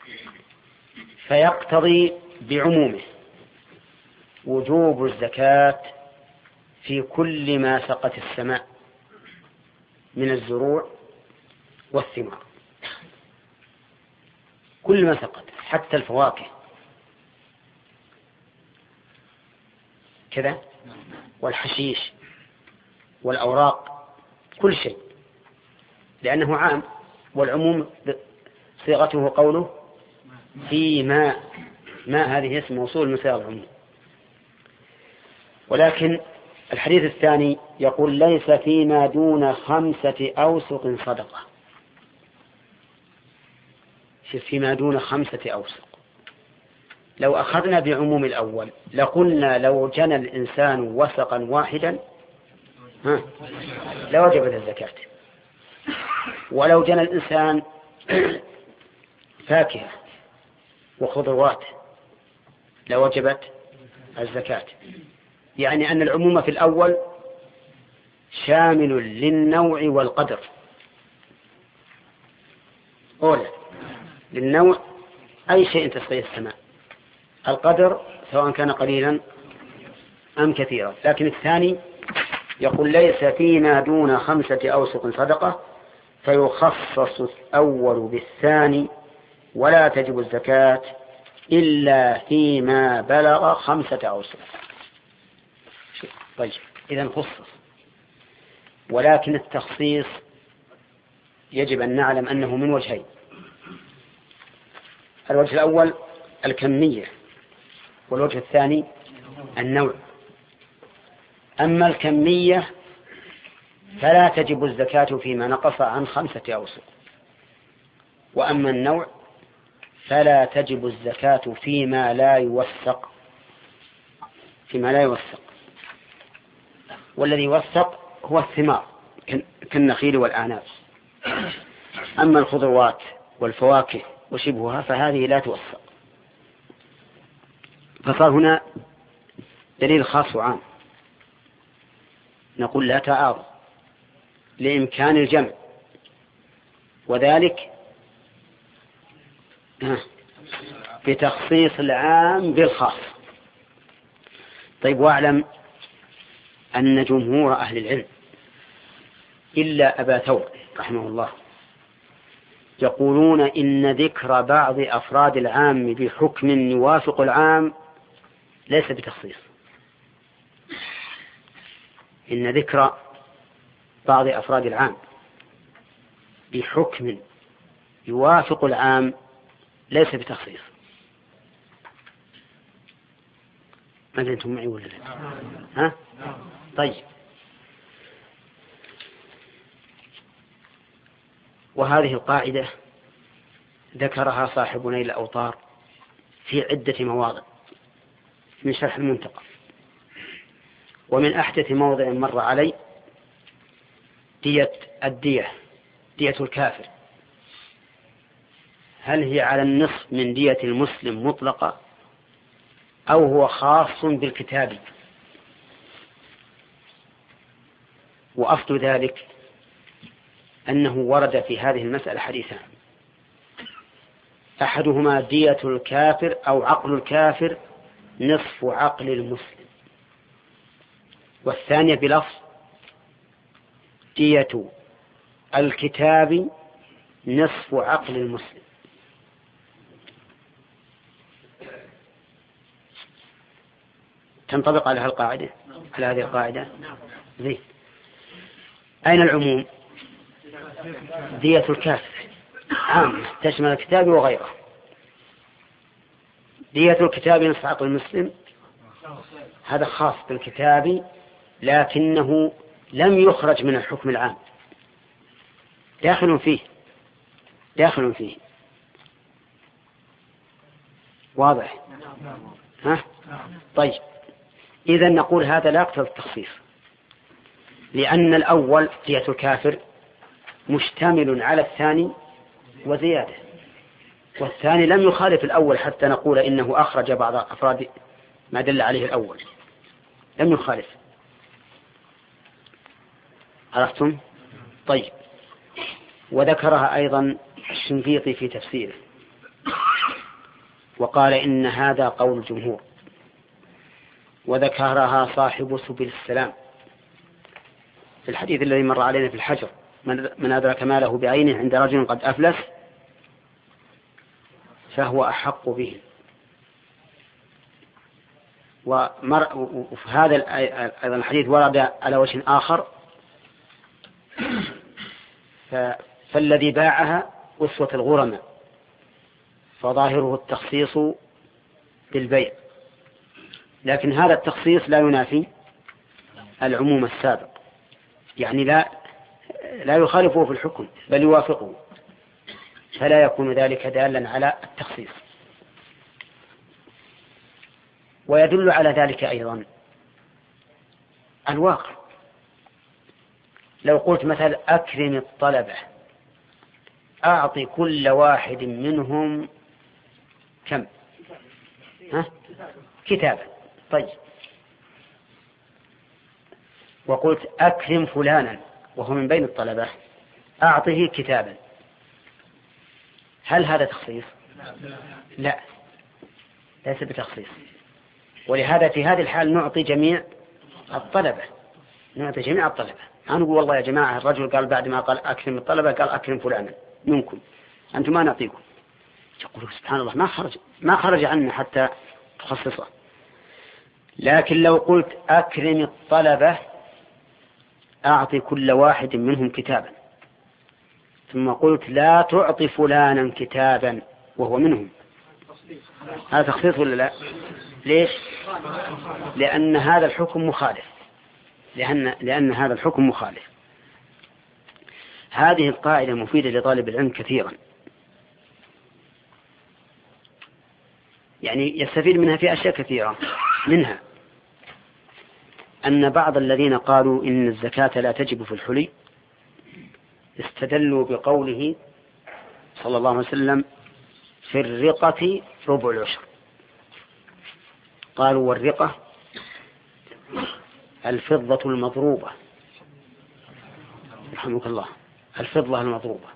فيقتضي بعمومه وجوب الزكاة في كل ما سقت السماء من الزروع والثمار، كل ما سقط، حتى الفواكه كذا، والحشيش والأوراق، كل شيء، لأنه عام، والعموم صيغته قوله في ماء هذه اسم موصول من صيغ العموم. ولكن الحديث الثاني يقول: ليس فيما دون 5 أوسق صدقة. فيما دون 5 أوسق، لو أخذنا بعموم الأول لقلنا لو جنى الإنسان وسقا واحدا لوجبت الزكاة، ولو جنى الإنسان فاكهة وخضروات لوجبت الزكاة. يعني أن العموم في الأول شامل للنوع والقدر. أولا للنوع أي شيء تسقيه السماء، القدر سواء كان قليلا أم كثيرا. لكن الثاني يقول: ليس فيما دون 5 أوسق صدقة، فيخصص الأول بالثاني، ولا تجب الزكاة إلا فيما بلغ 5 أوسق. طيب، إذن خصص، ولكن التخصيص يجب أن نعلم أنه من وجهين: الوجه الأول الكمية، والوجه الثاني النوع. أما الكمية فلا تجب الزكاة فيما نقص عن 5 أوسق، وأما النوع فلا تجب الزكاة فيما لا يوثق، والذي يوثق هو الثمار كالنخيل والأعناب. أما الخضروات والفواكه وشبهها فهذه لا توثق. فصار هنا دليل خاص وعام. نقول لا تعارض لإمكان الجمع، وذلك بتخصيص العام بالخاص. طيب، واعلم أن جمهور أهل العلم إلا أبا ثور رحمه الله يقولون إن ذكر بعض أفراد العام بحكم يوافق العام ليس بتخصيص. إن ذكر بعض أفراد العام بحكم يوافق العام ليس بتخصيص. ماذا أنتم معي ولا لا؟ ها؟ طيب، وهذه القاعدة ذكرها صاحب نيل الأوطار في عدة مواضع من شرح المنتقى، ومن أحدث موضع مر علي دية الكافر، هل هي على النصف من دية المسلم مطلقة أو هو خاص بالكتاب؟ وأصل ذلك أنه ورد في هذه المسألة حديثان، أحدهما دية الكافر أو عقل الكافر نصف عقل المسلم، والثانية بلفظ دية الكتاب نصف عقل المسلم. تنطبق على القاعدة، على هذه القاعدة. زين، أين العموم؟ دية الكافر عام تشمل الكتاب وغيره. دية الكتاب نصف عقل المسلم هذا خاص بالكتاب، لكنه لم يخرج من الحكم العام، داخل فيه. واضح؟ ها؟ طيب، إذا نقول هذا لا يقتضي التخصيص، لأن الأول دية الكافر مشتمل على الثاني وزيادة، والثاني لم يخالف الأول حتى نقول إنه أخرج بعض أفراد ما دل عليه الأول، لم يخالف. عرفتم؟ طيب، وذكرها أيضا الشنقيطي في تفسيره وقال إن هذا قول الجمهور، وذكرها صاحب سبل السلام في الحديث الذي مر علينا في الحجر: من أدرك ماله بعينه عند رجل قد أفلس فهو أحق به. وفي هذا أيضا الحديث ورد على وجه آخر: فالذي باعها أسوة الغرماء، فظاهره التخصيص بالبيع، لكن هذا التخصيص لا ينافي العموم السابق، يعني لا يخالفه في الحكم بل يوافقه، فلا يكون ذلك دالا على التخصيص. ويدل على ذلك أيضا الواقع. لو قلت مثلا أكرم الطلبة، أعطي كل واحد منهم كم؟ كتابا. طيب، وقلت أكرم فلانا وهو من بين الطلبة، أعطيه كتابا، هل هذا تخصيص؟ لا، ليس بتخصيص. ولهذا في هذه الحال نعطي جميع الطلبة. أنا نقول والله يا جماعة الرجل قال بعد ما قال أكرم الطلبة قال أكرم فلانا منكم، أنتم ما نعطيكم. يقولوا سبحان الله ما خرج عنا حتى تخصصه. لكن لو قلت أكرم الطلبة أعطي كل واحد منهم كتابا، ثم قلت لا تعطي فلانا كتابا وهو منهم، هذا تخصيص ولا لا؟ ليش؟ لأن هذا الحكم مخالف، لأن هذا الحكم مخالف. هذه القاعدة مفيدة لطالب العلم كثيرا، يعني يستفيد منها في أشياء كثيرة. منها أن بعض الذين قالوا إن الزكاة لا تجب في الحلي استدلوا بقوله صلى الله عليه وسلم في الرقة ربع العشر. قالوا والرقة الفضة المضروبة، رحمك الله، الفضة المضروبة،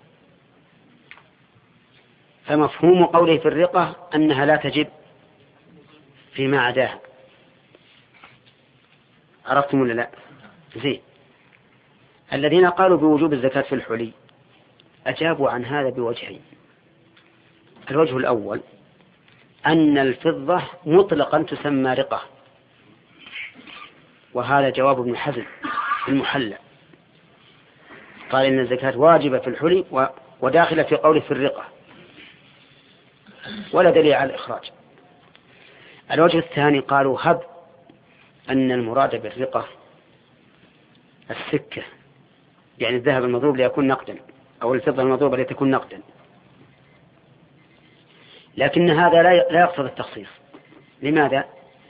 فمفهوم قوله في الرقة أنها لا تجب فيما عداها. عرفتم ولا لا؟ زين. الذين قالوا بوجوب الزكاة في الحلي أجابوا عن هذا بوجهين. الوجه الأول أن الفضة مطلقا تسمى رقة، وهذا جواب ابن حزم في المحلى. قال إن الزكاة واجبة في الحلي وداخلة في قوله في الرقة، ولا دليل على الإخراج. الوجه الثاني قالوا هب أن المراد بالرقة السكة، يعني الذهب المضروب ليكون نقدا، أو الفضة المضروبة لتكون نقدا، لكن هذا لا يقصد التخصيص. لماذا؟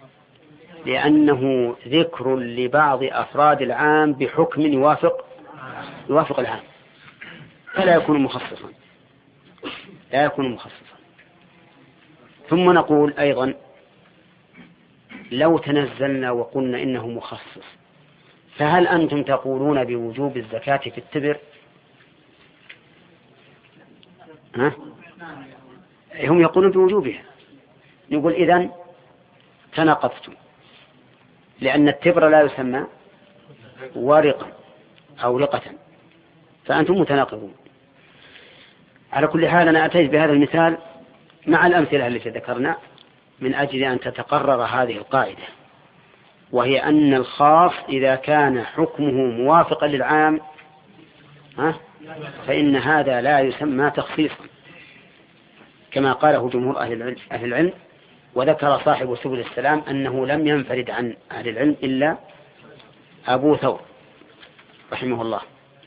لأنه ذكر لبعض أفراد العام بحكم يوافق العام، فلا يكون مخصصا، لا يكون مخصصا. ثم نقول أيضا لو تنزلنا وقلنا إنه مخصص، فهل أنتم تقولون بوجوب الزكاة في التبر؟ هم يقولون بوجوبها. نقول إذن تناقضتم، لأن التبر لا يسمى ورقا أو رقة، فأنتم متناقضون. على كل حال أنا أتيت بهذا المثال مع الأمثلة التي ذكرنا من أجل أن تتقرر هذه القاعدة، وهي أن الخاص إذا كان حكمه موافقا للعام فإن هذا لا يسمى تخصيصا، كما قاله جمهور أهل العلم. وذكر صاحب سبل السلام أنه لم ينفرد عن أهل العلم إلا أبو ثور رحمه الله،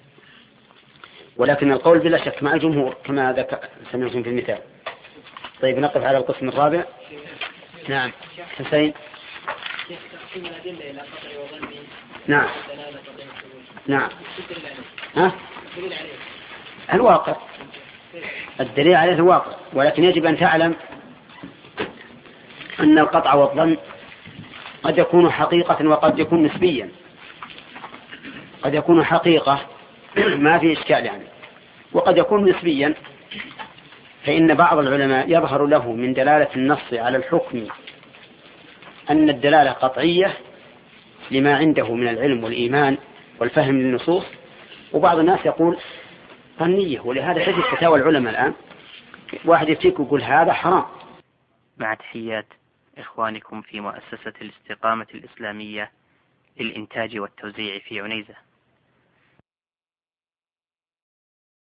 ولكن القول بلا شك مع الجمهور كما سمعتم في المثال. طيب نقف على القسم الرابع. نعم حسين. نعم نعم الواقع، الدليل عليه الواقع، ولكن يجب أن تعلم أن القطع والظن قد يكون حقيقة وقد يكون نسبيا. قد يكون حقيقة ما في إشكال يعني، وقد يكون نسبيا، فإن بعض العلماء يظهر له من دلالة النص على الحكم أن الدلالة قطعية لما عنده من العلم والإيمان والفهم للنصوص، وبعض الناس يقول ظنية. ولهذا تجد فتاوى العلماء الآن واحد يفتيك ويقول هذا حرام. مع تحيات إخوانكم في مؤسسة الاستقامة الإسلامية للإنتاج والتوزيع في عنيزة.